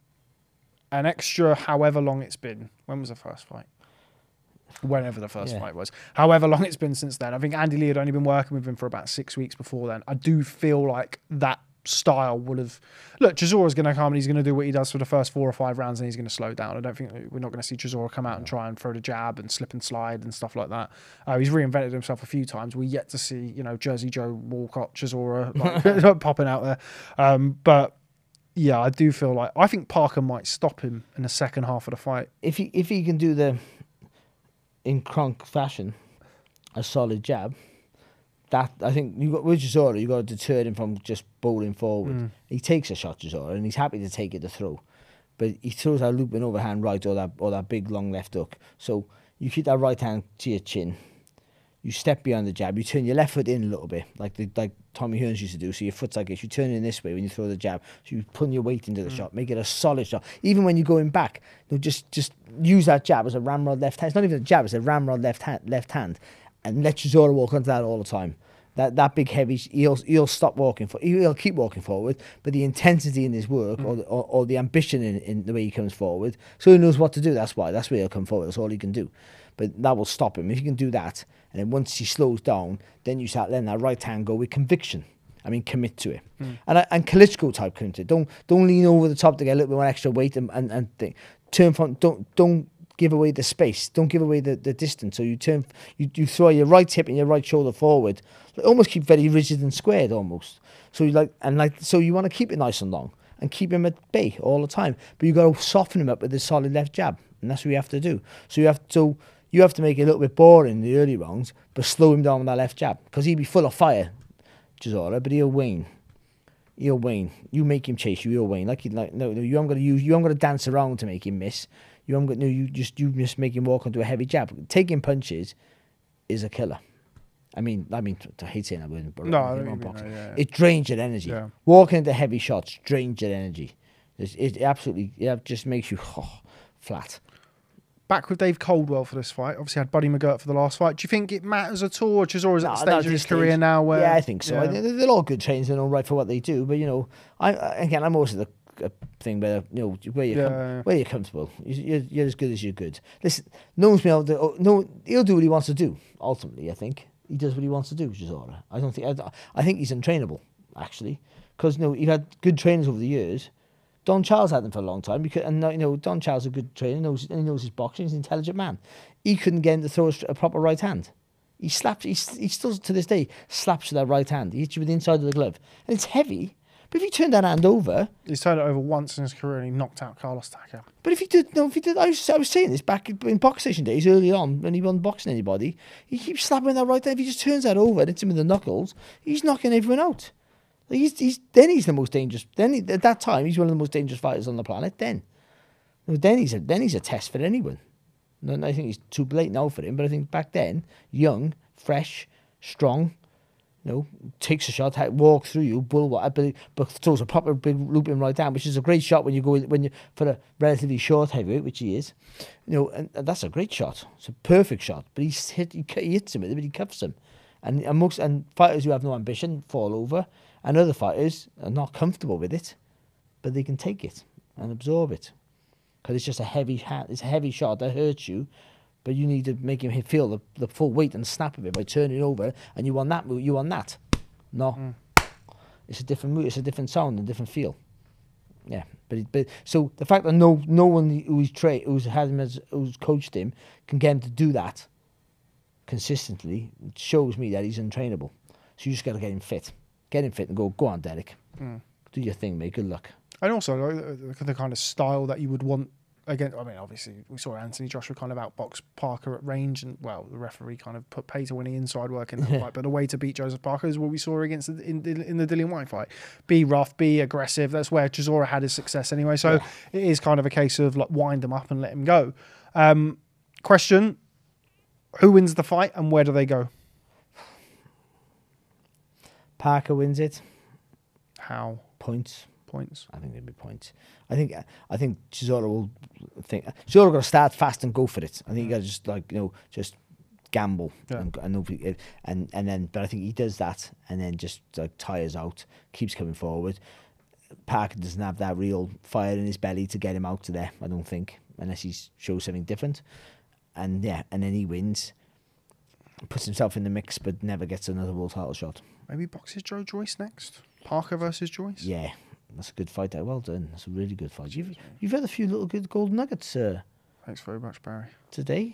an extra, however long it's been. When was the first fight? Whenever the first fight was. However long it's been since then. I think Andy Lee had only been working with him for about 6 weeks before then. I do feel like that style would have... Look, Chisora's going to come and he's going to do what he does for the first 4 or 5 rounds and he's going to slow down. I don't think we're not going to see Chisora come out and try and throw the jab and slip and slide and stuff like that. He's reinvented himself a few times. We're yet to see, Jersey Joe, Walcott, Chisora like, popping out there. But yeah, I do feel like... I think Parker might stop him in the second half of the fight. If he can do the... in Kronk fashion, a solid jab, that I think with Chisora, you got to deter him from just bowling forward. He takes a shot, Chisora, and he's happy to take it to throw, but he throws that looping overhand right or that big long left hook. So you keep that right hand to your chin. You step behind the jab. You turn your left foot in a little bit, like Tommy Hearns used to do. So your foot's like this. You turn in this way when you throw the jab. So you put your weight into the shot. Make it a solid shot. Even when you're going back, just use that jab as a ramrod left hand. It's not even a jab. It's a ramrod left hand, and let Chisora walk onto that all the time. That big heavy, he'll stop walking for. He'll keep walking forward, but the intensity in his work or the ambition in the way he comes forward, so he knows what to do. That's where he'll come forward. That's all he can do. But that will stop him if you can do that. And then once he slows down, then you start letting that right hand go with conviction. I mean, commit to it. And Klitschko type commit to it. Don't lean over the top to get a little bit more extra weight and think. Turn from. Don't give away the space. Don't give away the distance. So you turn. You throw your right hip and your right shoulder forward. Almost keep very rigid and squared almost. So so you want to keep it nice and long and keep him at bay all the time. But you got to soften him up with a solid left jab, and that's what you have to do. So you have to make it a little bit boring in the early rounds, but slow him down with that left jab. Because he'll be full of fire, Chisora, but he'll wane. He'll wane. You make him chase you, he'll wane. You haven't got to dance around to make him miss. You just make him walk onto a heavy jab. Taking punches is a killer. I mean, I hate saying that word, but it drains your energy. Yeah. Walking into heavy shots drains your energy. It absolutely just makes you flat. Back with Dave Coldwell for this fight. Obviously had Buddy McGirt for the last fight. Do you think it matters at all, or Chisora's at the stage of his career now where... Yeah, I think so. Yeah. They're all good trainers and all right for what they do, but I'm also the thing where where you're comfortable. You're as good as you're good. Listen, he'll do what he wants to do. Ultimately, I think he does what he wants to do, Chisora. I think he's untrainable actually, because you've had good trainers over the years. Don Charles had them for a long time, and Don Charles is a good trainer, he knows his boxing, he's an intelligent man. He couldn't get him to throw a proper right hand. He still to this day slaps with that right hand. He hits you with the inside of the glove. And it's heavy, but if he turned that hand over... He's turned it over once in his career and he knocked out Carlos Takam. But if he did, I was saying this back in box station days early on, when he wasn't boxing anybody, he keeps slapping that right hand. If he just turns that over and hits him with the knuckles, he's knocking everyone out. He's the most dangerous. At that time, he's one of the most dangerous fighters on the planet. Then he's a test for anyone. And I think he's too late now for him. But I think back then, young, fresh, strong, takes a shot, walks through you, but throws a proper big looping right down, which is a great shot when you for a relatively short heavyweight, which he is. And that's a great shot. It's a perfect shot. But he hits him with it, but he cuffs him. And fighters who have no ambition fall over. And other fighters are not comfortable with it, but they can take it and absorb it. Because it's just a heavy shot that hurts you, but you need to make him feel the full weight and snap of it by turning over, and you want that move, you want that. No. It's a different move, it's a different sound and different feel. Yeah. But so the fact that no one who's coached him can get him to do that consistently shows me that he's untrainable. So you just got to get him fit. Get him fit and go on, Derek. Do your thing, mate. Good luck. And also the kind of style that you would want. Again, I mean, obviously, we saw Anthony Joshua kind of outbox Parker at range, and the referee kind of put pay to winning inside work in that fight. But the way to beat Joseph Parker is what we saw in the Dillian Whyte fight. Be rough, be aggressive. That's where Chisora had his success anyway. So it is kind of a case of wind him up and let him go. Question: who wins the fight and where do they go? Parker wins it. How? Points. I think it'd be points. I think Chisora will think. Chisora got to start fast and go for it. I think you got to just gamble and then. But I think he does that and then just tires out, keeps coming forward. Parker doesn't have that real fire in his belly to get him out to there. I don't think, unless he shows something different. And then he wins, puts himself in the mix, but never gets another world title shot. Maybe boxes Joe Joyce next. Parker versus Joyce. Yeah, that's a good fight there. Well done. That's a really good fight. You've had a few little good gold nuggets, sir. Thanks very much, Barry. Today.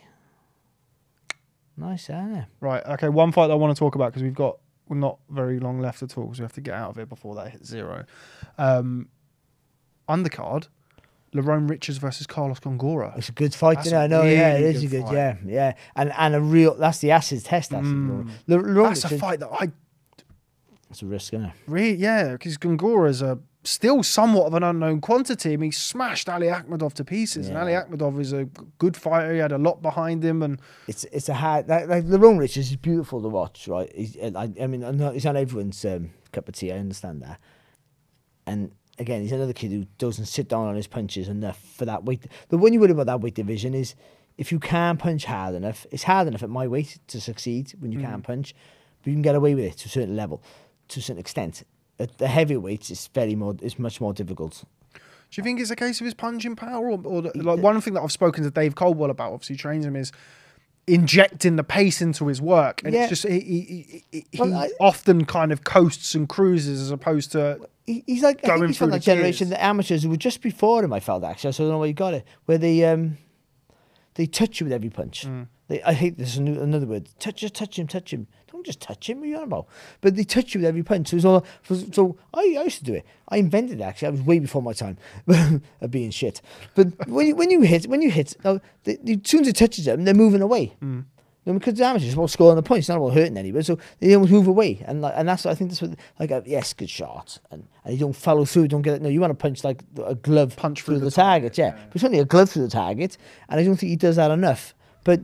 Nice, isn't it? Right. Okay. One fight that I want to talk about because we're not very long left at all, so we have to get out of it before that hits 0. Undercard. Lerone Richards versus Carlos Gongora. It's a good fight, That's you know. a I know, yeah, it really is a good good, fight. yeah. And a real, that's the acid test. That's That's a fight that I It's a risk, isn't it? really, because Gongora's still somewhat of an unknown quantity. I mean, he smashed Ali Akhmedov to pieces, and Ali Akhmedov is a good fighter. He had a lot behind him, and It's a hard, like Lerone Richards is beautiful to watch, right? I mean, it's not everyone's cup of tea. I understand that. And again, he's another kid who doesn't sit down on his punches enough for that weight. The one you worry about that weight division is if you can't punch hard enough. It's hard enough at my weight to succeed when you can't punch, but you can get away with it to a certain level, to a certain extent. At the heavyweights, it's much more difficult. do you think it's a case of his punching power, like one thing that I've spoken to Dave Coldwell about, obviously trains him, is injecting the pace into his work, and it's just he often kind of coasts and cruises as opposed to He's like, I think he's from that generation, the amateurs who were just before him, I felt, actually. So I don't know where he got it. Where they touch you with every punch. I hate this, another word. Touch him. Don't just touch him, what are you on about? But they touch you with every punch. So I used to do it. I invented it, actually. I was way before my time of being shit. But when you hit, as soon as it touches them, they're moving away. Because the amateurs about scoring the points, it's not about hurting anybody, so they don't move away, and that's I think that's what yes, good shot, and you don't follow through, don't get it. No, you want to punch like a glove punch through the target, but it's only a glove through the target, and I don't think he does that enough. But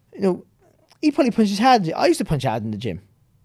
he probably punches hard. I used to punch hard in the gym.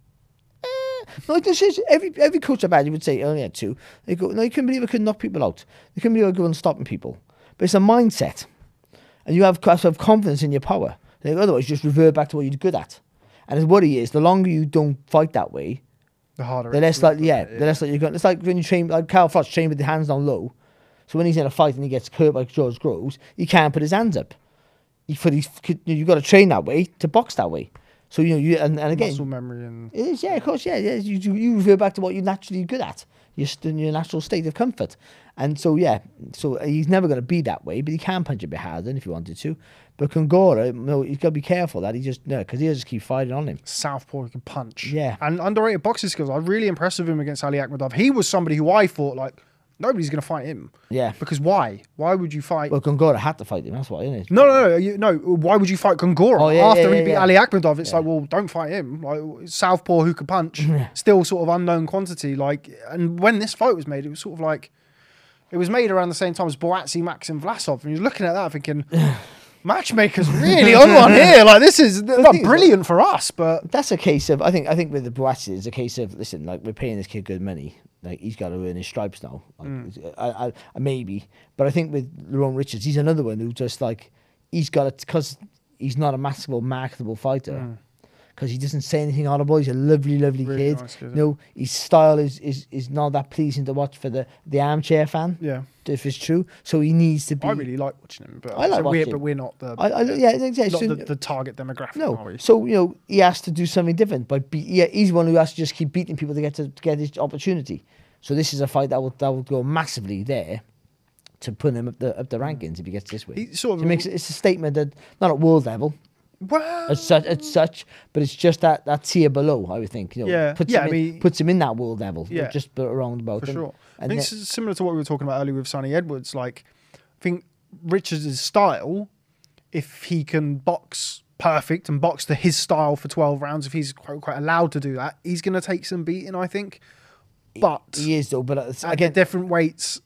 No, this is every coach I've had, you would say, I only had two. They go, no, you couldn't believe I could knock people out. You couldn't believe I could go on stopping people. But it's a mindset, and you have to have confidence in your power. Otherwise, you just revert back to what you're good at. And the worry is, the longer you don't fight that way, the harder. The less likely, the less likely you're going. It's like when you train, like Carl Frost trained with the hands down low. So when he's in a fight and he gets hurt by George Groves, he can't put his hands up. You've got to train that way to box that way. So you and again, muscle memory and it is, of course, You revert back to what you're naturally good at. You're in your natural state of comfort. And so he's never going to be that way, but he can punch a bit harder if he wanted to. But Gongora, he's got to be careful that because he'll just keep fighting on him. Southpaw, he can punch. Yeah. And underrated boxing skills. I'm really impressed with him against Ali Akhmedov. He was somebody who I thought, like, nobody's going to fight him. Yeah. Because why? Why would you fight? Well, Gongora had to fight him, that's why, isn't it? No. Why would you fight Gongora? After he beat Ali Akhmedov, it's like, well, don't fight him. Like, Southpaw who can punch, still sort of unknown quantity. Like, and when this fight was made, it was sort of like, it was made around the same time as Boatsy, Maxim Vlasov. And you're looking at that thinking, matchmaker's really on one here. Like, this is not brilliant for us, but that's a case of, I think with the Boatsy, it's a case of, listen, like, we're paying this kid good money. Like, he's got to earn his stripes now. Like, I maybe. But I think with Lerone Richards, he's another one who just, like, he's got it, because he's not a massive, marketable fighter. Because he doesn't say anything audible. He's a lovely, lovely really kid. Nice kid, his style is not that pleasing to watch for the armchair fan. Yeah. If it's true. So he needs to be. I really like watching him, but I like watching him. But we're not the not the target demographic. No. Are we? So he has to do something different. But he's one who has to just keep beating people to get his opportunity. So this is a fight that will go massively there to put him up the rankings if he gets this way. It's a statement that not at world level. Well, as such, but it's just that tier below, I would think. Puts him in that world level. Yeah, just around about. For sure. I think it's similar to what we were talking about earlier with Sonny Edwards. Like, I think Richards' style, if he can box perfect and box to his style for 12 rounds, if he's quite allowed to do that, he's going to take some beating, I think. But he is, though. But again, different weights.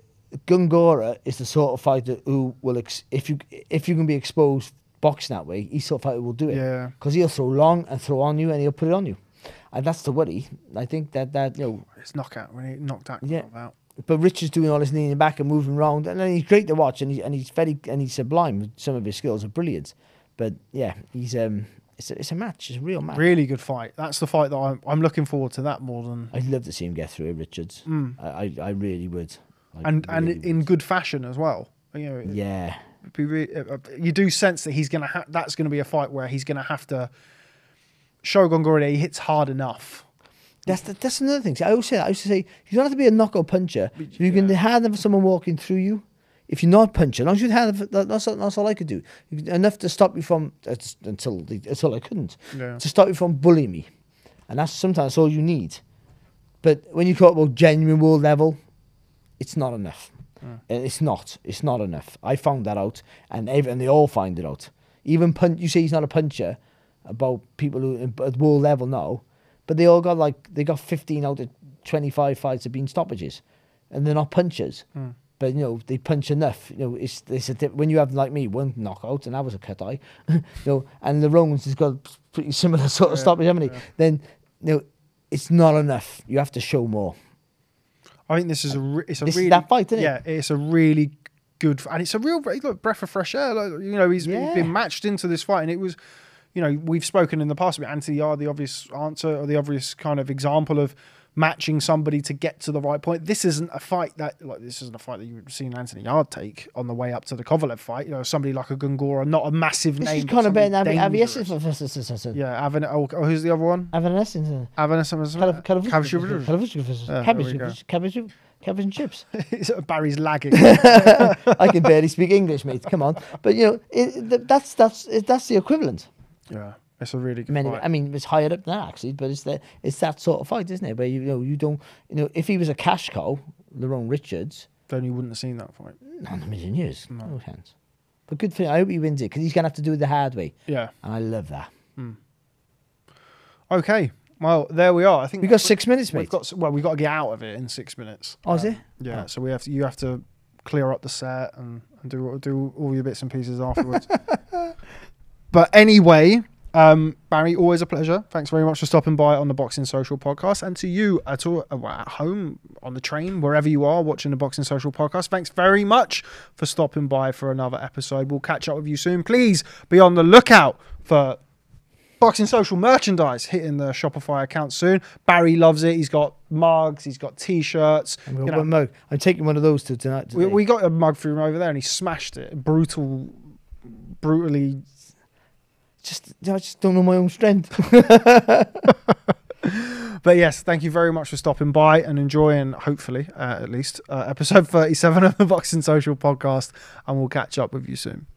Gongora is the sort of fighter who will, if you can be exposed boxing that way, he's sort of fighter who will do it. Yeah. Because he'll throw long and throw on you, and he'll put it on you. And that's the worry. I think that it's knockout when he knocked out. But Richard's doing all his leaning back and moving around, and then he's great to watch, and he's sublime. Some of his skills are brilliant. But yeah, he's it's a match. It's a real match. Really good fight. That's the fight that I'm looking forward to. That more than I'd love to see him get through it, Richards. I really would. And in good fashion as well. Yeah. You do sense that he's gonna. That's gonna be a fight where he's gonna have to show Gongora that he hits hard enough. That's another thing. See, I used to say you don't have to be a knockout puncher. You can have someone walking through you. If you're not punching, as long as you have, that's all I could do. Enough to stop you from until I couldn't to stop you from bullying me, and that's sometimes all you need. But when you talk about genuine world level, it's not enough. And it's not enough. I found that out, and they all find it out. Even you say he's not a puncher, about people who at world level know, but they all got they got 15 out of 25 fights have been stoppages, and they're not punchers. But they punch enough. When you have like me, one knockout and that was a cut eye, and the Romans has got pretty similar sort of stoppage, haven't he? Then it's not enough. You have to show more. I think this is this really is that fight, isn't it? Yeah, it's a really good, and it's a real breath of fresh air. He's been matched into this fight, and it was, we've spoken in the past about Anthony Yarde, the obvious answer or the obvious kind of example of matching somebody to get to the right point. This isn't a fight that you've seen Anthony Yarde take on the way up to the Kovalev fight. Somebody like a Gongora, not a massive name. This is kind of better than Avies. Yeah, who's the other one? Cabbage and chips. Barry's lagging. I can barely speak English, mate. Come on, but that's the equivalent. Yeah. It's a really good fight. I mean, it's higher up than that actually, but it's that sort of fight, isn't it? Where you don't if he was a cash cow, Lerone Richards, then you wouldn't have seen that fight. Not in a million years. No chance. But good for him. I hope he wins it because he's gonna have to do it the hard way. Yeah, and I love that. Okay, well there we are. I think we got 6 minutes, mate. We've got to get out of it in 6 minutes. Oh, is it? Yeah. Oh. So you have to clear up the set and do all your bits and pieces afterwards. But anyway. Barry, always a pleasure. Thanks very much for stopping by on the Boxing Social podcast, and to you at home, on the train, wherever you are watching the Boxing Social podcast, thanks very much for stopping by for another episode. We'll catch up with you soon. Please be on the lookout for Boxing Social merchandise hitting the Shopify account soon. Barry loves it. He's got mugs, he's got t-shirts. One mug. I'm taking one of those tonight. We got a mug from him over there and he smashed it. Brutally. I just don't know my own strength. But yes, thank you very much for stopping by and enjoying, hopefully, at least, episode 37 of the Boxing Social podcast, and we'll catch up with you soon.